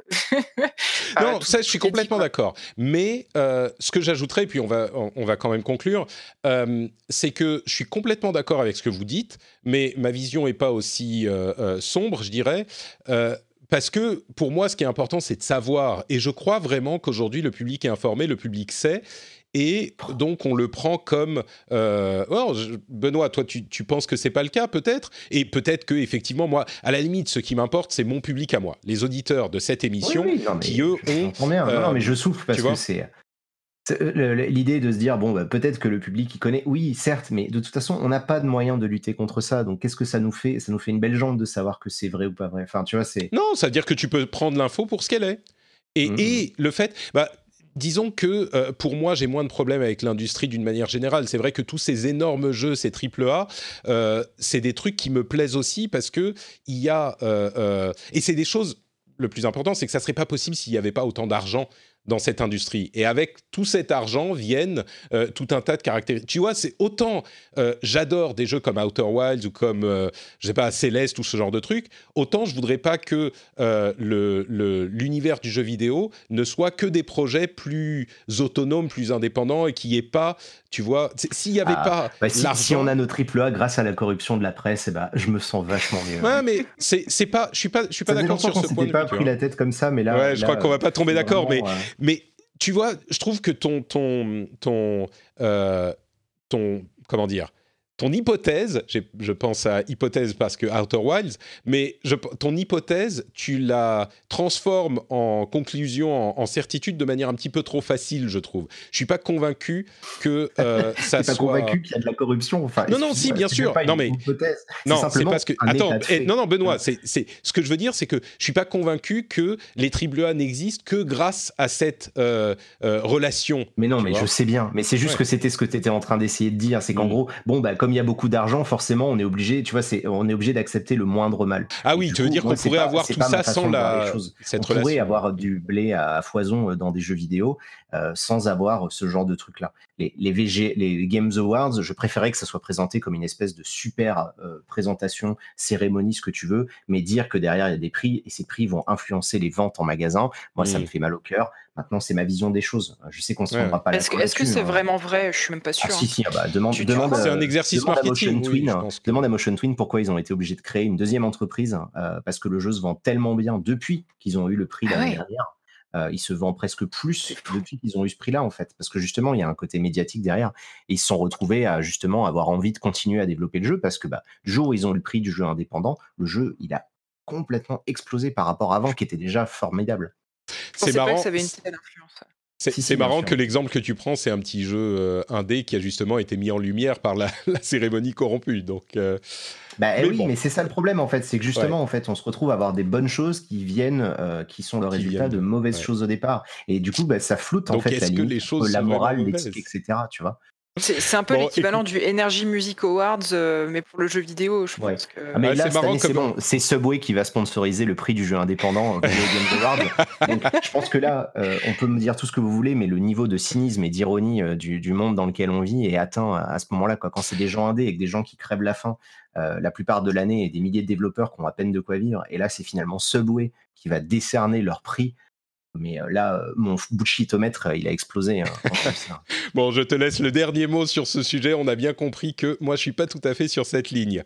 Non, tout- ça, je suis tout est dit, complètement quoi. d'accord. Mais euh, ce que j'ajouterais, puis on va, on, on va quand même conclure, euh, c'est que je suis complètement d'accord avec ce que vous dites, mais ma vision n'est pas aussi euh, euh, sombre, je dirais. Euh, parce que pour moi, ce qui est important, c'est de savoir. Et je crois vraiment qu'aujourd'hui, le public est informé, le public sait. Et donc, on le prend comme... Euh, oh, je- Benoît, toi, tu, tu penses que c'est pas le cas, peut-être. Et peut-être que, effectivement, moi, à la limite, ce qui m'importe, c'est mon public à moi. Les auditeurs de cette émission, Oui, oui, non, mais qui, eux, je- ont... j'entends bien. Non, euh, non, mais je souffle parce tu que vois c'est. c'est, euh, le- le- L'idée de se dire, bon, bah, peut-être que le public il connaît, oui, certes, mais de toute façon, on n'a pas de moyen de lutter contre ça. Donc, qu'est-ce que ça nous fait? Ça nous fait une belle jambe de savoir que c'est vrai ou pas vrai. Enfin, tu vois, c'est. Non, ça veut dire que tu peux prendre l'info pour ce qu'elle est. Et, Mhm. et le fait... Bah, disons que euh, pour moi, j'ai moins de problèmes avec l'industrie d'une manière générale. C'est vrai que tous ces énormes jeux, ces triple A, euh, c'est des trucs qui me plaisent aussi parce que il y a... euh, euh, et c'est des choses... Le plus important, c'est que ça ne serait pas possible s'il n'y avait pas autant d'argent dans cette industrie. Et avec tout cet argent viennent euh, tout un tas de caractéristiques. Tu vois, c'est autant euh, j'adore des jeux comme Outer Wilds ou comme, euh, je sais pas, Céleste ou ce genre de trucs, autant je voudrais pas que euh, le, le, l'univers du jeu vidéo ne soit que des projets plus autonomes, plus indépendants et qu'il n'y ait pas, tu vois, c'est- s'il n'y avait Ah, pas bah, si, l'argent... si on a nos triple A grâce à la corruption de la presse, eh ben, je me sens vachement mieux. Ouais, hein. mais c'est, c'est pas, je suis pas, je suis pas Ça faisait d'accord longtemps sur qu'on ce point s'était de pas vue. tu pris vois. la tête comme ça, mais là. Ouais, je là, crois qu'on va pas tomber c'est d'accord, mais, vraiment, euh, mais tu vois, je trouve que ton, ton, ton, euh, ton, comment dire, ton hypothèse, j'ai- je pense à hypothèse parce que Outer Wilds, mais je, ton hypothèse, tu la transformes en conclusion, en, en certitude de manière un petit peu trop facile, je trouve. Je suis pas convaincu que euh, ça T'es pas soit... convaincu qu'il y a de la corruption. Enfin, Non, non, si, excuse-moi, bien c'est sûr. même pas Non, une mais- hypothèse, c'est Non, c'est simplement parce que... un Attends, état de eh, fait. non, non, Benoît, c'est, c'est, ce que je veux dire, c'est que je suis pas convaincu que les triple A n'existent que grâce à cette euh, euh, relation. Mais non, tu mais vois. je sais bien. Mais c'est juste Ouais. que c'était ce que tu étais en train d'essayer de dire. C'est qu'en Mm. gros, bon, bah, comme il y a beaucoup d'argent, forcément, on est obligé, tu vois, c'est, on est obligé d'accepter le moindre mal. Ah Et oui, du tu veux coup, dire moi, qu'on c'est pourrait pas- avoir c'est tout pas ma ça façon sans de voir la... les choses. cette On pourrait relation. avoir du blé à, à foison dans des jeux vidéo euh, sans avoir ce genre de truc-là. Les, les, V G, les Games Awards, je préférais que ça soit présenté comme une espèce de super euh, présentation, cérémonie, ce que tu veux, mais dire que derrière il y a des prix et ces prix vont influencer les ventes en magasin, moi ça Mm. me fait mal au cœur. Maintenant c'est ma vision des choses. Je sais qu'on se Ouais, rendra pas Est-ce que, d'accord est-ce que là-dessus, c'est hein. vraiment vrai? Je suis même pas Ah sûr. si si, ah bah, demande, Tu- tu demande, crois C'est euh, un exercice demande à marketing, Motion oui, Twin, je pense que- demande à Motion Twin pourquoi ils ont été obligés de créer une deuxième entreprise euh, parce que le jeu se vend tellement bien depuis qu'ils ont eu le prix Ah l'année ouais. dernière. Euh, il se vend presque plus C'est fou. depuis qu'ils ont eu ce prix-là en fait, parce que justement il y a un côté médiatique derrière et ils se sont retrouvés à justement avoir envie de continuer à développer le jeu parce que bah, du jour où ils ont eu le prix du jeu indépendant, le jeu il a complètement explosé par rapport à avant qui était déjà formidable. Je C'est pensais pas marrant. que ça avait une telle influence. C'est, Si, si, c'est bien marrant sûr. que l'exemple que tu prends, c'est un petit jeu euh, indé qui a justement été mis en lumière par la, la cérémonie corrompue. Donc, euh, Bah eh Mais oui, bon. mais c'est ça le problème en fait, c'est que justement en fait on se retrouve à avoir des bonnes choses qui viennent, euh, qui sont le Qui résultat viennent de de- mauvaises ouais. choses au départ, et du coup bah, ça floute en Donc, fait la est-ce que limite les choses entre la sont morale, vraiment l'éthique, mauvaises et cetera. Tu vois. C'est c'est un peu Bon, l'équivalent du Energy Music Awards, euh, mais pour le jeu vidéo, je Ouais. pense que. Ah, mais Ah, là, c'est cette marrant année, c'est comme- bon. C'est Subway qui va sponsoriser le prix du jeu indépendant euh, Video Games Awards. Donc, je pense que là, euh, on peut me dire tout ce que vous voulez, mais le niveau de cynisme et d'ironie euh, du, du monde dans lequel on vit est atteint à, à ce moment-là. Quoi. Quand c'est des gens indés et que des gens qui crèvent la faim euh, la plupart de l'année et des milliers de développeurs qui ont à peine de quoi vivre, et là, c'est finalement Subway qui va décerner leur prix. Mais euh, là, euh, mon bullshitomètre, euh, il a explosé. Hein, en plus, hein. Bon, je te laisse le dernier mot sur ce sujet. On a bien compris que moi, je suis pas tout à fait sur cette ligne.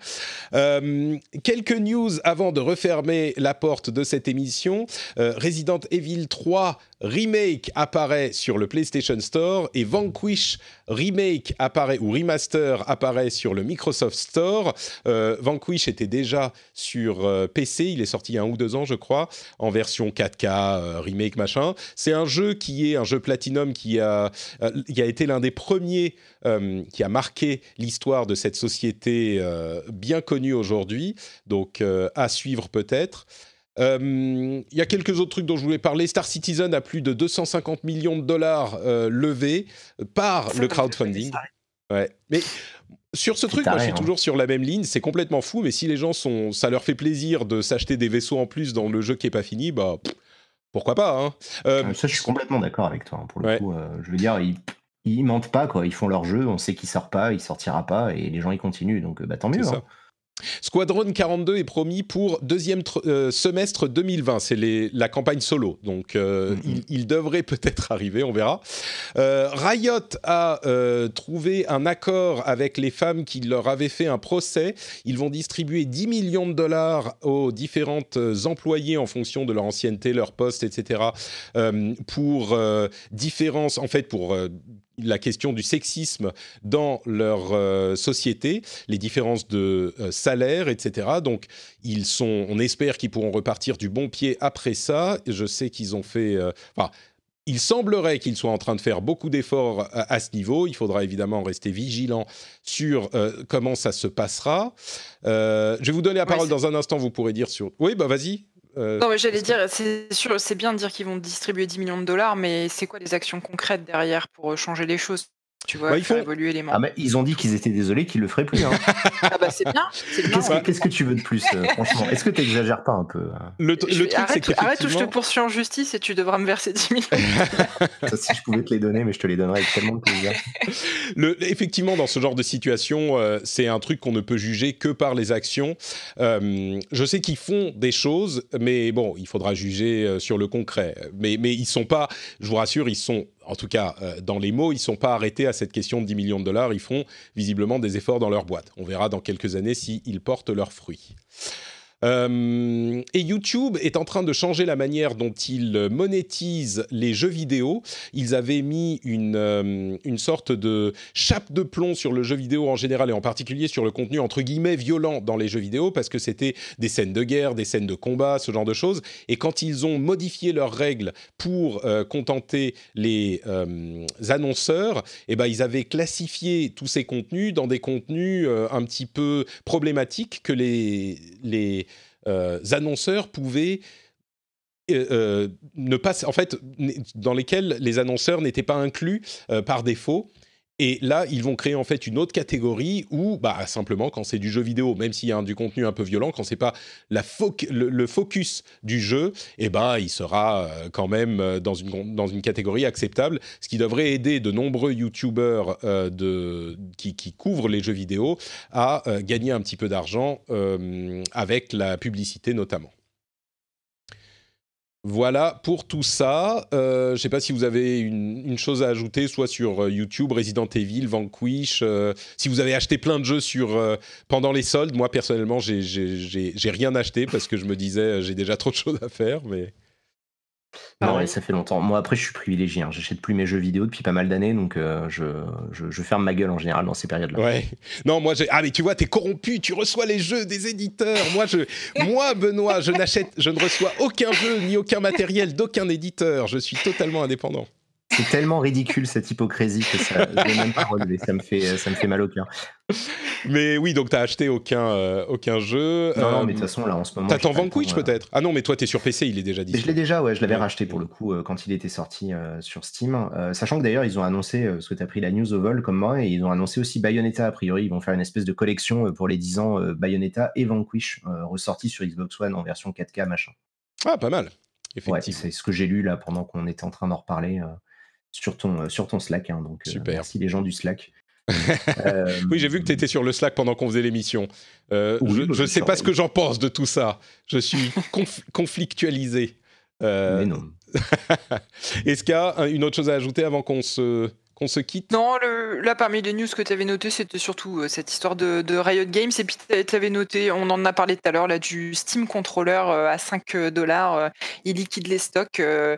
Euh, quelques news avant de refermer la porte de cette émission. Euh, Resident Evil trois Remake apparaît sur le PlayStation Store et Vanquish remake apparaît ou remaster apparaît sur le Microsoft Store. Euh, Vanquish était déjà sur euh, P C, il est sorti il y a un ou deux ans je crois, en version quatre K, euh, remake machin. C'est un jeu qui est un jeu Platinum qui a, euh, qui a été l'un des premiers euh, qui a marqué l'histoire de cette société euh, bien connue aujourd'hui, donc euh, à suivre peut-être. Il euh, y a quelques autres trucs dont je voulais parler. Star Citizen a plus de deux cent cinquante millions de dollars euh, levés par ça le crowdfunding. Ouais. Mais sur ce c'est truc, taré, moi je suis hein. toujours sur la même ligne. C'est complètement fou, mais si les gens sont, ça leur fait plaisir de s'acheter des vaisseaux en plus dans le jeu qui est pas fini, bah pff, pourquoi pas hein. euh, Ça, je suis complètement d'accord avec toi. Hein, pour le ouais. coup, euh, je veux dire, ils, ils mentent pas quoi. Ils font leur jeu. On sait qu'il sort pas, il sortira pas, et les gens ils continuent. Donc bah tant mieux. Hein. Squadron quarante-deux est promis pour deuxième tr- euh, semestre deux mille vingt. C'est les, la campagne solo, donc euh, mm-hmm. il, il devrait peut-être arriver, on verra. Euh, Riot a euh, trouvé un accord avec les femmes qui leur avaient fait un procès. Ils vont distribuer dix millions de dollars aux différentes employées en fonction de leur ancienneté, leur poste, et cetera. Euh, pour euh, différence, en fait, pour euh, la question du sexisme dans leur euh, société, les différences de euh, salaire, et cetera. Donc, ils sont, on espère qu'ils pourront repartir du bon pied après ça. Je sais qu'ils ont fait... Euh, enfin, il semblerait qu'ils soient en train de faire beaucoup d'efforts à, à ce niveau. Il faudra évidemment rester vigilant sur euh, comment ça se passera. Euh, je vais vous donner la parole ouais, dans un instant, vous pourrez dire sur... Oui, bah vas-y. Euh, non, mais j'allais dire, c'est sûr, c'est bien de dire qu'ils vont distribuer dix millions de dollars, mais c'est quoi les actions concrètes derrière pour changer les choses, tu vois, bah, faire font... évoluer les membres. Ah, mais ils ont dit qu'ils étaient désolés, qu'ils le feraient plus. Hein. Ah bah c'est bien. C'est bien qu'est-ce, ouais. que, qu'est-ce que tu veux de plus, euh, franchement? Est-ce que tu exagères pas un peu hein? Le, t- le truc, arrête, c'est qu'effectivement... arrête ou je te poursuis en justice et tu devras me verser dix millions. Ça, si je pouvais te les donner, mais je te les donnerais avec tellement de plaisir. Le, effectivement, dans ce genre de situation, euh, c'est un truc qu'on ne peut juger que par les actions. Euh, je sais qu'ils font des choses, mais bon, il faudra juger euh, sur le concret. Mais, mais ils sont pas, je vous rassure, ils sont... En tout cas, euh, dans les mots, ils ne sont pas arrêtés à cette question de dix millions de dollars. Ils font visiblement des efforts dans leur boîte. On verra dans quelques années s'ils portent leurs fruits. Euh, et YouTube est en train de changer la manière dont il monétise les jeux vidéo. Ils avaient mis une, euh, une sorte de chape de plomb sur le jeu vidéo en général et en particulier sur le contenu entre guillemets violent dans les jeux vidéo parce que c'était des scènes de guerre, des scènes de combat, ce genre de choses. Et quand ils ont modifié leurs règles pour euh, contenter les euh, annonceurs, eh ben, ils avaient classifié tous ces contenus dans des contenus euh, un petit peu problématiques que les... les Euh, annonceurs pouvaient euh, euh, ne pas, en fait, dans lesquels les annonceurs n'étaient pas inclus euh, par défaut. Et là, ils vont créer en fait une autre catégorie où, bah, simplement, quand c'est du jeu vidéo, même s'il y a un, du contenu un peu violent, quand c'est pas la fo- le, le focus du jeu, eh ben, il sera euh, quand même dans une, dans une catégorie acceptable, ce qui devrait aider de nombreux YouTubers euh, de, qui, qui couvrent les jeux vidéo à euh, gagner un petit peu d'argent euh, avec la publicité notamment. Voilà pour tout ça. Euh, je ne sais pas si vous avez une, une chose à ajouter, soit sur YouTube, Resident Evil, Vanquish. Euh, si vous avez acheté plein de jeux sur, euh, pendant les soldes. Moi, personnellement, j'ai, j'ai, j'ai, j'ai rien acheté parce que je me disais j'ai déjà trop de choses à faire. Mais... Non, ouais, ça fait longtemps. Moi, après, je suis privilégié. Hein. J'achète plus mes jeux vidéo depuis pas mal d'années, donc euh, je, je, je ferme ma gueule en général dans ces périodes-là. Ouais. Non, moi, j'ai... ah, mais tu vois, t'es corrompu. Tu reçois les jeux des éditeurs. Moi, je, moi, Benoît, je n'achète, je ne reçois aucun jeu ni aucun matériel d'aucun éditeur. Je suis totalement indépendant. C'est tellement ridicule cette hypocrisie que ça, je n'ai même pas relevé. Ça me fait, ça me fait mal au cœur. Mais oui, donc t'as acheté aucun, euh, aucun jeu. Non, euh, non, mais de toute façon, là, en ce moment... T'attends Vanquish, temps, peut-être euh... Ah non, mais toi, t'es sur P C, il est déjà dispo. Je l'ai déjà, ouais, je l'avais ouais. racheté, pour le coup, euh, quand il était sorti euh, sur Steam. Euh, sachant que, d'ailleurs, ils ont annoncé, euh, parce que t'as pris la news au vol, comme moi, et ils ont annoncé aussi Bayonetta, a priori. Ils vont faire une espèce de collection euh, pour les dix ans euh, Bayonetta et Vanquish, euh, ressortis sur Xbox One en version quatre K, machin. Ah, pas mal, effectivement. Ouais, c'est ce que j'ai lu, là, pendant qu'on était en train d'en reparler euh, sur, ton, euh, sur ton Slack. Hein, donc, euh, merci les gens du Slack. euh... Oui, j'ai vu que tu étais sur le Slack pendant qu'on faisait l'émission. Euh, oui, je ne sais pas ce que j'en pense de tout ça. Je suis conf- conflictualisé. Euh... Mais non. Est-ce qu'il y a une autre chose à ajouter avant qu'on se, qu'on se quitte ? Non, le, là, parmi les news que tu avais notées, c'était surtout euh, cette histoire de, de Riot Games. Et puis, tu avais noté, on en a parlé tout à l'heure, là, du Steam Controller euh, à cinq dollars. Euh, il liquide les stocks. Euh,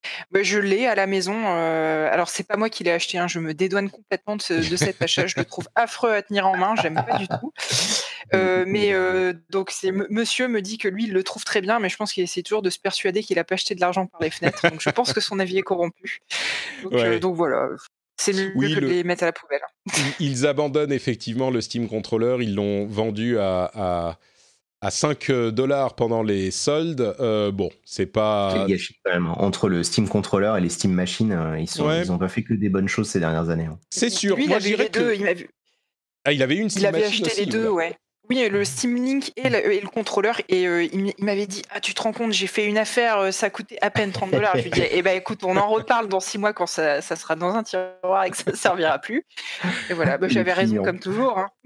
Bah, je l'ai à la maison. Euh, alors, c'est pas moi qui l'ai acheté. Hein, je me dédouane complètement de, ce, de cet achat. Je le trouve affreux à tenir en main. J'aime pas du tout. Euh, mais euh, donc, c'est, m- monsieur me dit que lui, il le trouve très bien, mais je pense qu'il essaie toujours de se persuader qu'il a pas acheté de l'argent par les fenêtres. Donc, je pense que son avis est corrompu. Donc, Ouais. euh, donc voilà. C'est mieux Oui, que de le- les mettre à la poubelle. Ils, ils abandonnent effectivement le Steam Controller. Ils l'ont vendu à, à, à cinq dollars pendant les soldes. Euh, bon, c'est pas. C'est gâchis quand même. Entre le Steam Controller et les Steam Machines, euh, ils sont, Ouais. ils ont pas fait que des bonnes choses ces dernières années. hein. C'est sûr. Lui, il Moi, avait je eu dirais les deux. que. Il, m'a vu- Ah, il avait une Steam il avait Machine acheté aussi, les deux, oula. ouais. Oui, le Steam Link et le, et le contrôleur. Et euh, il, m- il m'avait dit, ah, tu te rends compte, j'ai fait une affaire, euh, ça coûtait à peine trente dollars. Je lui dis, eh ben écoute, on en reparle dans six mois quand ça, ça sera dans un tiroir et que ça ne servira plus. Et voilà, bah, Le j'avais raison client. comme toujours. Hein.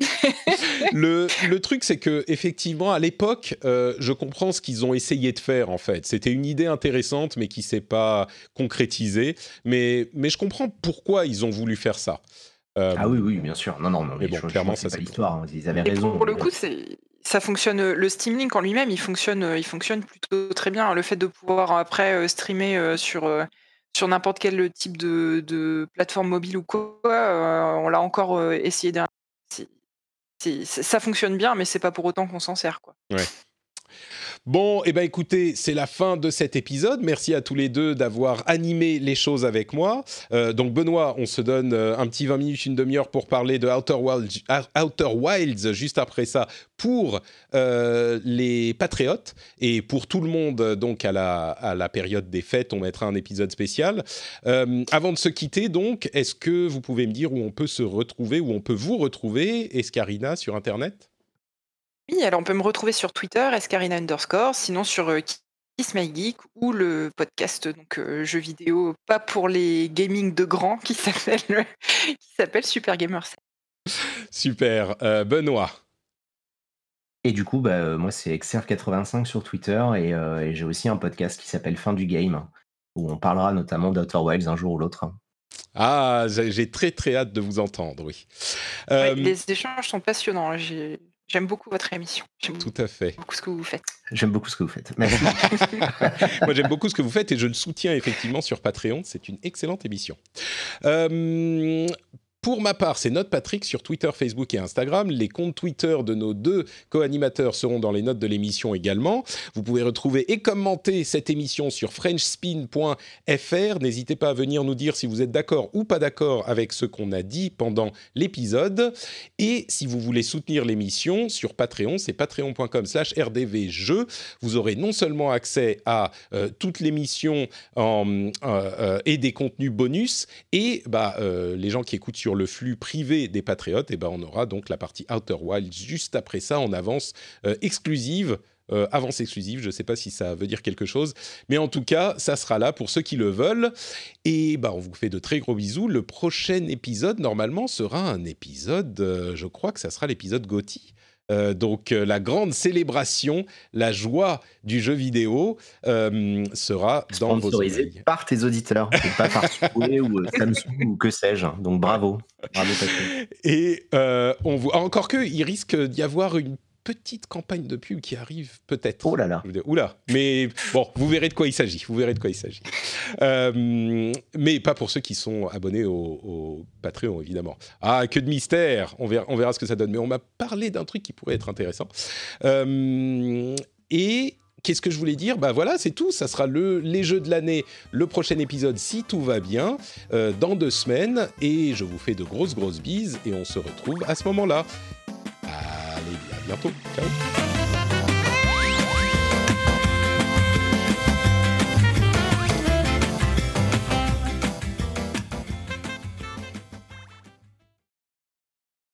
Le, le truc, c'est que effectivement, à l'époque, euh, je comprends ce qu'ils ont essayé de faire. En fait, c'était une idée intéressante, mais qui s'est pas concrétisée. Mais, mais je comprends pourquoi ils ont voulu faire ça. Euh, Ah oui, oui, bien sûr. Non, non, non, Mais mais, bon, je, je clairement, pense que ça, c'est pas c'est- l'histoire. hein. Ils avaient Et raison. pour le mais- coup, c'est, ça fonctionne. Le Steam Link en lui-même, il fonctionne, il fonctionne plutôt très bien. Le fait de pouvoir après euh, streamer euh, sur euh, sur n'importe quel type de, de plateforme mobile ou quoi, euh, on l'a encore euh, essayé dernièrement. C'est- c'est- c'est- ça fonctionne bien, mais c'est pas pour autant qu'on s'en sert, quoi. Ouais. Bon, eh ben écoutez, c'est la fin de cet épisode. Merci à tous les deux d'avoir animé les choses avec moi. Euh, donc Benoît, on se donne euh, un petit vingt minutes, une demi-heure pour parler de Outer Wilds, Outer Wilds juste après ça pour euh, les patriotes et pour tout le monde. Donc à la, à la période des fêtes, on mettra un épisode spécial. Euh, avant de se quitter, donc, est-ce que vous pouvez me dire où on peut se retrouver, où on peut vous retrouver, Escarina, sur Internet ? Oui, alors on peut me retrouver sur Twitter, escarina underscore, sinon sur euh, Kiss My Geek ou le podcast donc euh, jeux vidéo pas pour les gaming de grands qui s'appelle qui s'appelle Super Gamer. Super. Euh, Benoît. Et du coup, bah, euh, moi, c'est Xerve quatre-vingt-cinq sur Twitter et, euh, et j'ai aussi un podcast qui s'appelle Fin du Game où on parlera notamment d'Outer Wilds un jour ou l'autre. Ah, j'ai j'ai très très hâte de vous entendre, oui. Euh, Ouais, les échanges sont passionnants. J'ai- J'aime beaucoup votre émission. J'aime Tout à fait. beaucoup ce que vous faites. J'aime beaucoup ce que vous faites. Merci. Moi, j'aime beaucoup ce que vous faites et je le soutiens effectivement sur Patreon. C'est une excellente émission. Euh, Pour ma part, c'est Note Patrick sur Twitter, Facebook et Instagram. Les comptes Twitter de nos deux co-animateurs seront dans les notes de l'émission également. Vous pouvez retrouver et commenter cette émission sur french spin point f r. N'hésitez pas à venir nous dire si vous êtes d'accord ou pas d'accord avec ce qu'on a dit pendant l'épisode. Et si vous voulez soutenir l'émission sur Patreon, c'est patreon point com slash r d v jeux. Vous aurez non seulement accès à euh, toute l'émission en, euh, euh, et des contenus bonus, et bah, euh, les gens qui écoutent sur le flux privé des Patriotes, et ben on aura donc la partie Outer Wilds juste après ça en avance euh, exclusive. Euh, avance exclusive, je ne sais pas si ça veut dire quelque chose, mais en tout cas, ça sera là pour ceux qui le veulent. Et bah, on vous fait de très gros bisous. Le prochain épisode, normalement, sera un épisode, euh, je crois que ça sera l'épisode Gotti. Euh, donc euh, la grande célébration, la joie du jeu vidéo euh, sera dans vos Sponsorisé oreilles. par tes auditeurs, et pas par Subway ou euh, Samsung ou que sais-je. Donc bravo, bravo Patrick. Et euh, on voit encore que il risque d'y avoir une petite campagne de pub qui arrive peut-être. Oh là là. Je veux dire, oula. Mais bon, vous verrez de quoi il s'agit. Vous verrez de quoi il s'agit. Euh, mais pas pour ceux qui sont abonnés au, au Patreon, évidemment. Ah, que de mystère. On verra, on verra ce que ça donne. Mais on m'a parlé d'un truc qui pourrait être intéressant. Euh, et qu'est-ce que je voulais dire ? Bah voilà, c'est tout. Ça sera le, les jeux de l'année, le prochain épisode, si tout va bien, euh, dans deux semaines. Et je vous fais de grosses, grosses bises. Et on se retrouve à ce moment-là. Allez, à bientôt. Ciao.